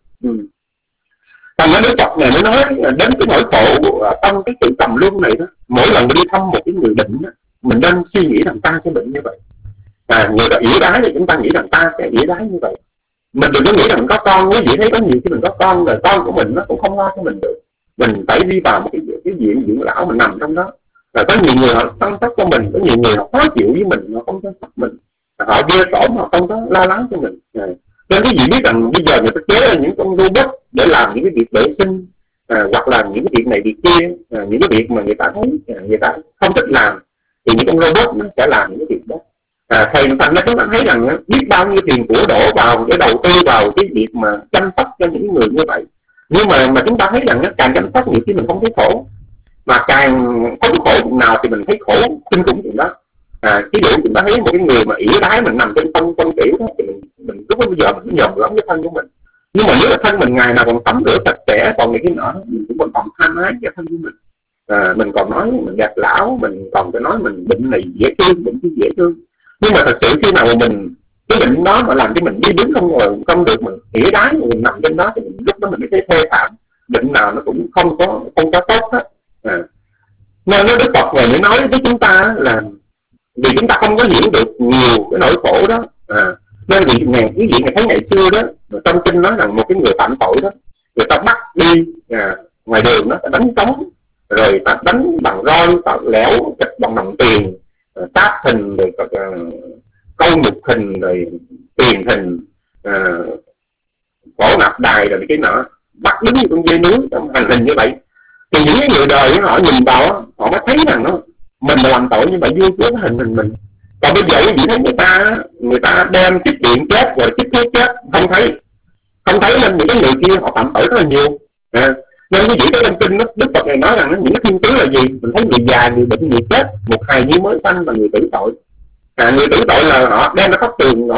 Thành ra Đức Phật này mới nói đến cái nỗi khổ trong cái sự trầm luân này đó. Mỗi lần đi thăm một cái người bệnh đó, mình nên suy nghĩ rằng ta sẽ bệnh như vậy. Người ta ỷ đái thì chúng ta nghĩ rằng ta sẽ ỷ đái như vậy. Mình đừng có nghĩ rằng có con, quý vị thấy có nhiều khi mình có con rồi con của mình nó cũng không lo cho mình được. Mình phải đi vào một cái viện dưỡng lão mình nằm trong đó. Rồi có nhiều người họ chăm sóc cho mình, có nhiều người họ khó chịu với mình, họ không chăm sóc mình, họ ghê tởm, họ không có lo lắng cho mình. Nên quý vị biết rằng bây giờ người ta chế ra những con robot để làm những cái việc vệ sinh, hoặc là những cái việc này việc kia, những cái việc mà người ta thấy người ta không thích làm thì những con robot nó sẽ làm những cái việc đó. Thầy thành ra chúng ta thấy rằng biết bao nhiêu tiền của đổ vào cái đầu tư vào cái việc mà chăm sóc cho những người như vậy. Nhưng mà chúng ta thấy rằng càng chăm sóc nhiều khi mình không thấy khổ, mà càng không khổ nào thì mình thấy khổ kinh khủng chuyện đó. Ví dụ chúng ta thấy một cái người mà ỷ đái mình nằm trên phân kiểu đó, thì mình lúc bây giờ mình nhòm lắm cái thân của mình. Nhưng mà nếu là thân mình ngày nào còn tắm rửa sạch sẽ, còn những cái nọ mình cũng còn tham ái cho thân của mình. Mình còn nói mình gạt lão, mình còn phải nói mình bệnh này dễ thương, bệnh kia dễ thương. Nhưng mà thật sự khi nào mà mình cái bệnh đó mà làm cho mình đi đứng không ngồi không được, mình ỷ đái mình nằm trên đó thì lúc đó mình mới thấy thê thảm. Bệnh nào nó cũng không có tốt hết. Nên Đức Phật này mới nói với chúng ta là vì chúng ta không có hiểu được nhiều cái nỗi khổ đó. Nên quý vị thấy ngày xưa đó, trong kinh nói rằng một cái người phạm tội đó, người ta bắt đi ngoài đường đó, ta đánh trống, rồi ta đánh bằng roi, ta lẻo chặt bằng đồng tiền, tát hình, rồi câu nhục hình, rồi tiền hình, cổ nạp đài, rồi cái nọ, bắt đứng như con dê nướng trong hành hình như vậy. Thì những cái người đời họ nhìn vào, họ mới thấy rằng mình mà làm tội như vậy vua chúa hình mình. Còn bây giờ quý vị thấy người ta đem chích điện chết rồi chích thuốc chết, không thấy nên những cái người kia họ phạm tội rất là nhiều. Nên quý vị thấy trong kinh Đức Phật này nói rằng những cái thiên tướng là gì? Mình thấy người già, người bệnh, người chết, một hài nhi mới sanh và người tử tội. Người tử tội là họ đem ra khóc tường,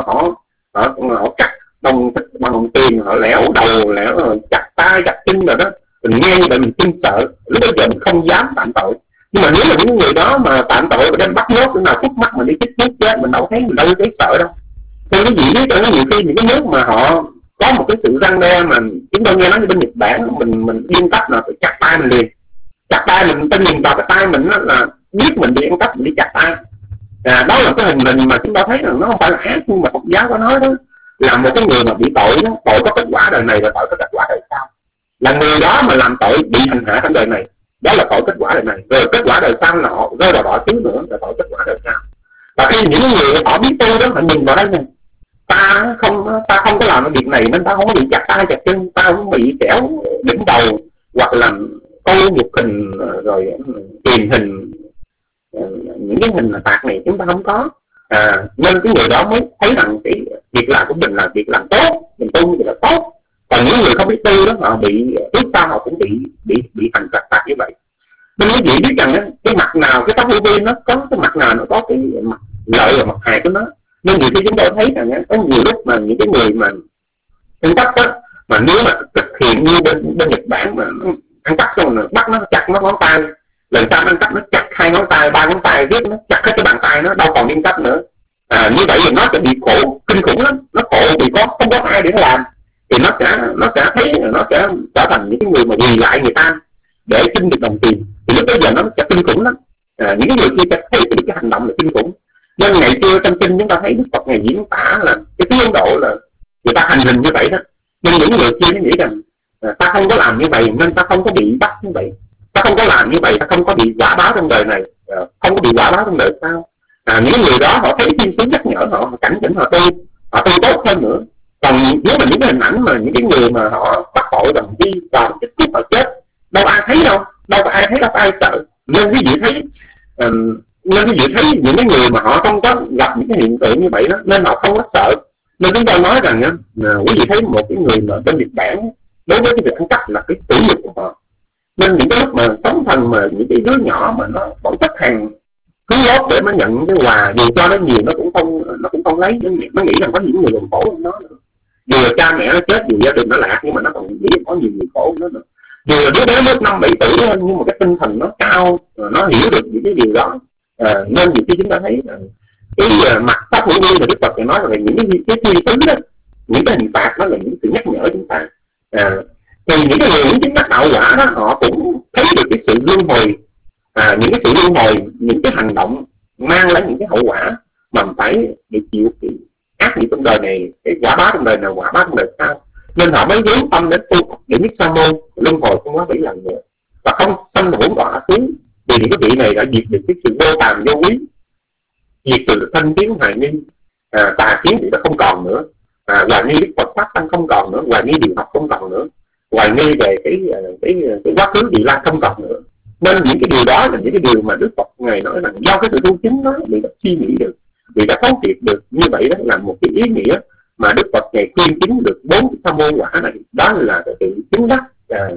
họ cắt bằng đồng tiền, họ lẻo đầu, lẻo chặt tay, chặt chân rồi đó. Mình nghe như vậy mình kinh sợ, lúc bây giờ mình không dám phạm tội. Nhưng mà nếu là những người đó mà phạm tội và đem bắt nhốt chỗ nào phút mắt mình đi chích thuốc chết, mình đâu thấy sợ đâu. Nên cái gì biết rằng nhiều khi những cái nước mà họ có một cái sự răn đe mà chúng tôi nghe nói như bên Nhật Bản, mình điên cắp là phải chặt tay mình liền, chặt tay mình, ta nhìn vào cái tay mình là biết mình bị ăn cắp, mình đi chặt tay. Đó là cái hình mà chúng ta thấy rằng nó không phải là ác, nhưng mà Phật giáo có nói đó là một cái người mà bị tội đó, tội có kết quả đời này và tội có kết quả đời sau. Là người đó mà làm tội bị hành hạ trong đời này, đó là tội kết quả đời này, rồi kết quả đời sau là họ rơi vào đọa xứ nữa, là tội kết quả đời sau. Và khi những người họ biết tu đó, họ nhìn vào đây này, ta không có làm cái việc này nên ta không có bị chặt tay chặt chân, ta không bị xẻo đỉnh đầu hoặc là câu nhục hình, rồi tiền hình, những cái hình phạt này chúng ta không có. Nên cái người đó mới thấy rằng cái việc làm của mình là việc làm tốt, mình tu thì là tốt. Còn những người không biết tu đó, họ bị trước sau họ cũng bị hành phạt như vậy. Nên quý vị biết rằng cái mặt nào, cái pháp vô vi nó có cái mặt nào nó có cái mặt lợi và mặt hại của nó. Nên nhiều khi chúng tôi thấy rằng có nhiều lúc mà những cái người mà ăn cắp đó, mà nếu mà thực hiện như bên Nhật Bản mà ăn cắp xong rồi bắt nó chặt nó ngón tay, lần sau ăn cắp nó chặt 2 ngón tay, 3 ngón tay, riết nó chặt hết cái bàn tay, nó đâu còn đi ăn cắp nữa. Như vậy thì nó sẽ bị khổ kinh khủng lắm, nó khổ vì không có ai để nó làm, thì nó sẽ thấy nó sẽ trở thành những cái người mà quỳ lại người ta để xin được đồng tiền, thì lúc bây giờ nó sẽ kinh khủng lắm. Những cái người kia sẽ thấy cái hành động là kinh khủng. Nên ngày xưa trong kinh chúng ta thấy Đức Phật ngày diễn tả là cái tiếng Ấn Độ là người ta hành hình như vậy đó, nhưng những người kia nó nghĩ rằng ta không có làm như vậy nên ta không có bị bắt như vậy, ta không có làm như vậy ta không có bị quả báo trong đời này, không có bị quả báo trong đời sau. Những người đó họ thấy thiên sứ nhắc nhở họ cảnh tỉnh họ tu tốt hơn nữa. Còn nếu mà những cái hình ảnh mà những cái người mà họ bắt tội đồng đi vào cái kiếp họ chết, đâu ai thấy đâu có ai thấy, đâu có ai sợ. Nên quý vị thấy những cái người mà họ không có gặp những cái hiện tượng như vậy đó nên họ không có sợ. Nên chúng ta nói rằng quý vị thấy một cái người mà bên Nhật Bản đối với cái việc ăn cắp là cái tử lực của họ. Nên những cái lúc mà sóng thần mà những cái đứa nhỏ mà nó vẫn xếp hàng cứ lót để nó nhận cái quà, dù cho nó nhiều nó cũng không lấy, nó nghĩ rằng có những người còn khổ hơn nó nữa. Dù là cha mẹ nó chết, dù gia đình nó lạc, nhưng mà nó còn nghĩ có nhiều người khổ nữa. Dù là đứa bé lúc 5-7 tuổi thôi, nhưng mà cái tinh thần nó cao, nó hiểu được những cái điều đó. Nên nhiều khi chúng ta thấy cái mặt pháp hữu vi là Đức Phật nói là những cái thiên sứ đó, những cái hình phạt đó là những sự nhắc nhở chúng ta. Thì những cái người những chính đắc đạo quả đó họ cũng thấy được cái sự luân hồi, những cái sự luân hồi, những cái hành động mang lại những cái hậu quả mà phải bị chịu cái ác nghiệp trong đời này, cái quả báo trong đời nào, quả báo trong đời sau. Nên họ mới hướng tâm đến tu để biết sa môn luân hồi không quá 7 lần nữa và không sanh hỗn đọa xuống. Vì những cái vị này đã diệt được cái sự vô tàm vô quý, diệt từ thanh kiến hoài nghi, tà kiến thì nó không còn nữa, hoài nghi Đức Phật pháp tăng không còn nữa, hoài nghi điều học không còn nữa, hoài nghi về cái quá khứ vị lai không còn nữa. Nên những cái điều đó là những cái điều mà Đức Phật ngài nói rằng do cái sự tu chính đó vì đã suy nghĩ được, vì đã thấu triệt được. Như vậy đó là một cái ý nghĩa mà Đức Phật ngài khuyên chứng được 4 sa môn quả này. Đó là cái sự chứng đắc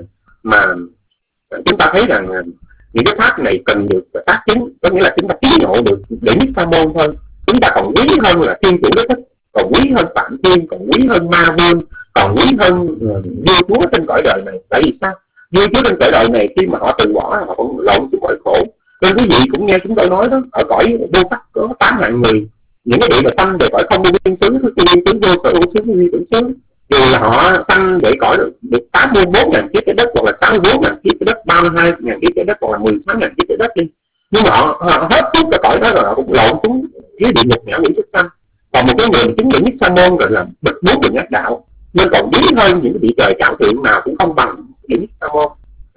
mà chúng ta thấy rằng những cái pháp này cần được tác chứng, có nghĩa là chúng ta tiến ngộ được để biết sa môn thôi. Chúng ta còn quý hơn là Thiên Chủ Đế Thích, còn quý hơn Phạm Thiên, còn quý hơn Ma Vương, còn quý hơn vua chúa trên cõi đời này. Tại vì sao? Vua chúa trên cõi đời này khi mà họ từ bỏ, họ cũng lộn xuống cõi khổ. Nên quý vị cũng nghe chúng tôi nói đó, ở cõi vô sắc có 8 hạng người, những cái vị mà sanh về cõi không vô biên xứ, thứ biên xứ, vô sở vô xứ, vô vi tưởng xứ, dù là họ sanh để cõi được 84.000 kiếp trái đất, hoặc là 64.000 kiếp trái đất, 32.000 kiếp trái đất, hoặc là 16.000 kiếp trái đất đi, nhưng mà họ hết suốt cái cõi đó rồi họ cũng lộn xuống dưới địa ngục ngạ quỷ súc sanh. Còn một cái người chứng được nhất sa môn gọi là bậc bốn đường ác đạo, nên còn quý hơn những cái vị trời cao thượng nào cũng không bằng địa nhất sa môn.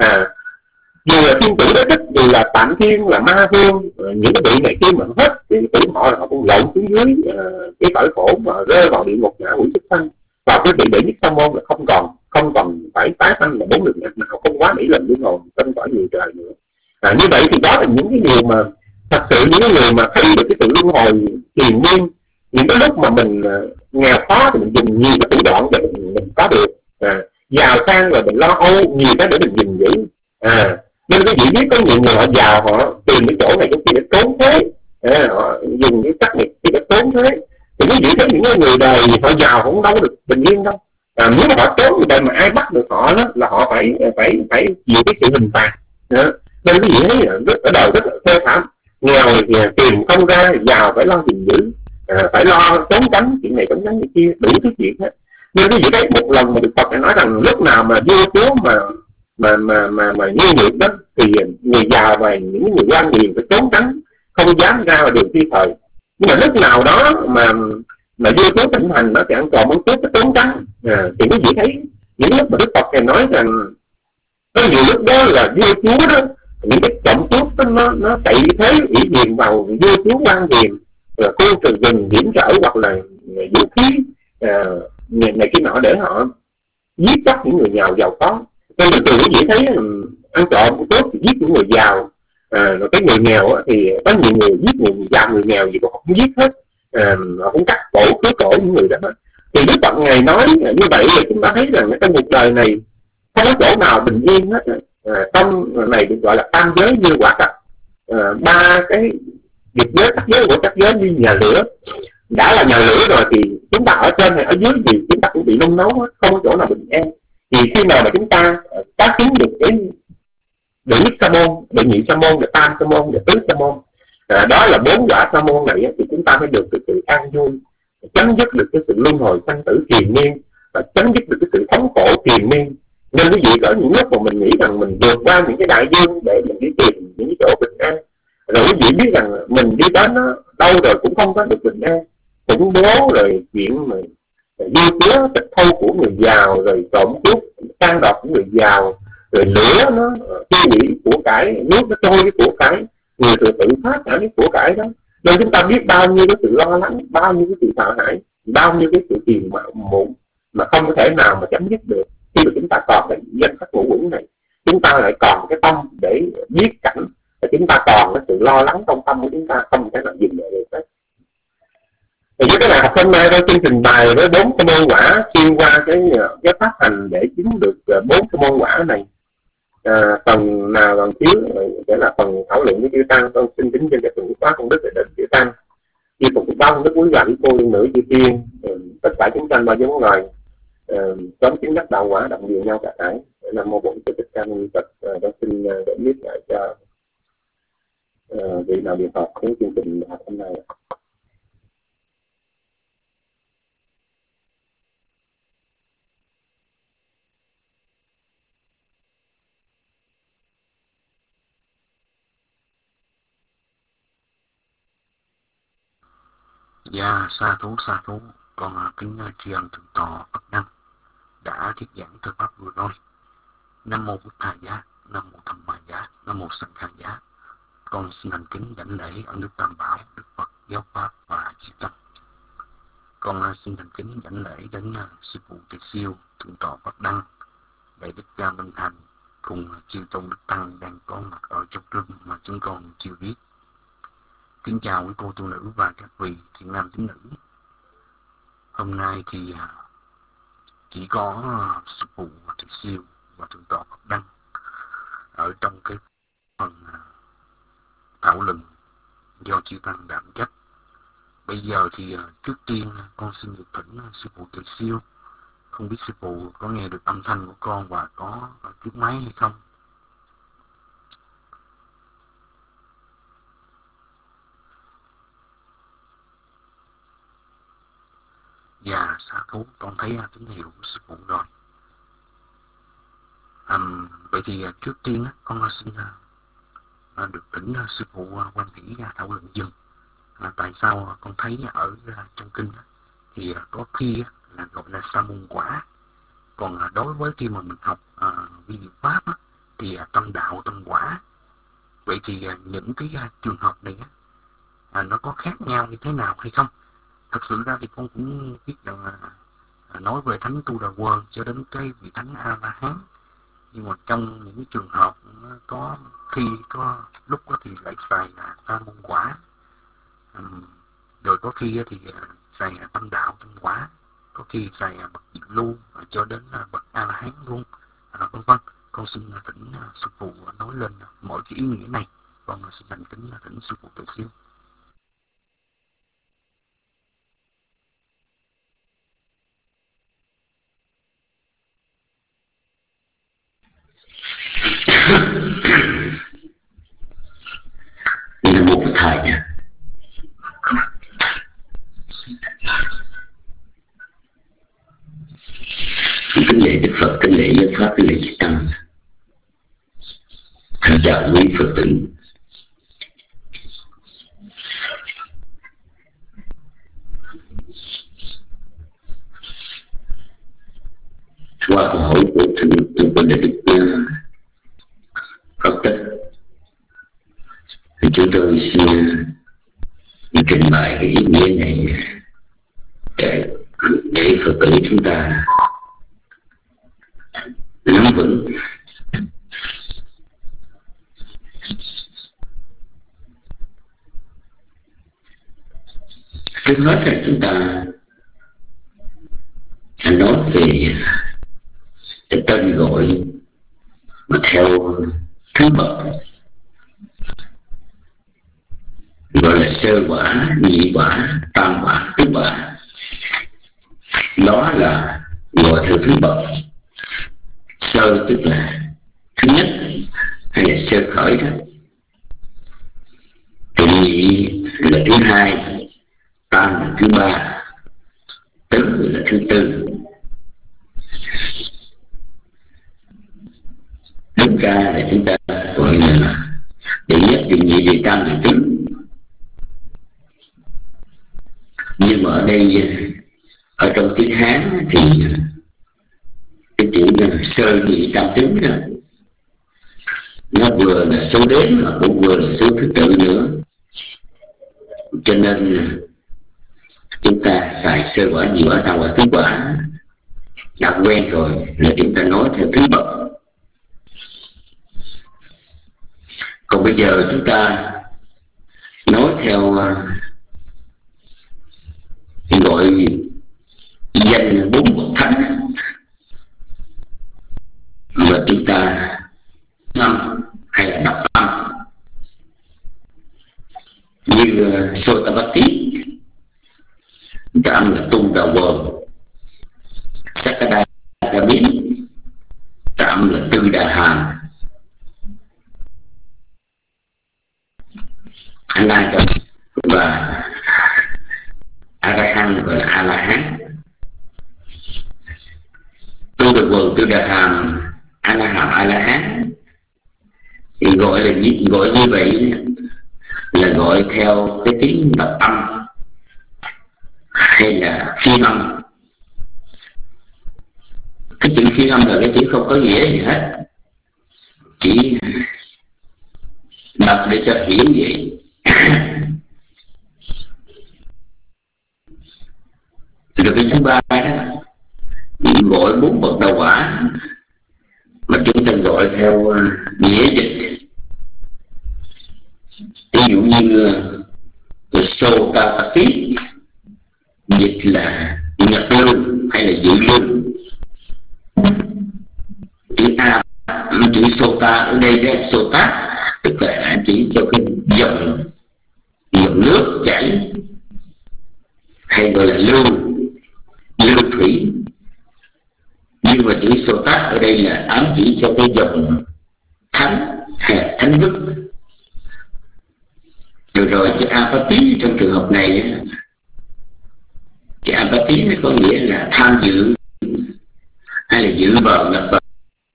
Dù là Thiên Chủ Đế Thích, dù là Tạm Thiên, là Ma Vương, những cái vị này khi mà hết cái tuổi họ là họ cũng lộn xuống dưới cái cõi khổ mà rơi vào địa ngục ngạ quỷ súc sanh. Và cái vị đệ nhất sa môn là không còn phải tái sanh là 4 đường ác nào, không quá 7 lần luân hồi trong cõi người trời nữa. Như vậy thì đó là những cái điều mà thật sự những người mà thấy được cái sự luân hồi triền miên, những cái lúc mà mình nghèo khó thì mình dùng nhiều cái thủ đoạn để mình có được, giàu sang rồi mình lo âu nhiều cái để mình gìn giữ. Nên quý vị biết có nhiều người họ giàu, họ tìm cái chỗ này chỗ kia để trốn thuế, họ dùng cái cách này để trốn thuế. Thì quý vị thấy những người đời họ giàu không đâu được bình yên đâu. Nếu mà họ trốn như vậy mà ai bắt được họ đó là họ phải chịu cái sự hình phạt. Nên quý vị thấy ở đời rất là thê thảm, nghèo thì tìm không ra, giàu phải lo gìn giữ, phải lo trốn tránh chuyện này trốn tránh chuyện kia, đủ thứ chuyện hết. Nên quý vị thấy một lần mà Đức Phật nói rằng lúc nào mà vua chúa mà như nhược đó thì người giàu và những người quan hiền phải trốn tránh, không dám ra vào đường phi thời. Nhưng mà lúc nào đó mà vua chúa thịnh hành nó thì ăn trộm ăn cướp nó trốn tránh. Thì quý vị thấy những lúc mà Đức Phật này nói rằng có nhiều lúc đó là vua chúa đó, những cái trộm cướp đó, nó cậy thế ủy quyền vào vua chúa quan hiền, là khu trừ rừng hiểm trở hoặc là vũ khí này kia nọ để họ giết chóc những người giàu có. Nên bình thường quý vị thấy ăn trộm cướp giết những người giàu, rồi cái người nghèo thì có nhiều người giết người giàu người nghèo gì cũng không giết hết, họ cũng cắt cổ cứa cổ những người đó. Thì Đức Phật ngài nói như vậy thì chúng ta thấy rằng trong cuộc đời này không có chỗ nào bình yên hết. Trong này được gọi là tam giới như quả trạch, 3 cái nghiệp giới sắc giới của sắc giới như nhà lửa. Đã là nhà lửa rồi thì chúng ta ở trên hay ở dưới gì chúng ta cũng bị nung nấu hết, không có chỗ nào bình an. Thì khi nào mà chúng ta tác chứng được cái đệ nhất sa môn, đệ nhị sa môn, đệ tam sa môn, đệ tứ sa môn, đó là 4 quả sa môn này, thì chúng ta mới được cái sự an vui, chấm dứt được cái sự luân hồi sanh tử triền miên và chấm dứt được cái sự thống khổ triền miên. Nên quý vị có những lúc mà mình nghĩ rằng mình vượt qua những cái đại dương để mình đi tìm những cái chỗ bình an, Rồi quý vị biết rằng mình đi đến đó, đâu rồi cũng không có được bình an, khủng bố, rồi chuyện mà dư chứa tịch thu của người giàu, rồi trộm cướp can đoạt của người giàu, rồi lửa nó tiêu hủy của cải, nước nó trôi cái của cải, người tự phát cả cái của cải đó. Nên chúng ta biết bao nhiêu cái sự lo lắng, bao nhiêu cái sự sợ hãi, bao nhiêu cái sự phiền muộn mà không có thể nào mà chấm dứt được. Khi mà chúng ta còn cái danh sách ngũ quẩn này, chúng ta lại còn cái tâm để biết cảnh, và chúng ta còn cái sự lo lắng trong tâm của chúng ta, không thể nào dừng lại được. Thì với cái bài học hôm nay tôi xin trình bày với 4 cái môn quả, xuyên qua cái pháp hành để chứng được 4 cái môn quả này. Phần nào còn thiếu sẽ là phần thảo luận với chư tăng. Tôi xin kính trên cái phần khóa công đức để đến chư tăng, chư phục báo công đức quý vị cô liên nữ chư thiên, tất cả chúng sanh ba giống loài sớm chứng đắc đạo quả, đồng điều nhau cả thải. Nam mô Bổn Sư Thích Ca Mâu Ni Phật. Tôi xin để biết lại cho vị nào điều học cái chương trình học hôm nay. Dạ, sa thú, con kính tri ân thượng tọa Phật Năng đã thuyết giảng thời pháp vừa rồi. Nam mô Bụt Thầy Giá, Nam mô Tham Ma Giá, Nam mô Sanh Khai Giá. Con xin thành kính đảnh lễ ân đức Tam Bảo, Đức Phật, Giáo Pháp và chư tăng. Con xin thành kính đảnh lễ đến sư phụ Tề Siêu, thượng tọa Phật Đăng, đại đức Cha Minh Thành cùng chư tôn đức tăng đang có mặt ở trong room mà chúng con chưa biết. Kính chào quý cô tu nữ và các vị thiện nam tín nữ. Hôm nay thì chỉ có sư phụ Tề Siêu và thượng tọa Phật Đăng ở trong cái phần thảo luận do chư tăng đảm trách. Bây giờ thì trước tiên con xin được thỉnh sư phụ Tề Siêu. Không biết sư phụ có nghe được âm thanh của con và có chiếc máy hay không? Dạ, sa thú, con thấy tín hiệu của sư phụ rồi. Vậy thì trước tiên con xin được thỉnh sư phụ quan hỷ thảo luận dùm. Tại sao con thấy ở trong kinh thì có khi là gọi là sa môn quả, còn đối với khi mà mình học vi diệu pháp thì tâm đạo tâm quả. Vậy thì những cái trường hợp này nó có khác nhau như thế nào hay không? Thật sự ra thì con cũng biết rằng nói về thánh Tu Đà Quần cho đến cái vị thánh A La Hán, nhưng mà trong những cái trường hợp có khi có lúc thì lại xài là sa môn quả, rồi có khi thì xài tâm đạo tâm quả, có khi xài bậc diệu lưu cho đến bậc A La Hán luôn, vân vân. Con xin thỉnh sư phụ nói lên mọi cái ý nghĩa này. Con xin thành kính thỉnh sư phụ Tề Siêu. Nam mô Phật Thầy. Kính lễ Đức Phật, kính lễ Giáo Pháp, kính lễ chư tăng. Thân chào quý Phật tử. Qua câu hỏi của thượng quân đại đức Phật Tích, thì chúng tôi xin trình bày cái ý nghĩa này để Phật tử chúng ta nắm vững. Trước hết là chúng ta nói về cái tên gọi mà theo thứ bậc, gọi là sơ quả, nhị quả, tam quả, tứ quả. Đó là gọi theo thứ bậc. Sơ tức là thứ nhất hay là sơ khởi đó, nhị là thứ hai, tam là thứ ba, tứ là thứ tư. Đúng ra là chúng ta gọi là đệ nhất đệ nhị đệ tam đệ tứ. Nhưng mà ở đây ở trong tiếng Hán thì cái chữ sơ nhị tam tứ đó nó vừa là số đếm mà cũng vừa là số thứ tự nữa, cho nên chúng ta xài sơ quả, nhị quả, tam quả, tứ quả đã quen rồi là chúng ta nói theo thứ bậc. Còn bây giờ chúng ta nói theo gọi danh bốn bậc thánh mà chúng ta ngâm hay là đọc âm, như Sotapatti âm là tung đầu vần, Sakadagami âm là tư đà hàm, Anaga và Arahant và A-la-hán. Tư đà vần, tư đà hàm, Anaham, A-la-hán thì gọi như vậy là gọi theo cái tiếng đọc âm hay là phiên âm. Cái chữ phiên âm là cái chữ không có nghĩa gì hết, chỉ đọc để cho hiểu vậy. Rồi cái thứ ba đó gọi bốn bậc đạo quả mà chúng ta gọi theo nghĩa dịch. Ví dụ như Sotapatti dịch là nhập lưu hay là dự lưu. Chữ A, chữ Sota ở đây đó, Sota tức là chỉ cho cái dòng nước chảy hay gọi là lưu thủy. Nhưng mà chữ Sota ở đây là ám chỉ cho cái dòng thánh hay là thánh đức. Rồi chữ Apatti trong trường hợp này, chữ Apatti nó có nghĩa là tham dự hay là dự vào, nhập vào.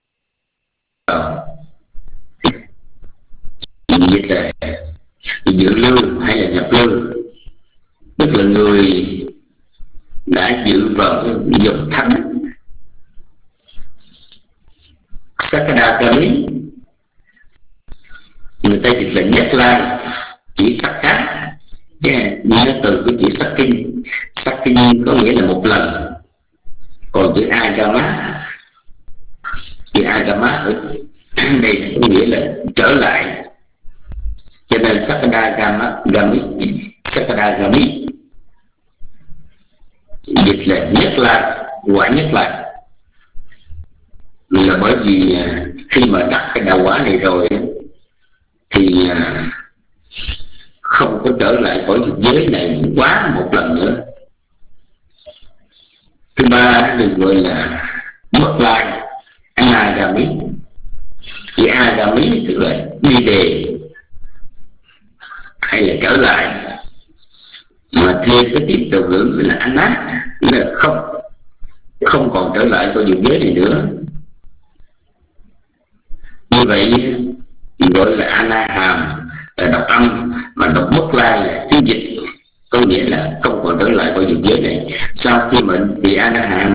Dịch là dự lưu hay là nhập lưu, tức là người đã dự vào dòng thánh. Sakadagami người ta dịch là nhất lai, chỉ sắc cá, nhớ từ cái chữ sắc kinh có nghĩa là một lần. Còn chữ agama ở đây có nghĩa là trở lại, cho nên Sakadagami dịch là nhất lai, quả nhất lai. Là bởi vì khi mà đắc cái đạo quả này rồi thì không có trở lại khỏi dục giới này quá một lần nữa. Thứ ba được gọi là mất lai, Anagami. Thì Agami tức là đi về hay là trở lại, mà thêm cái tiếp tục ngữ là Anat, là không còn trở lại khỏi dục giới này nữa. Như vậy gọi là Anaham là đọc âm, mà đọc mất lai là tiếng dịch, có nghĩa là không còn trở lại khỏi dục giới này. Sau khi mệnh vị Anaham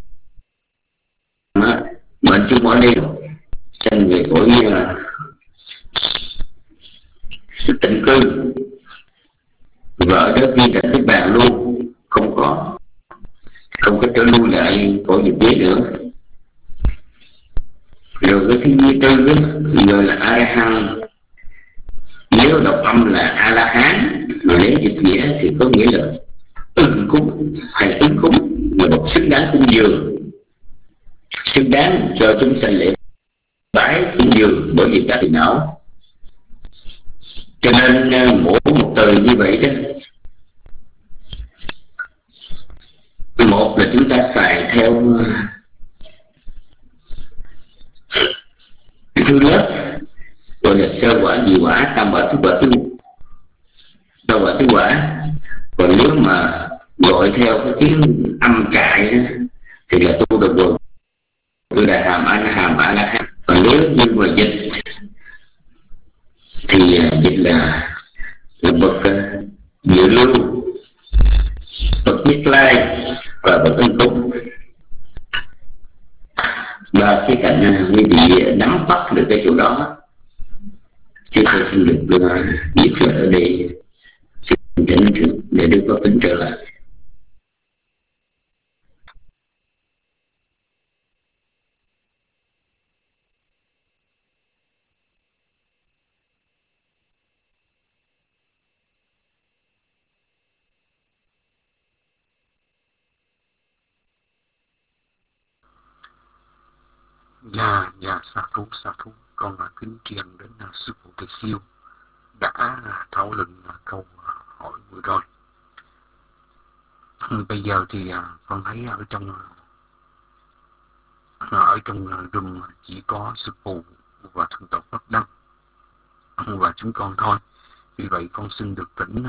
mệnh chung ở đây sanh về cõi tịnh cư, và ở đó viên thành Niết Bàn luôn, không có trở lui lại cõi dục giới nữa. Rồi cái thứ tư gọi là Arahant. Nếu đọc âm là A-la-hán, mà nếu dịch nghĩa thì có nghĩa là ưng cúng hay là ứng cúng, mà đọc xứng đáng cúng dường, xứng đáng cho chúng sanh lễ bái cúng dường bởi vì các phiền não. Cho nên mỗi một từ như vậy đó, một là chúng ta xài theo thứ lớp gọi là sơ quả, nhị quả, tam quả, tứ quả, sơ quả, tứ quả. Còn nếu mà gọi theo cái tiếng âm trại đó, thì là tu được rồi, tư đà hàm, Anaham, A-la-hán. Còn nếu như mà dịch thì dịch là bậc dự lưu, bậc nhất lai và bậc ân túc. Ba cái cạnh quý vị nắm bắt được cái chỗ đó, chứ tôi xin được viết lại ở đây, xin chỉnh để được có tính trở lại. Dạ, sa thú. Con kính tri ân đến sư phụ Thầy Siêu đã thảo luận câu hỏi vừa rồi. Bây giờ thì con thấy ở trong room chỉ có sư phụ và thượng tọa Pháp Đăng và chúng con thôi. Vì vậy con xin được thỉnh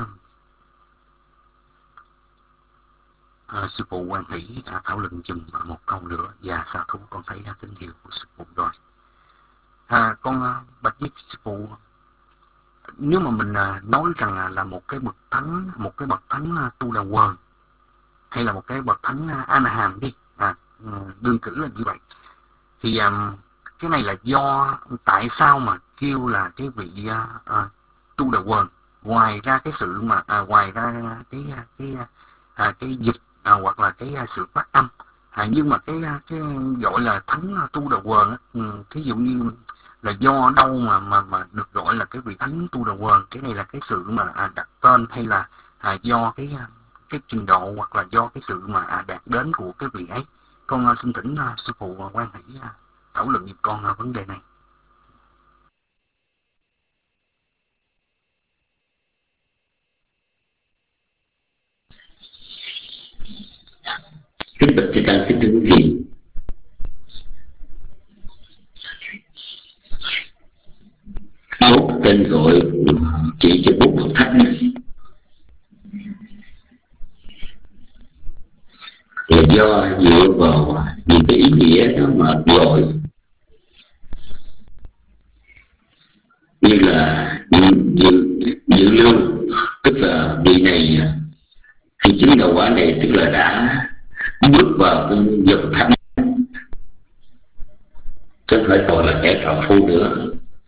sư phụ Quan Hỷ thảo luận dùm một câu nữa. Và sa thú, con thấy tín hiệu của sư phụ rồi. Con bạch với sư phụ, nếu mà mình nói rằng là một cái bậc thánh tu đà quần, hay là một cái bậc thánh A Na Hàm đi, đương cử là như vậy, thì cái này là do tại sao mà kêu là cái vị tu đà quần, ngoài ra cái sự mà ngoài ra cái dịch hoặc là cái sự phát âm, nhưng mà cái gọi là thánh tu đà quần, thí dụ như là do đâu mà được gọi là cái vị thánh tu đà quần? Cái này là cái sự mà đặt tên, hay là do cái trình độ, hoặc là do cái sự mà đạt đến của cái vị ấy? Con xin thỉnh sư phụ Quan Hỷ thảo luận giúp con vấn đề này. Kính bạch Thầy Tăng, kính thưa quý vị, bốn tên gọi chỉ cho bốn bậc thánh là do dựa vào những cái ý nghĩa đó mà gọi, như là dự lưu, tức là vị này khi chứng đạo quả này tức là đã bước vào cái dòng thánh, chứ không phải còn là kẻ phạm phu nữa.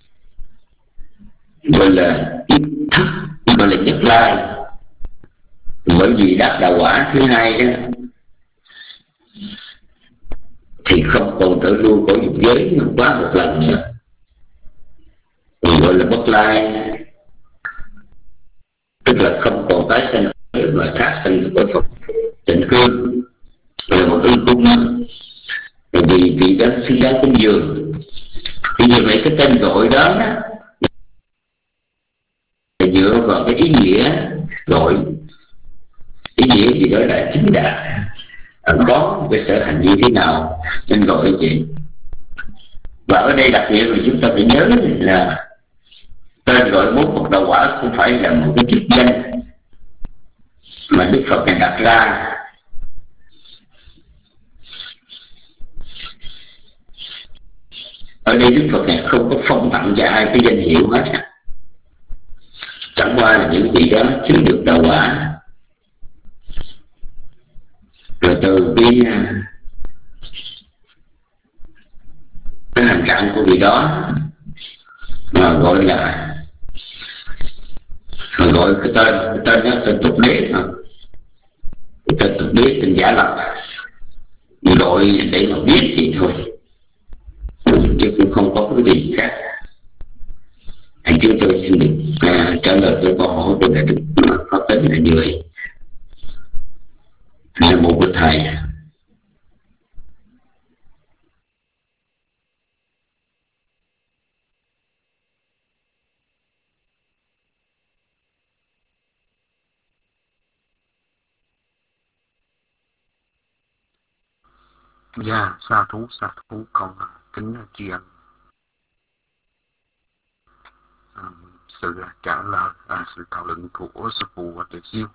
Gọi là ít thức, gọi là nhất lai, bởi vì đắc đạo quả thứ hai đó thì không còn trở lưu của dục giới quá một lần nữa, gọi là bất lai, tức là không còn tái sanh và sát sanh của Phật tịnh cương, là một ưng cung, vì vị đó xứng đáng cúng dường. Thì như vậy cái tên gọi đó là dựa vào cái ý nghĩa gọi, ý nghĩa gì đó là chính đạt, có cái sở hành như thế nào nên gọi vậy. Và ở đây đặc biệt là chúng ta phải nhớ là tên gọi bốn bậc đạo quả không phải là một cái chức danh mà Đức Phật này đặt ra. Ở đây Đức Phật này không có phong tặng cho ai cái danh hiệu hết, chẳng qua là những vị đó chứng được đạo quả, rồi từ cái hành trạng của vị đó mà gọi là gọi cái tên đó tên tục đế, cái tên tục đế, tên giả lập, gọi để mà biết vậy thôi, chứ cũng không có cái gì khác. Chúng tôi xin được trả lời cho câu hỏi của Đại Đức Pháp Tấn là như vậy. Nam mô Bổn Thầy. Dạ, sa thú, con kính tri ân sự trả lời, sự thảo luận của sư phụ và Thầy Siêu.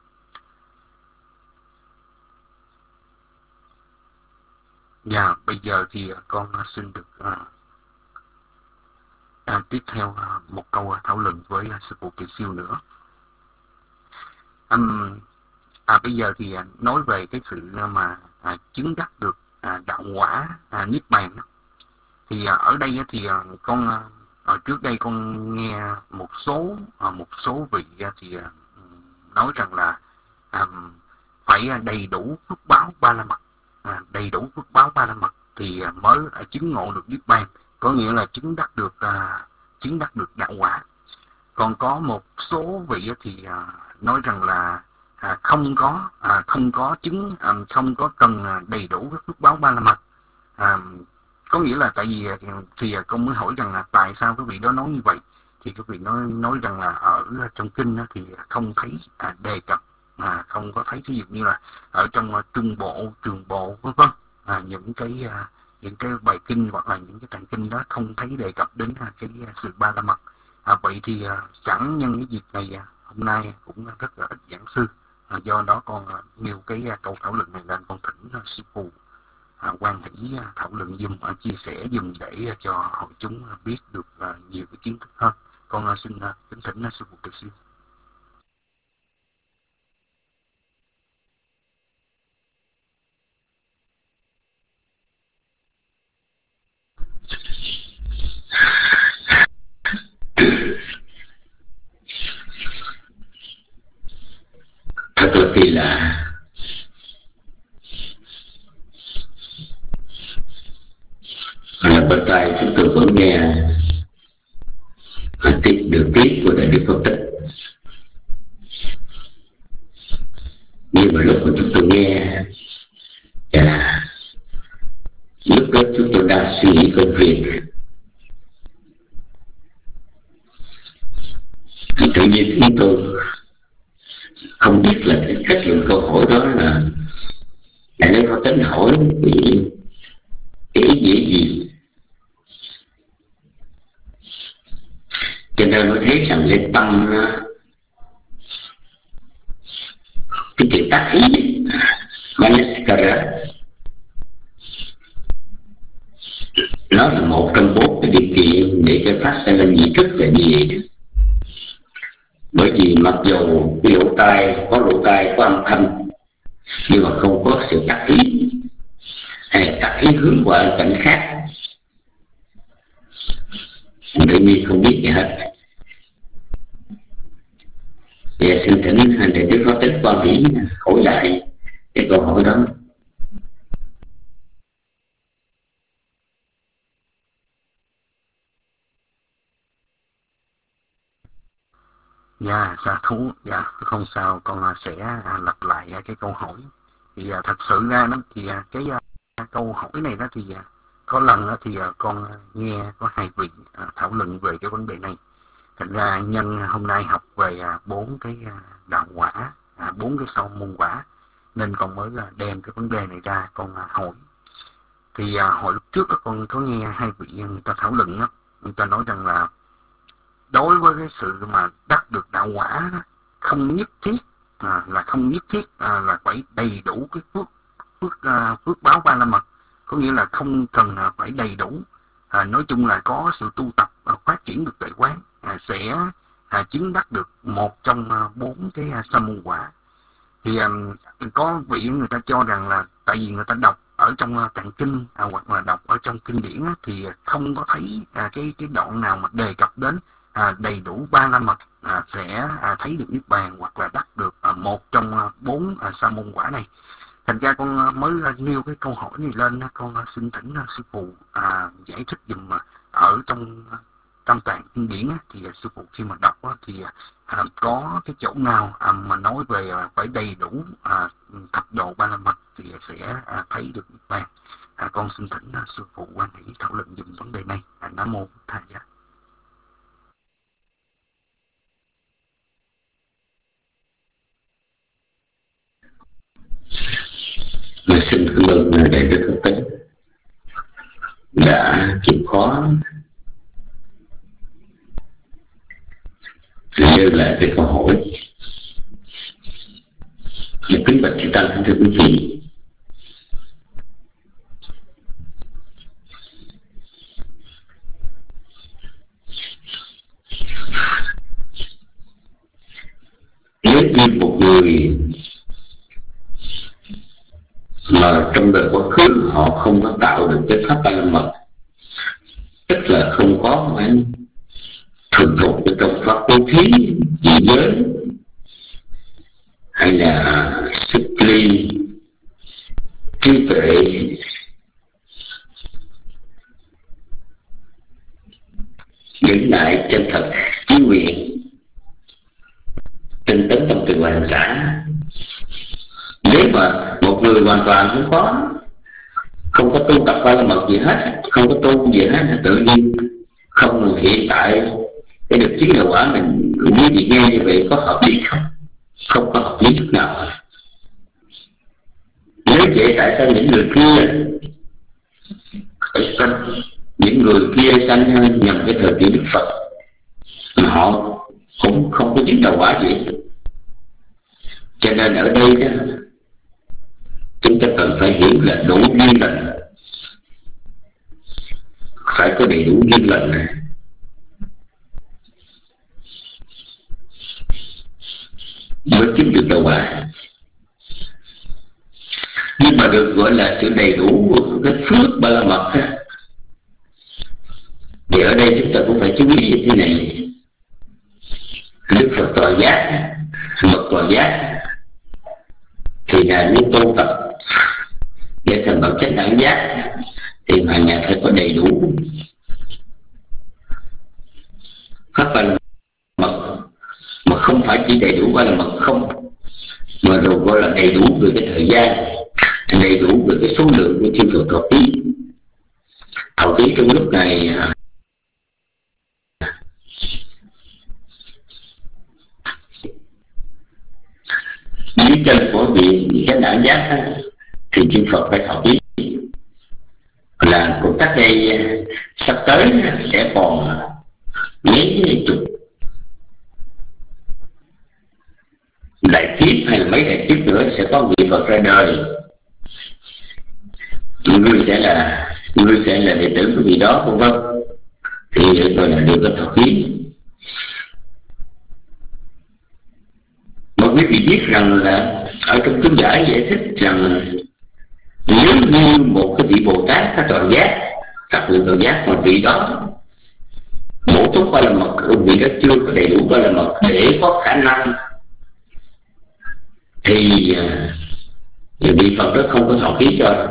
Dạ, bây giờ thì con xin được tiếp theo một câu thảo luận với sư phụ Kỳ Siêu nữa. Bây giờ thì nói về cái sự mà chứng đắc được đạo quả niết bàn. Thì ở đây thì con trước đây con nghe một số vị thì nói rằng là phải đầy đủ phước báo ba la mật, đầy đủ phước báo ba la mật thì mới chứng ngộ được niết bàn, có nghĩa là chứng đắc được đạo quả. Còn có một số vị thì nói rằng là không có chứng, không có cần đầy đủ cái phước báo ba la mật. Có nghĩa là tại vì thì con mới hỏi rằng là tại sao cái vị đó nói như vậy. Thì cái vị nói rằng là ở trong kinh thì không thấy đề cập, không có thấy ví dụ như là ở trong trung bộ, trường bộ vân vân, những cái bài kinh hoặc là những cái tạng kinh đó không thấy đề cập đến cái sự ba la mật. Vậy thì sẵn nhân cái dịp này hôm nay cũng rất là ít giảng sư, do đó con nêu cái câu thảo luận này lên, con thỉnh sư phụ quan hỷ thảo luận dùm, chia sẻ dùm để cho hội chúng biết được nhiều cái kiến thức hơn. Con xin kính thỉnh sư phụ Kỳ Siêu. Thật là kỳ lạ. Bên tai chúng tôi vẫn nghe được tiếp của Đại Đức Phật Tích, nhưng mà lúc mà chúng tôi nghe lúc đó chúng tôi đang suy nghĩ công việc, thì tự nhiên chúng tôi không biết là cái kết luận câu hỏi đó là Đại Đức Phật Tích hỏi cái ý nghĩa gì. Cho nên mới thấy rằng cái tâm cái chữ tác ý Manaskara nó là một trong 4 cái điều kiện để cho phát sinh lên nhị thức là như vậy. Bởi vì mặc dù cái lỗ tai có âm thanh nhưng mà không có sự tác ý, hay tác ý hướng qua cảnh khác, tự nhiên không biết gì hết. Và xin thỉnh Đại Đức Phật Tích quan hỷ hỏi lại cái câu hỏi đó. Dạ, sa thú. Dạ, không sao, con sẽ lặp lại cái câu hỏi. Thì thật sự ra đó thì cái câu hỏi này đó thì có lần đó thì con nghe có 2 vị thảo luận về cái vấn đề này. Thành ra nhân hôm nay học về 4 cái đạo quả, 4 cái sâu môn quả, nên con mới đem cái vấn đề này ra con hỏi. Thì hồi lúc trước con có nghe 2 vị người ta thảo luận đó, người ta nói rằng là đối với cái sự mà đắc được đạo quả đó, không nhất thiết là phải đầy đủ cái phước báo ba la mật, có nghĩa là không cần phải đầy đủ. Nói chung là có sự tu tập phát triển được tuệ quán sẽ chứng đắc được một trong 4 cái sa môn quả. Thì có vị người ta cho rằng là tại vì người ta đọc ở trong tạng kinh hoặc là đọc ở trong kinh điển thì không có thấy cái đoạn nào mà đề cập đến đầy đủ ba la mật sẽ thấy được niết bàn hoặc là đắc được một trong 4 sa môn quả này. Thành ra con mới nêu cái câu hỏi này lên, con xin thỉnh sư phụ giải thích dùm ở trong tam tạng kinh điển thì sư phụ khi mà đọc thì có cái chỗ nào mà nói về phải đầy đủ thập độ ba la mật thì sẽ thấy được niết bàn. Con xin thỉnh sư phụ quan hỷ thảo luận dùm vấn đề này. Nam mô Thầy Giá. Xin cảm ơn Đại Đức Phật Tích đã chịu khó nêu lại cái câu hỏi. Kính bạch chư tăng, kính thưa quý vị, mà trong đời quá khứ họ không có tạo được cái pháp ba la mật, tức là không có phải thuần thục cái công pháp bố thí, dị giới hay là sức ly, trí tuệ, nhẫn nại, chân thật, chí nguyện, tinh tấn trong từ hành xã. Nếu mà một người hoàn toàn không có tu tập ba la mật gì hết, không có tu gì hết, tự nhiên không, hiện tại cái được chứng đạo quả mình quý vị nghe như vậy có hợp lý không? Không có hợp lý chút nào. Nếu vậy tại sao những người kia sanh nhằm cái thời kỳ Đức Phật mà họ cũng không có chứng đạo quả gì? Cho nên ở đây đó, chúng ta cần phải hiểu là đủ duyên lành, phải có đầy đủ duyên lành này mới chứng được đạo quả. Nhưng mà được gọi là sự đầy đủ cái phước ba la mật á, thì ở đây chúng ta cũng phải chú ý như thế này. Đức Phật tọa giác, mật tọa giác, thì là nếu tu tập để thành bậc chánh đẳng giác thì hàng ngày phải có đầy đủ pháp ba la mật, mà không phải chỉ đầy đủ ba la mật không, mà rồi gọi là đầy đủ về cái thời gian, đầy đủ về cái số lượng của chư Phật thọ ký. Thọ ký trong lúc này dưới chân của vị chánh đẳng giác thì chư Phật phải thọ ký, là cũng cách đây sắp tới sẽ còn mấy chục đại kiếp hay là mấy đại kiếp nữa sẽ có vị Phật ra đời. Ngươi sẽ là đệ tử của vị đó, vân vân, thì gọi là được cái thọ ký. Mà quý vị biết rằng là ở trong kinh giải giải thích rằng nếu như một cái vị Bồ Tát có toàn giác, tập luyện toàn giác, mà vị đó bổ túc ba la mật, vị đó chưa có đầy đủ ba la mật để có khả năng, thì vị Phật đó không có thọ ký cho.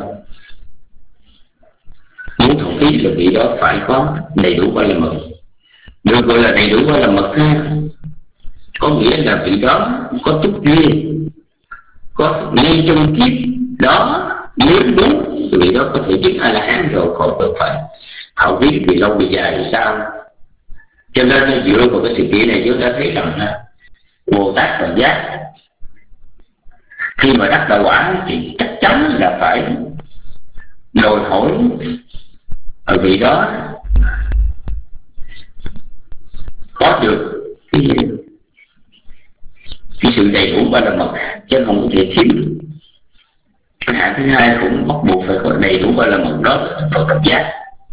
Muốn thọ ký là vị đó phải có đầy đủ ba la mật. Được gọi là đầy đủ ba la mật ha, có nghĩa là vị đó có túc duyên, có ngay trong kiếp đó nếu đúng thì vị đó có thể chứng A La Hán rồi, còn cần phải thọ ký vì lâu vì dài thì sao. Cho nên dựa vào cái sự kiện này chúng ta thấy rằng Bồ Tát Toàn Giác khi mà đắc đạo quả thì chắc chắn là phải đòi hỏi ở vị đó có được cái sự đầy đủ ba la mật, chứ không có thể thiếu được. Cái hạng thứ hai cũng bắt buộc phải có đầy đủ ba la mật, đó là Phật Độc Giác.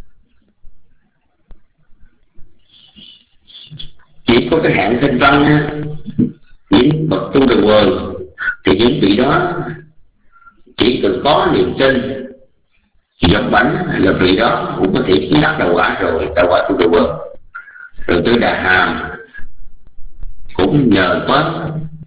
Chỉ có cái hạng thanh văn, những bậc tu đầu quần, thì những vị đó chỉ cần có niềm tin giống bánh là vị đó cũng có thể chứng đắc đạo quả rồi, đạo quả tu đầu quần. Rồi tới Đà Hàm cũng nhờ có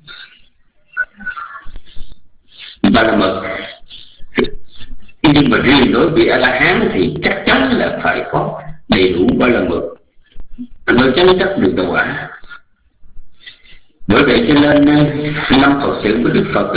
ba la mật. Nhưng mà riêng đối với A La Hán thì chắc chắn là phải có đầy đủ ba la mật mới chứng đắc được đạo quả. Bởi vậy cho nên năm Phật sự của Đức Phật đó,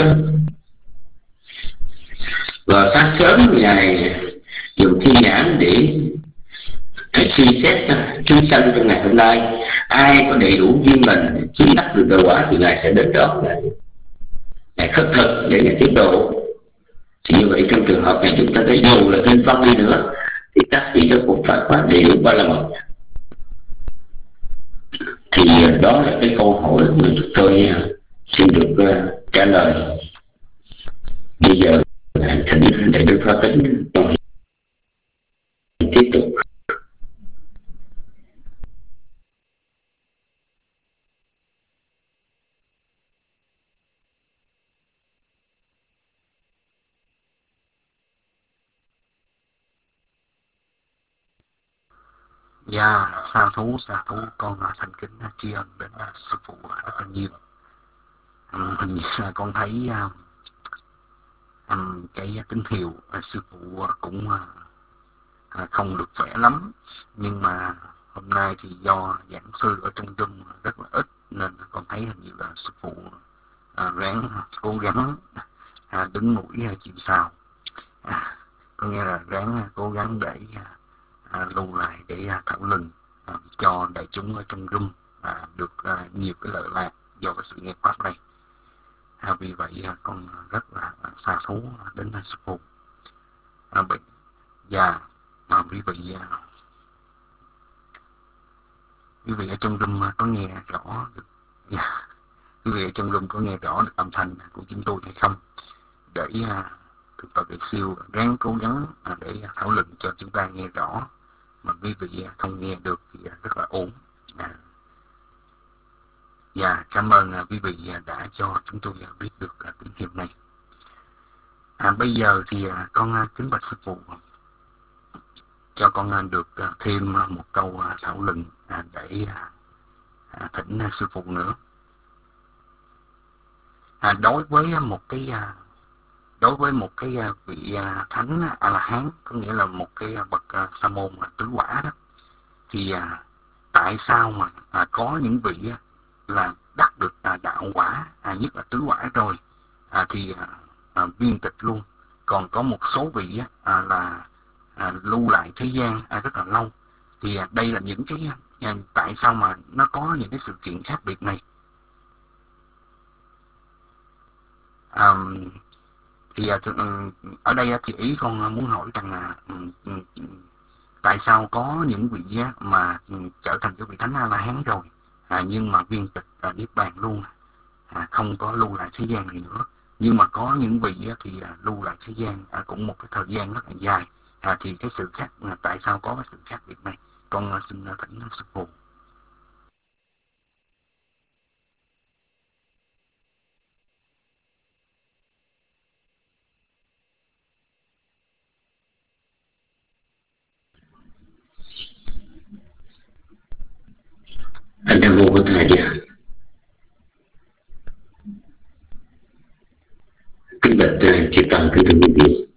vào sáng sớm Ngài dùng thiên nhãn để suy xét chúng sanh trong ngày hôm nay, ai có đầy đủ duyên lành chứng đắc được đạo quả thì Ngài sẽ đến đó, Ngài khất thực để Ngài tiếp độ. Thì như vậy trong trường hợp này chúng ta thấy dù là tên văn đi nữa thì các vị đó cũng phải có đầy đủ ba la mật. Thì đó là cái câu hỏi mà tôi xin được trả lời. Bây giờ thỉnh để Đức Pháp Tính tiếp tục. Dạ, sa thú, con thành kính tri ân đến sư phụ rất là nhiều. Hình như là con thấy cái tín hiệu sư phụ cũng không được khỏe lắm, nhưng mà hôm nay thì do giảng sư ở trong room rất là ít nên con thấy hình như là sư phụ ráng cố gắng đứng mũi chịu sào, có nghĩa là ráng cố gắng để lưu lại để thảo luận cho đại chúng ở trong room được nhiều cái lợi lạc do cái sự nghe pháp này. Vì vậy con rất là xa thú đến sư phụ. Và quý vị ở trong room có nghe rõ được, quý vị ở trong room có nghe rõ được âm thanh của chúng tôi hay không, để thực tập để siêu ráng cố gắng để thảo luận cho chúng ta nghe rõ, mà quý vị không nghe được thì rất là ổn. Và cảm ơn quý vị đã cho chúng tôi biết được tín hiệu này. Bây giờ thì con kính bạch sư phụ cho con được thêm một câu thảo luận để thỉnh sư phụ nữa. Đối với một cái vị thánh A La Hán, có nghĩa là một cái bậc sa môn tứ quả đó, thì tại sao mà có những vị là đắc được đạo quả, nhất là tứ quả rồi thì viên tịch luôn, còn có một số vị là lưu lại thế gian rất là lâu, thì đây là những cái tại sao mà nó có những cái sự kiện khác biệt này. Thì ở đây thì ý con muốn hỏi rằng là tại sao có những vị mà trở thành cái vị thánh A La Hán rồi nhưng mà viên tịch niết bàn luôn, không có lưu lại thế gian này nữa, nhưng mà có những vị thì lưu lại thế gian cũng một cái thời gian rất là dài, thì cái sự khác tại sao có cái sự khác biệt này, con xin thỉnh sư phụ. Nam mô Bổn Thầy Dạ. Kính bạch chư tăng, kính thưa quý vị.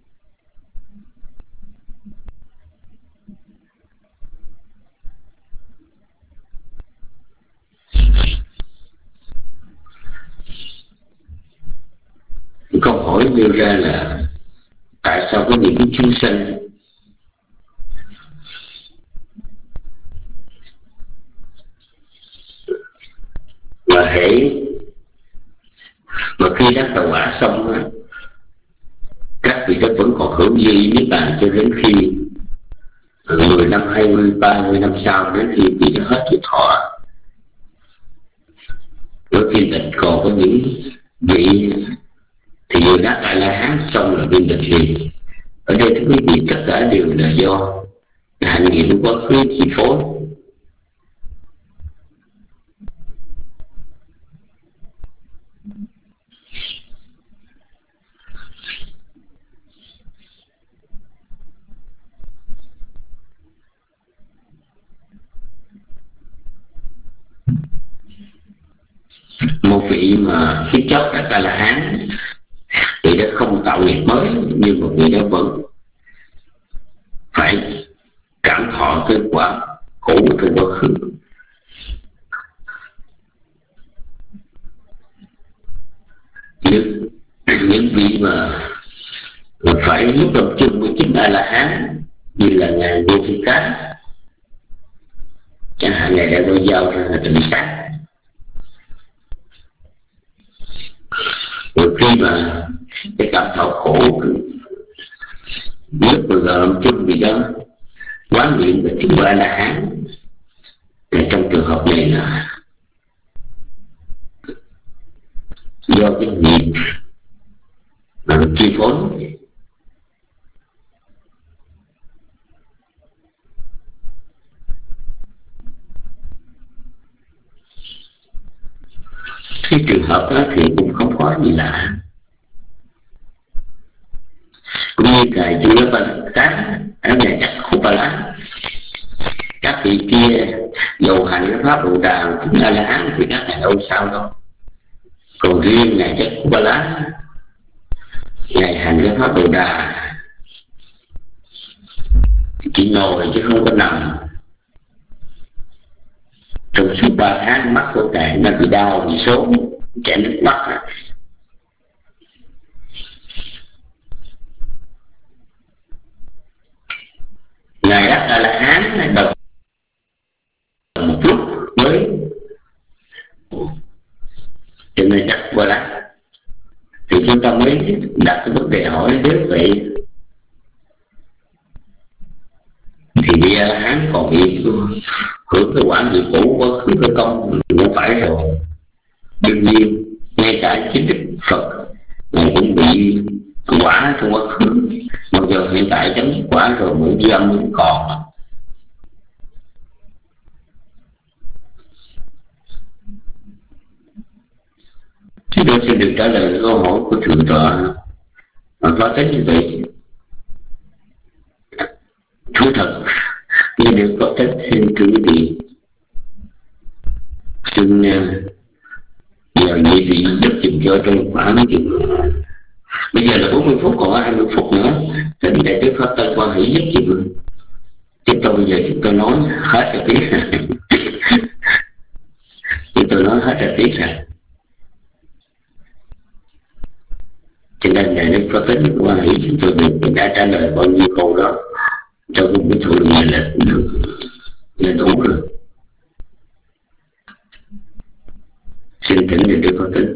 Câu hỏi nêu ra là tại sao có những cái chúng sanh mà hễ mà khi đắc đạo quả xong các vị đó vẫn còn hưởng duyên niết bàn cho đến khi 10 năm, 20, 30 năm sau, đến khi vị đó hết tuổi thọ. Ở viên tịch còn có những vị thì vừa đắc A La Hán xong là viên tịch liền. Ở đây thưa quý vị, tất cả đều là do hạnh nghiệm quá khứ chi phối. Một vị mà kiếp chót đắc A La Hán, vị đó không tạo nghiệp mới, nhưng mà vị đó vẫn phải cảm thọ cái quả cũ từ quá khứ. Những vị mà phải lúc tập trung với chính A La Hán như là ngài Vô Phi Cá, chẳng hạn ngài đã đôi dao ra là tự sát. Rồi khi mà cái cảm thọ khổ lúc mà làm chung gì đó quán niệm về chính A La Hán, trong trường hợp này là do cái nghiệp mà được chi phối. Cái trường hợp đó thì cũng không có gì lạ. Cũng như ngài Chula Ba Cá ở nhà Chắc Khu Ba Lá, các vị kia dù hành cái pháp Bồ Đà cũng A La Hán thì các ngài đâu sao đâu. Còn riêng ngài Chất Cú Ba La, ngài hành cái pháp Bồ Đà chỉ ngồi chứ không có nằm. Trong suốt 3 tháng mắt của ngài nó bị đau, bị sốt, chảy nước mắt. Ngài đắc A La Hán đọc một lúc mới, cho nên chắc qua lá thì chúng ta mới đặt cái vấn đề hỏi nếu vậy thì đi A La Hán còn bị hưởng cái quả nghiệp cũ quá khứ cái công thì không phải rồi. Đương nhiên ngay cả chính Đức Phật ngài cũng bị quả trong quá khứ, mặc dù hiện tại chấm dứt quả rồi mới dư âm vẫn còn. Chúng tôi xin được trả lời câu hỏi của thượng tọa có tính như vậy. Thú thật như được có tính xin thưa quý vị, xin giờ nhị vị giúp dùm cho trong khoảng chừng bây giờ là 40 phút, còn 20 phút nữa thỉnh đại đức Pháp Tân Quang hãy giúp dùm. Chúng tôi bây giờ chúng tôi nói hết rồi tiếng chúng tôi nói hết rồi tiếng rồi, cho nên đại đức có tính Quang hỷ chúng tôi được đã trả lời bao nhiêu câu đó trong cái thủ này là đủ rồi. Xin thỉnh đại đức có tính.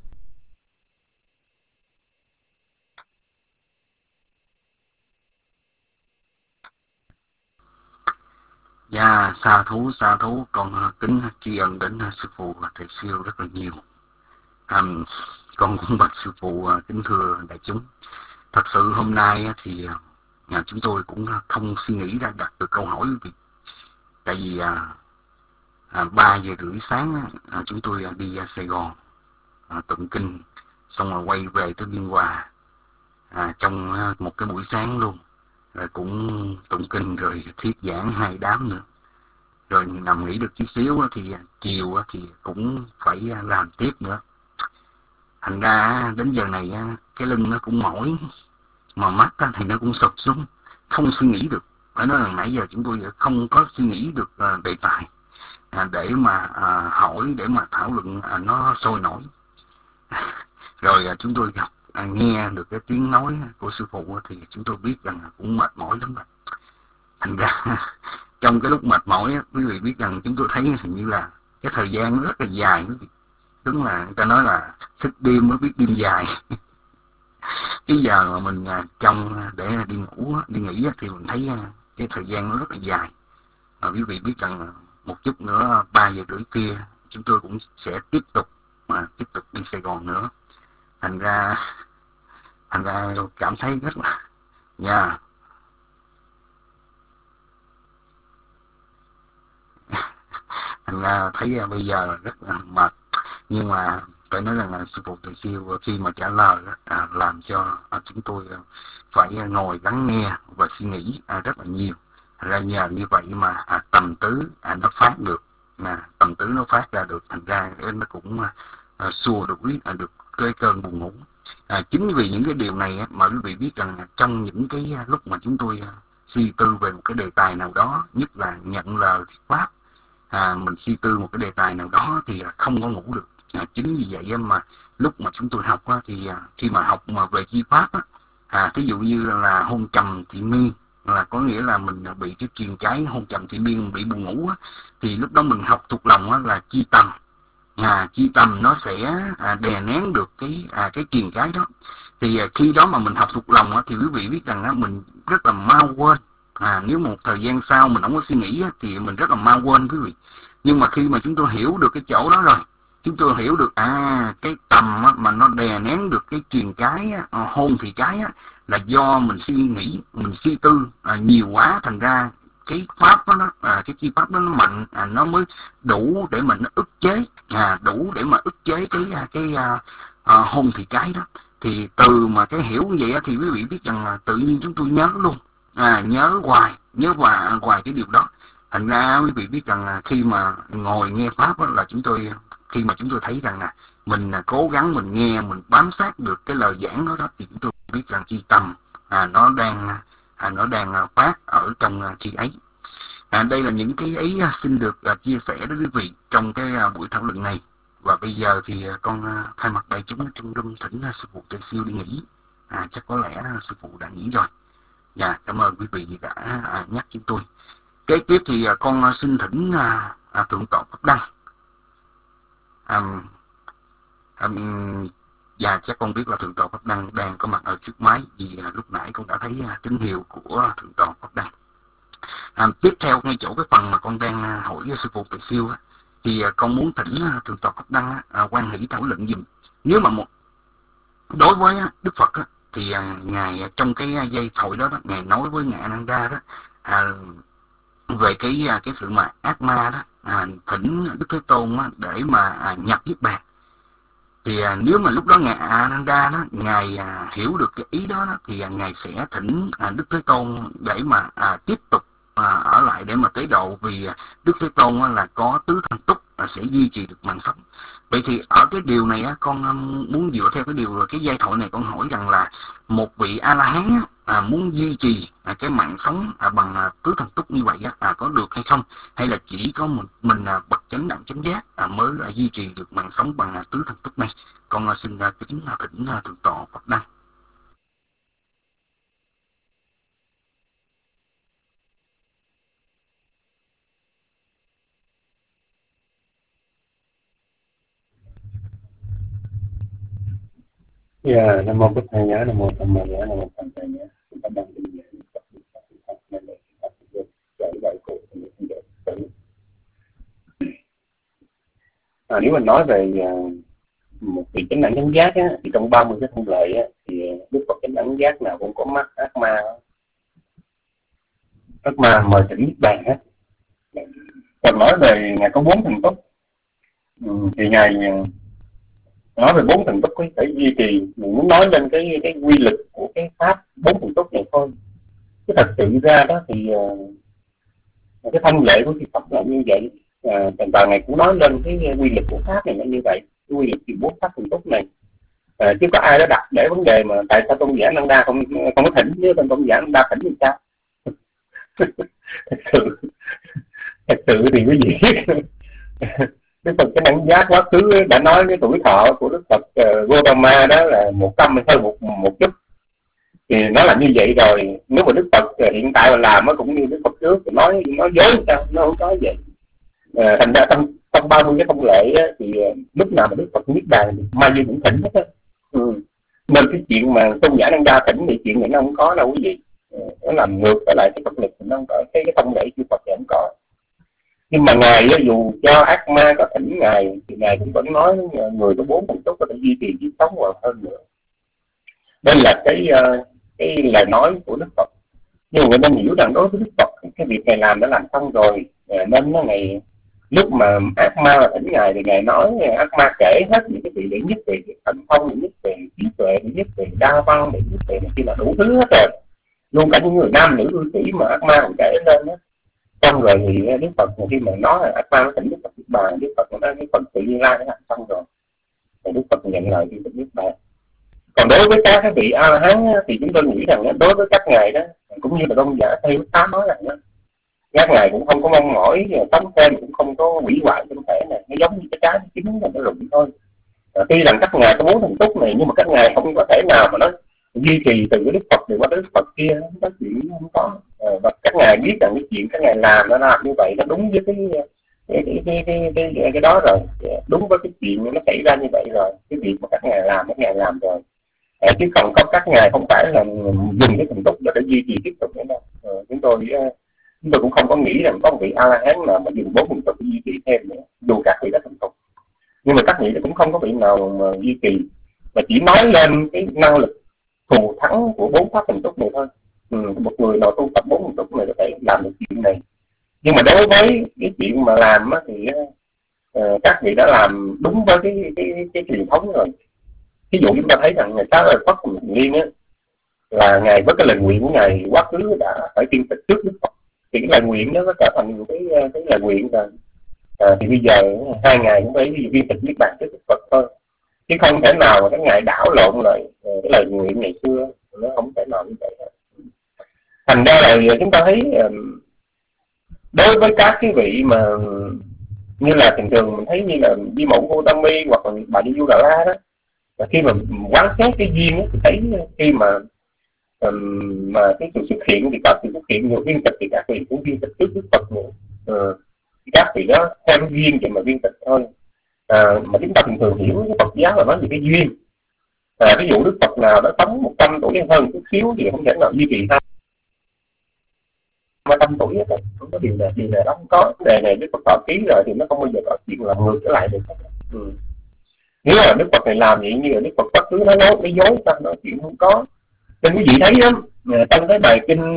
Dạ, xa thú, con kính tri ân đến sư phụ thầy siêu rất là nhiều. Con cũng bạch sư phụ kính thưa đại chúng, thật sự hôm nay thì chúng tôi cũng không suy nghĩ ra đặt được câu hỏi vì tại vì 3 giờ rưỡi sáng chúng tôi đi Sài Gòn tụng kinh, xong rồi quay về tới Biên Hòa trong một cái buổi sáng luôn, rồi cũng tụng kinh rồi thuyết giảng 2 đám nữa, rồi nằm nghỉ được chút xíu thì chiều thì cũng phải làm tiếp nữa. Thành ra đến giờ này cái lưng nó cũng mỏi, mà mắt thì nó cũng sụp xuống, không suy nghĩ được. Phải nói là nãy giờ chúng tôi không có suy nghĩ được đề tài để mà hỏi, để mà thảo luận nó sôi nổi. Rồi chúng tôi nghe được cái tiếng nói của sư phụ thì chúng tôi biết rằng cũng mệt mỏi lắm rồi. Thành ra trong cái lúc mệt mỏi quý vị biết rằng chúng tôi thấy hình như là cái thời gian nó rất là dài quý vị. Đúng là người ta nói là thức đêm mới biết đêm dài. Cái giờ mà mình trong để đi ngủ đi nghỉ thì mình thấy cái thời gian nó rất là dài. Quý vị biết rằng một chút nữa 3 giờ rưỡi kia chúng tôi cũng sẽ tiếp tục đi Sài Gòn nữa. Thành ra cảm thấy rất là thành ra thấy bây giờ rất là mệt, nhưng mà phải nói rằng là sư phụ thầy siêu khi mà trả lời làm cho chúng tôi phải ngồi lắng nghe và suy nghĩ rất là nhiều. Ra nhờ như vậy mà tầm tứ nó phát được, tầm tứ nó phát ra được, thành ra nó cũng xua được cái cơn buồn ngủ. Chính vì những cái điều này mà quý vị biết rằng trong những cái lúc mà chúng tôi suy tư về một cái đề tài nào đó, nhất là nhận lời thuyết pháp, mình suy tư một cái đề tài nào đó thì không có ngủ được. Chính vì vậy mà lúc mà chúng tôi học thì khi mà học mà về chi pháp thí dụ như là hôn trầm thị miên, là có nghĩa là mình bị cái truyền cái hôn trầm thị miên, bị buồn ngủ thì lúc đó mình học thuộc lòng là chi tầm. Chi tầm nó sẽ đè nén được cái truyền cái đó. Thì khi đó mà mình học thuộc lòng thì quý vị biết rằng mình rất là mau quên. Nếu một thời gian sau mình không có suy nghĩ thì mình rất là mau quên quý vị. Nhưng mà khi mà chúng tôi hiểu được cái chỗ đó rồi, chúng tôi hiểu được cái tầm mà nó đè nén được cái truyền cái hôn thì cái là do mình suy nghĩ, mình suy tư nhiều quá, thành ra cái pháp đó cái chi pháp đó nó mạnh, nó mới đủ để mà nó ức chế, đủ để mà ức chế cái hôn thì cái đó. Thì từ mà cái hiểu như vậy thì quý vị biết rằng là tự nhiên chúng tôi nhớ luôn, nhớ hoài cái điều đó. Thành ra quý vị biết rằng là khi mà ngồi nghe pháp đó, là khi mà chúng tôi thấy rằng là mình cố gắng mình nghe, mình bám sát được cái lời giảng đó, thì chúng tôi biết rằng chi tâm nó đang phát ở trong chi ấy. Đây là những cái ấy xin được chia sẻ với quý vị trong cái buổi thảo luận này. Và bây giờ thì con thay mặt đại chúng trong room thỉnh sư phụ Tuệ Siêu đi nghỉ. Chắc có lẽ sư phụ đã nghỉ rồi. Dạ, cảm ơn quý vị đã nhắc chúng tôi. Kế tiếp thì con xin thỉnh Thượng tọa Pháp Đăng. Dạ, chắc con biết là Thượng tọa Pháp Đăng đang có mặt ở trước máy, vì lúc nãy con đã thấy tín hiệu của Thượng tọa Pháp Đăng. Tiếp theo ngay chỗ cái phần mà con đang hỏi với sư phụ Tuệ Siêu thì con muốn thỉnh Thượng tọa Pháp Đăng quan hỷ thảo luận dùm. Nếu mà đối với Đức Phật thì ngài trong cái giây thoại đó, ngài nói với ngài Ananda đó về cái sự mà ác ma đó, thỉnh Đức Thế Tôn để mà nhập Niết Bàn. Thì nếu mà lúc đó ngài Ananda đó, ngài hiểu được cái ý đó, thì ngài sẽ thỉnh Đức Thế Tôn để mà tiếp tục ở lại để mà tế độ, vì Đức Thế Tôn là có tứ thanh túc, sẽ duy trì được mạng sống. Vậy thì ở cái điều này con muốn dựa theo cái điều cái giai thoại này, con hỏi rằng là một vị A-la-hán muốn duy trì cái mạng sống bằng tứ thanh túc như vậy có được hay không, hay là chỉ có mình bậc chánh đẳng chánh giác mới duy trì được mạng sống bằng tứ thanh túc này? Con xin kính thỉnh Thượng tọa Pháp Đăng. Dạ, Nam mô Bích Thầy Nhã, Nam mô Tham Ma Nhã, Nam mô Tham Thầy Nhã. Chúng ta đang đi về nếu mình nói về một vị chánh đẳng chánh giác thì trong 30 cái thông lệ thì Đức Phật chánh đẳng chánh giác nào cũng có mắt ác ma mời thỉnh Niết Bàn hết. Còn nói về ngài có 4 thần túc thì ngài nói về 4 thần túc phải duy trì. Mình muốn nói lên cái quy lực của cái pháp 4 thần túc này thôi. Cái thật sự ra đó thì cái thông lệ của Đức Phật là như vậy. Và ngài cũng nói lên cái quy lực của pháp này là như vậy, cái quy lực của 4 pháp thần túc này. Chứ có ai đó đặt để vấn đề mà tại sao tôn giả Ananda không có thỉnh, nếu tôn giả Ananda thỉnh thì sao? thật sự thì cái gì Đức Phật cái đẳng giác quá khứ đã nói cái tuổi thọ của Đức Phật Gautama đó là 100 hay hơn một chút, thì nó là như vậy rồi. Nếu mà Đức Phật hiện tại mà làm nó cũng như Đức Phật trước, nói dối sao, nó không có vậy. Thành ra trong 30 cái thông lệ thì lúc nào mà Đức Phật Niết Bàn thì mai như cũng thỉnh hết á. Nên cái chuyện mà tôn giả Ananda thỉnh thì chuyện này nó không có đâu quý vị. Nó làm ngược lại cái Phật lực thì nó không có, cái thông lệ chư Phật thì không có. Nhưng mà ngài dù cho ác ma có thỉnh ngài thì ngài cũng vẫn nói người có 4 thần túc có thể duy trì kiếp sống còn hơn nữa. Đây là cái lời nói của Đức Phật. Nhưng mà người nên hiểu rằng đối với Đức Phật cái việc ngài làm đã làm xong rồi, nên ngày lúc mà ác ma thỉnh ngài thì ngài nói, ác ma kể hết những cái gì để nhất về thành phong, để nhất về trí tuệ, để nhất về đa văn, để nhất về khi là đủ thứ hết rồi. Luôn cả những người nam nữ cư sĩ mà ác ma còn kể lên đó. Xong rồi thì Đức Phật khi mà nói là ác ma nó thỉnh Đức Phật Niết Bàn, Đức Phật nói cái phần tự nhiên lai nó làm xong rồi, thì Đức Phật nhận lời Đức Phật Niết Bàn. Còn đối với các vị A La Hán thì chúng tôi nghĩ rằng đối với các ngài đó, cũng như là Tôn giả Tây Đức Tám nói rằng đó, các ngài cũng không có mong mỏi sống thêm, cũng không có hủy hoại thân thể này, nó giống như cái trái chín là nó rụng thôi. Tuy rằng các ngài có 4 thần túc này, nhưng mà các ngài không có thể nào mà nó duy trì từ cái Đức Phật này qua Đức Phật kia, nó chuyện không có. Và các ngài biết rằng cái chuyện các ngài làm nó làm như vậy nó đúng với cái đó rồi, đúng với cái chuyện nó xảy ra như vậy rồi, cái việc mà các ngài làm rồi. Chứ còn có các ngài không phải là dùng cái thần túc để duy trì tiếp tục nữa đâu. Chúng tôi cũng không có nghĩ rằng có một vị A La Hán nào mà dùng 4 thần túc để duy trì thêm nữa, dù các vị đã thần túc. Nhưng mà các vị cũng không có vị nào mà duy trì, mà chỉ nói lên cái năng lực thù thắng của 4 pháp thần túc này thôi. Một người nào tu tập 4 thần túc này có thể làm được chuyện này. Nhưng mà đối với cái chuyện mà làm thì các vị đã làm đúng với cái truyền thống rồi. Ví dụ chúng ta thấy rằng ngày Xá Lợi Phất Liên là ngài với cái lời nguyện của ngài quá khứ đã phải tiên tịch trước Đức Phật, thì cái lời nguyện đó nó trở thành một cái lời nguyện rồi. Thì bây giờ 2 ngày cũng phải viên tịch niết bàn trước Đức Phật thôi, chứ không thể nào mà cái ngày đảo lộn lại cái lời nguyện ngày xưa, nó không thể nào như vậy. Thành ra là chúng ta thấy đối với các cái vị mà như là thường thường mình thấy như là Di Mẫu Gautami hoặc là bà Di Du Đà La đó, và khi mà quán xét cái duyên đó, thì thấy khi mà cái sự xuất hiện thì có sự xuất hiện nhiều viên tịch thì các vị cũng viên tịch trước Đức Phật nữa. Các vị đó theo cái duyên vậy mà viên tịch thôi. Mà chúng ta thường thường hiểu cái Phật giáo là nói về cái duyên. Ví dụ Đức Phật nào đó sống 100 tuổi hay hơn chút xíu thì không thể nào duy trì 200 tuổi hết. Không có điều này đó không có. Đề này Đức Phật tỏ ký rồi thì nó không bao giờ có chuyện làm ngược trở lại được. Nếu là Đức Phật này làm vậy như là Đức Phật bất cứ nó dối sao, nói chuyện không có. Nên quý vị thấy đó, trong cái bài kinh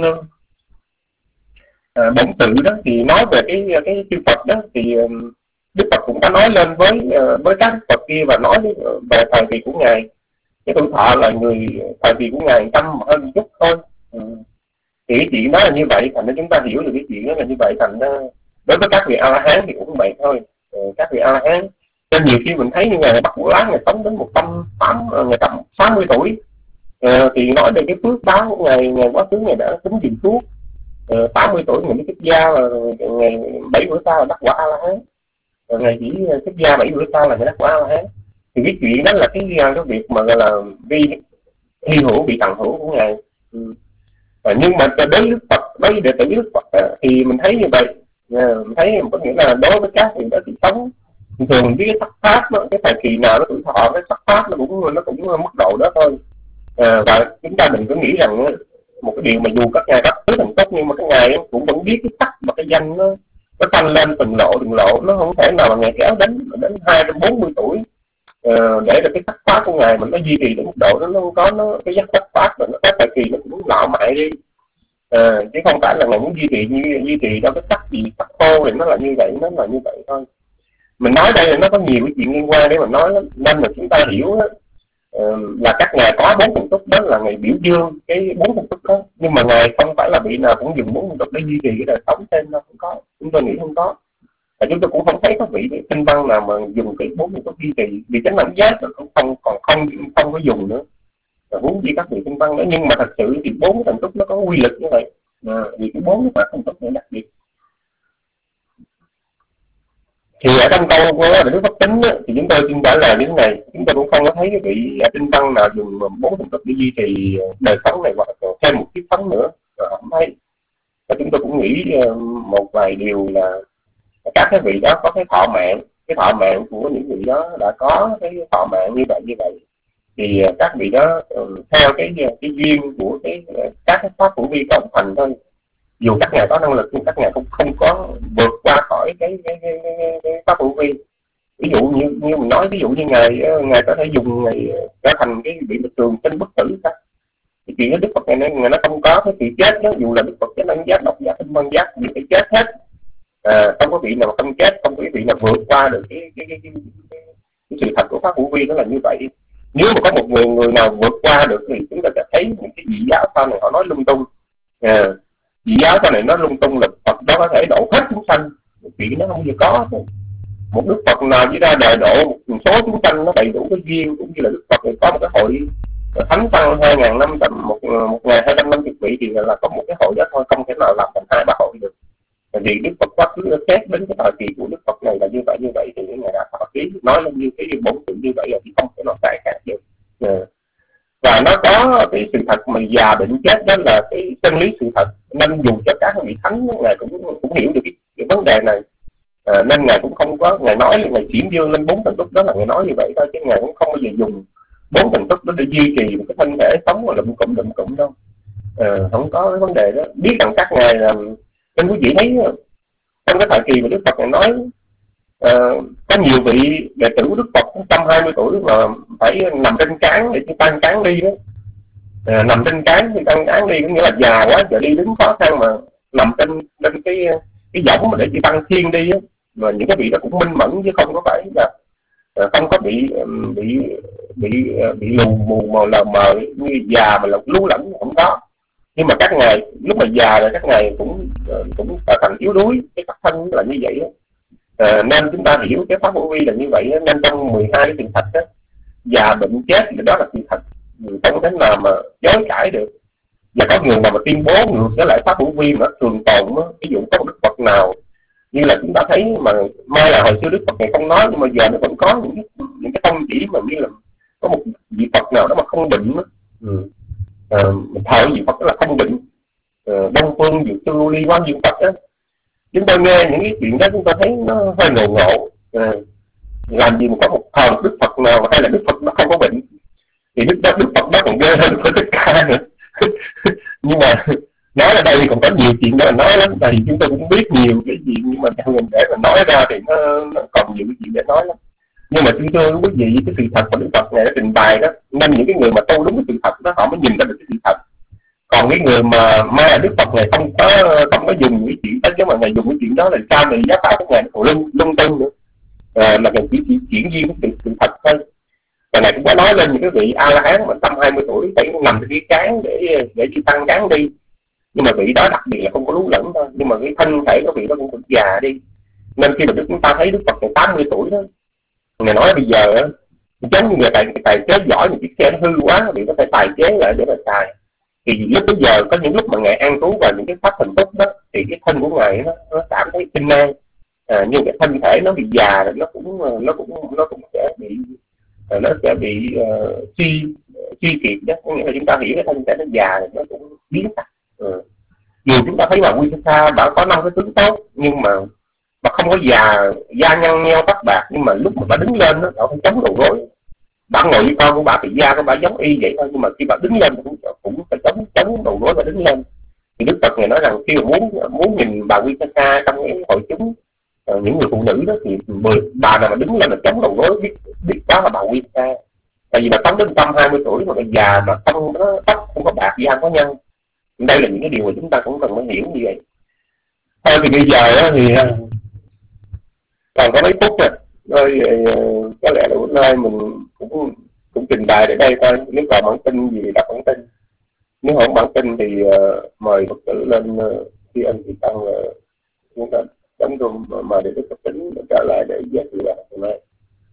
Bổn Tự đó thì nói về cái chư Phật đó, thì Đức Phật cũng có nói lên với các Đức Phật kia và nói về thời kỳ của ngài. Cái tuổi thọ là thời kỳ của ngài 100 hơn chút thôi. Thì cái chuyện đó là như vậy, thành ra chúng ta hiểu được cái chuyện đó là như vậy. Thành ra đối với các vị A La Hán thì cũng vậy thôi. Các vị A La Hán nên nhiều khi mình thấy như ngài Bắc Bồ Lát, ngài sống đến 160 tuổi, thì nói về cái phước báo của ngài quá khứ ngài đã tính dừng thuốc. 80 tuổi ngày mới xuất gia, là ngày 7 bữa sau là đắc quả A La Hán. Ngày chỉ xuất gia 7 bữa sau là đắc quả A La Hán. Thì cái chuyện đó là cái việc mà gọi là hy hữu bị tận hữu của ngài. Nhưng mà đến Đức Phật, đối đệ tử Đức Phật thì mình thấy như vậy. Mình thấy có nghĩa là đối với các vị đó thì sống thường mình biết cái sắc pháp đó, cái thời kỳ nào nó tuổi thọ, cái sắc pháp nó cũng mức độ đó thôi. Và chúng ta đừng có nghĩ rằng một cái điều mà dù các ngài các thứ thành tốt, nhưng mà các ngài cũng vẫn biết cái sắc và cái danh nó tăng lên từng lộ, nó không thể nào mà ngài kéo đến 240 tuổi để được cái sắc pháp của ngài mình nó duy trì đến mức độ đó, nó không có cái sắc pháp mà nó có thời kỳ nó cũng lão mại đi. Chứ không phải là ngài muốn duy trì đâu cái sắc gì sắc khô thì nó là như vậy thôi. Mình nói đây là nó có nhiều cái chuyện liên quan để mà nói lắm, nên là chúng ta hiểu là các ngài có 4 thần túc, đó là ngài biểu dương cái 4 thần túc đó, nhưng mà ngài không phải là vị nào cũng dùng 4 thần túc để duy trì cái đời sống thêm đâu, không có, chúng tôi nghĩ không có. Và chúng tôi cũng không thấy có vị kinh văn nào mà dùng cái 4 thần túc duy trì, vì chánh đẳng giác cũng không có dùng nữa, huống chi các vị kinh văn đó. Nhưng mà thật sự thì 4 thần túc nó có quy lực như vậy, vì cái 4 cái thần túc này đặc biệt. Thì ở trong câu của Đức Phật Tính á, thì chúng tôi xin trả lời như thế này, chúng tôi cũng không có thấy cái vị tinh văn nào dùng 4 thần túc để duy trì đời sống này hoặc thêm một kiếp sống nữa, không thấy. Và chúng tôi cũng nghĩ một vài điều là các cái vị đó có cái thọ mạng của những vị đó đã có cái thọ mạng như vậy, thì các vị đó theo cái duyên của các cái pháp hữu vi cộng thành thôi. Dù các ngài có năng lực nhưng các ngài cũng không có vượt qua khỏi cái pháp hữu vi. Ví dụ như mình nói, ví dụ như ngài có thể dùng ngài trở thành cái vị trường sinh bất tử sao? Thì chuyện đó Đức Phật ngài nó không có cái sự chết đó, dù là Đức Phật chánh đẳng giác, độc giác, tinh văn giác thì phải chết hết. Không có vị nào không chết, không có vị nào vượt qua được cái sự thật của pháp hữu vi, đó là như vậy. Nếu mà có một người nào vượt qua được thì chúng ta sẽ thấy những cái vị giáo sau này họ nói lung tung. Vị giáo sau này nó lung tung là Phật đó có thể độ hết chúng sanh, chuyện nó không bao giờ có. Một Đức Phật nào chỉ ra đời độ một số chúng sanh nó đầy đủ cái duyên, cũng như là Đức Phật này có một cái hội thánh tăng 2.000 năm, tầm 1.250 vị thì là có một cái hội đó thôi, không thể nào làm thành 2-3 hội được. Vì Đức Phật quá khứ xét đến cái thời kỳ của Đức Phật này là như vậy thì những ngày đã thọ ký nói lên như cái bổn tự như vậy là thì không thể nào sai khác được. Và nó có cái sự thật mà già bệnh chết, đó là cái chân lý sự thật, nên dù cho các vị thánh ngài cũng hiểu được cái vấn đề này. Nên ngài cũng không có, ngài nói ngài chuyển dương lên 4 thần túc, đó là ngài nói như vậy thôi, chứ ngài cũng không bao giờ dùng 4 thần túc đó để duy trì một cái thân thể sống mà lụm cụm đâu. Không có cái vấn đề đó. Biết rằng các ngài là, nên quý vị thấy trong cái thời kỳ mà Đức Phật này nói có nhiều vị đệ tử của Đức Phật 120 tuổi mà phải nằm trên cáng để tăng cáng đi đó. Nằm trên cáng thì tăng cáng đi có nghĩa là già quá, giờ đi đứng khó khăn mà nằm trên cái võng mà để chị tăng thiên đi á. Mà những cái vị đó cũng minh mẫn chứ không có phải là không có bị lù mù mờ lờ mờ như già mà lú lẫn, không có. Nhưng mà các ngài lúc mà già rồi các ngài cũng trở thành yếu đuối, cái pháp thân là như vậy đó. Nên chúng ta hiểu cái pháp vô vi là như vậy đó. Nên trong 12 cái sự thật đó, già bệnh chết thì đó là sự thật, không thể nào mà chối cãi được. Và có người mà tuyên bố ngược với lại pháp hữu vi mà thường tồn đó. Ví dụ có một đức Phật nào như là chúng ta thấy mà mai là hồi xưa đức Phật này không nói, nhưng mà giờ nó vẫn có những cái tông chỉ mà như là có một vị Phật nào đó mà không bệnh đó. Thờ vị Phật đó là không bệnh, Đông Phương Dược Sư Ly Quang Dược Phật đó. Chúng ta nghe những cái chuyện đó chúng ta thấy nó hơi ngộ ngộ. Làm gì mà có một thờ đức Phật nào hay là đức Phật nó không có bệnh, thì đức Phật đó còn ghê hơn tất cả nữa. Nhưng mà nói ở đây thì còn có nhiều chuyện để nói lắm, tại vì chúng tôi cũng biết nhiều cái chuyện, nhưng mà để mà nói ra thì nó còn nhiều cái chuyện để nói lắm. Nhưng mà xin thưa quý vị, cái sự thật mà Đức Phật này đã trình bày đó, nên những cái người mà tu đúng cái sự thật đó họ mới nhìn ra được cái sự thật. Còn cái người mà Đức Phật này không có dùng cái chuyện đó, chứ mà ngài dùng cái chuyện đó là sao thì giá pháp của ngài còn lung tung nữa. Là ngài chỉ chuyển viên cái sự thật thôi. Và ngài cũng có nói lên những cái vị A La Hán mà 120 tuổi phải nằm trên cái cán để đi tăng cán đi, nhưng mà vị đó đặc biệt là không có lú lẫn thôi, nhưng mà cái thân thể của vị đó cũng già đi. Nên khi mà chúng ta thấy Đức Phật này 80 tuổi đó, ngài nói bây giờ á, giống như người tài chế giỏi, những chiếc xe nó hư quá thì có thể tài chế lại để mà xài. Thì lúc bây giờ có những lúc mà ngài an trú vào những cái pháp thần túc đó, thì cái thân của ngài nó cảm thấy kinh nan, nhưng cái thân thể nó bị già rồi nó cũng sẽ bị suy kiệt đó. Có nghĩa là chúng ta hiểu cái thân thể nó già rồi nó cũng biến tật. Dù chúng ta thấy bà Visakha bà có 5 cái tướng tốt, nhưng mà bà không có già da nhăn nheo tóc bạc, nhưng mà lúc mà bà đứng lên đó, bà phải chống đầu gối. Bà ngồi với con của bà thì da của bà giống y vậy thôi, nhưng mà khi bà đứng lên cũng phải chống đầu gối và đứng lên. Thì Đức Phật này nói rằng khi mà muốn nhìn bà Visakha trong cái hội chúng những người phụ nữ đó, thì bà nào mà đứng lên là chống đầu gối biết đó là bà Visakha. Tại vì bà sống đến 120 tuổi mà bà già mà không có tóc không có bạc, da không có nhăn. Đây là những cái điều mà chúng ta cũng cần phải hiểu như vậy. Thôi thì bây giờ đó thì còn có mấy phút rồi, có lẽ là bữa nay mình cũng trình bày đến đây thôi. Nếu còn bản tin gì thì đọc bản tin, nếu không bản tin thì mời Phật tử lên khi anh chị tăng chúng ta đóng room mà để Đức Phật tính trở lại để giới thiệu lại hôm nay.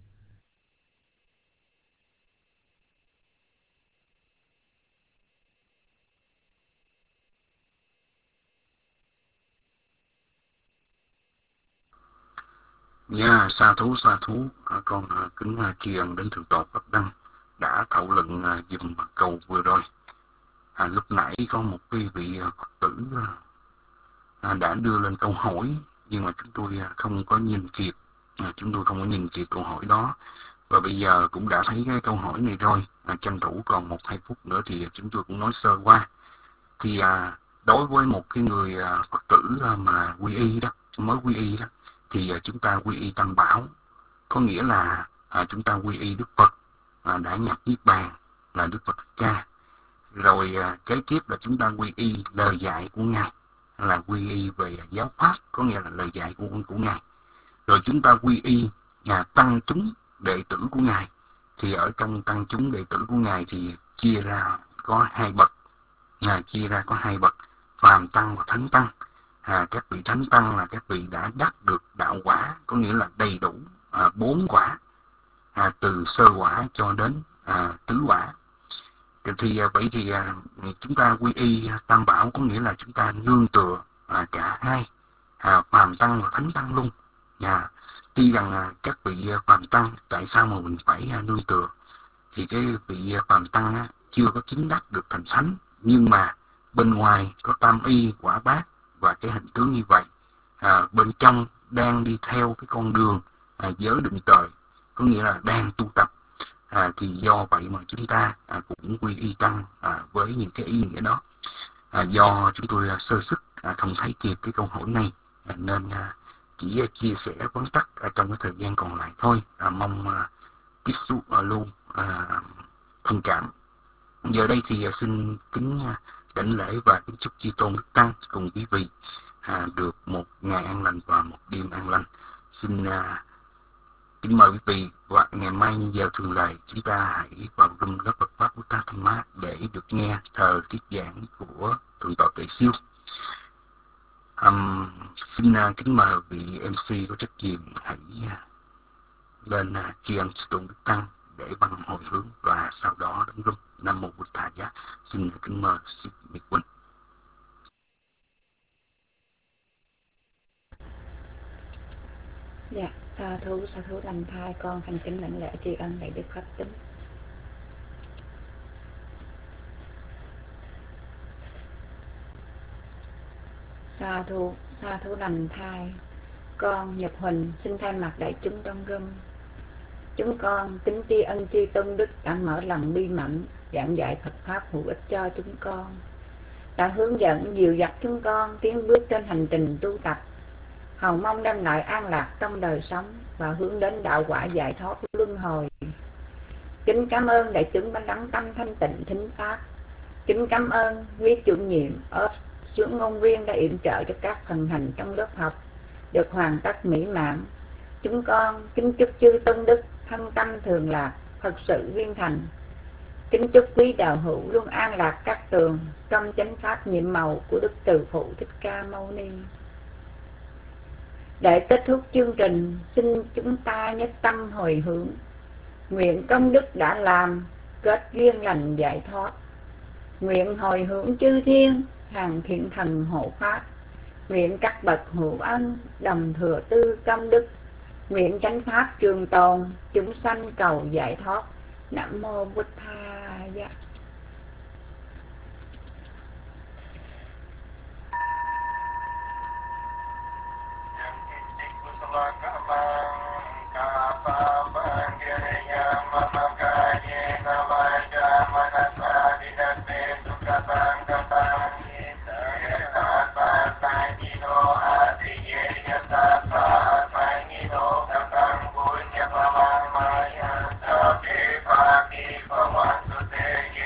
Dạ, sa thú. Con kính tri ân đến Thượng tọa Pháp Đăng đã thảo luận dùm câu vừa rồi. Lúc nãy có một cái vị Phật tử đã đưa lên câu hỏi, nhưng mà chúng tôi không có nhìn kịp. Chúng tôi không có nhìn kịp câu hỏi đó. Và bây giờ cũng đã thấy cái câu hỏi này rồi. Tranh thủ còn 1-2 phút nữa thì chúng tôi cũng nói sơ qua. Thì đối với một cái người Phật tử mà quy y đó, mới quy y đó, thì chúng ta quy y Tam Bảo, có nghĩa là chúng ta quy y Đức Phật đã nhập Niết Bàn là Đức Phật Ca. Rồi kế tiếp là chúng ta quy y lời dạy của Ngài, là quy y về giáo pháp, có nghĩa là lời dạy của Ngài. Rồi chúng ta quy y tăng chúng đệ tử của Ngài. Thì ở trong tăng chúng đệ tử của Ngài thì chia ra có 2 bậc. Phàm tăng và thánh tăng. Các vị thánh tăng là các vị đã đắc được đạo quả, có nghĩa là đầy đủ 4 quả, từ sơ quả cho đến tứ quả. Thì vậy thì chúng ta quy y Tam Bảo, có nghĩa là chúng ta nương tựa cả hai, phàm tăng và thánh tăng luôn. Tuy rằng các vị phàm tăng, tại sao mà mình phải nương tựa? Thì cái vị phàm tăng chưa có chứng đắc được thành thánh, nhưng mà bên ngoài có tam y quả bát và cái hình tướng như vậy, bên trong đang đi theo cái con đường giới định trời, có nghĩa là đang tu tập. Thì do vậy mà chúng ta cũng quy y tăng với những cái ý nghĩa đó. Do chúng tôi sơ sức không thấy kịp cái câu hỏi này, nên chỉ chia sẻ vắn tắt trong cái thời gian còn lại thôi. Mong tiếp xúc luôn thông cảm. Giờ đây thì xin kính đảnh lễ và kính chúc chư tôn đức tăng cùng quý vị được một ngày an lành và một đêm an lành. Xin Kính mời quý vị và ngày mai như giờ thường lệ, chúng ta hãy vào room lớp Phật pháp Buddha Thanh Mát để được nghe thờ thuyết giảng của Thượng tọa Tuệ Siêu. Xin kính mời vị MC có trách nhiệm hãy lên tri ân sư tôn Đức Tăng để bằng hồi hướng và sau đó đến room. Nam mô Bụt Thầy Giá. Xin kính mời sư Miệt Quỳnh. Dạ, sa thú lành thai, con thành kính lãnh lễ tri ân đại đức pháp tính. Sa thú lành thai, con Nhật Huỳnh xin thay mặt đại chúng trong room. Chúng con kính tri ân chư tôn đức đã mở lòng bi mẫn giảng dạy Phật pháp hữu ích cho chúng con, đã hướng dẫn dìu dắt chúng con tiến bước trên hành trình tu tập, hầu mong đem lại an lạc trong đời sống và hướng đến đạo quả giải thoát luân hồi. Kính cảm ơn đại chúng ban lắng tâm thanh tịnh thính pháp. Kính cảm ơn quý chủ nhiệm ở xuống ngôn viên đã yểm trợ cho các phần hành trong lớp học được hoàn tất mỹ mãn. Chúng con kính chúc chư tôn đức thân tâm thường lạc, Phật sự viên thành. Kính chúc quý đạo hữu luôn an lạc các tường trong chánh pháp nhiệm màu của Đức Từ Phụ Thích Ca Mâu Ni. Để kết thúc chương trình, xin chúng ta nhất tâm hồi hướng, nguyện công đức đã làm kết duyên lành giải thoát, nguyện hồi hướng chư thiên hàng thiện thần hộ pháp, nguyện các bậc hữu ân đồng thừa tư công đức, nguyện chánh pháp trường tồn, chúng sanh cầu giải thoát. Nam mô Bụt Thầy. Punya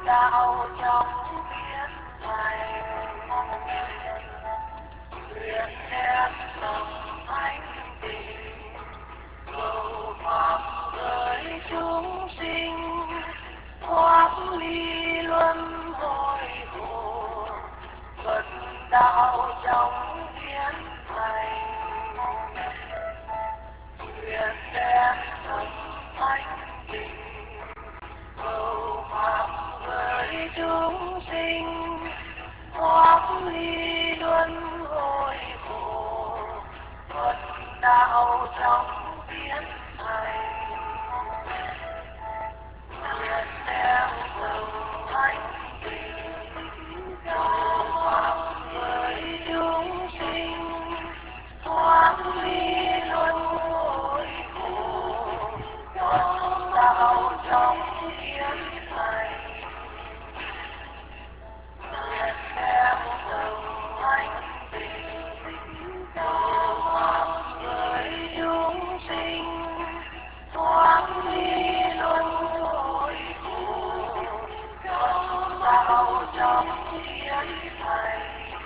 đạo trong biến thành, nguyện đem lòng thánh tình cầu pháp với chúng sinh, thoát ly luân hồi khổ. Phật đạo trong biến thành, nguyện đem lòng thánh tình cầu pháp với chúng sinh, thoát ly luân hồi khổ. Phật đạo trong biến thành, nguyện đem lòng thánh tình cầu pháp với chúng sinh, thoát ly luân hồi khổ. Phật đạo trong biến thành, nguyện đem lòng thánh tình cầu pháp với chúng sinh, thoát ly luân hồi khổ. Phật đạo trong biến thành.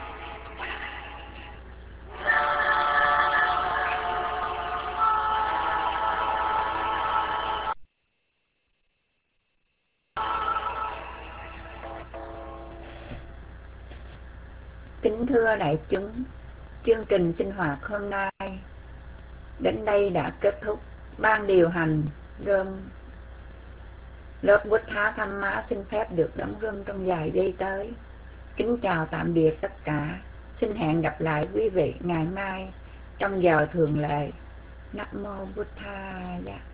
Kính thưa đại chúng, chương trình sinh hoạt hôm nay đến đây đã kết thúc. Ban điều hành gồm lớp Buddha Dhamma xin phép được đóng room trong vài giây tới. Kính chào tạm biệt tất cả. Xin hẹn gặp lại quý vị ngày mai trong giờ thường lệ. Nam mô Buddhaya.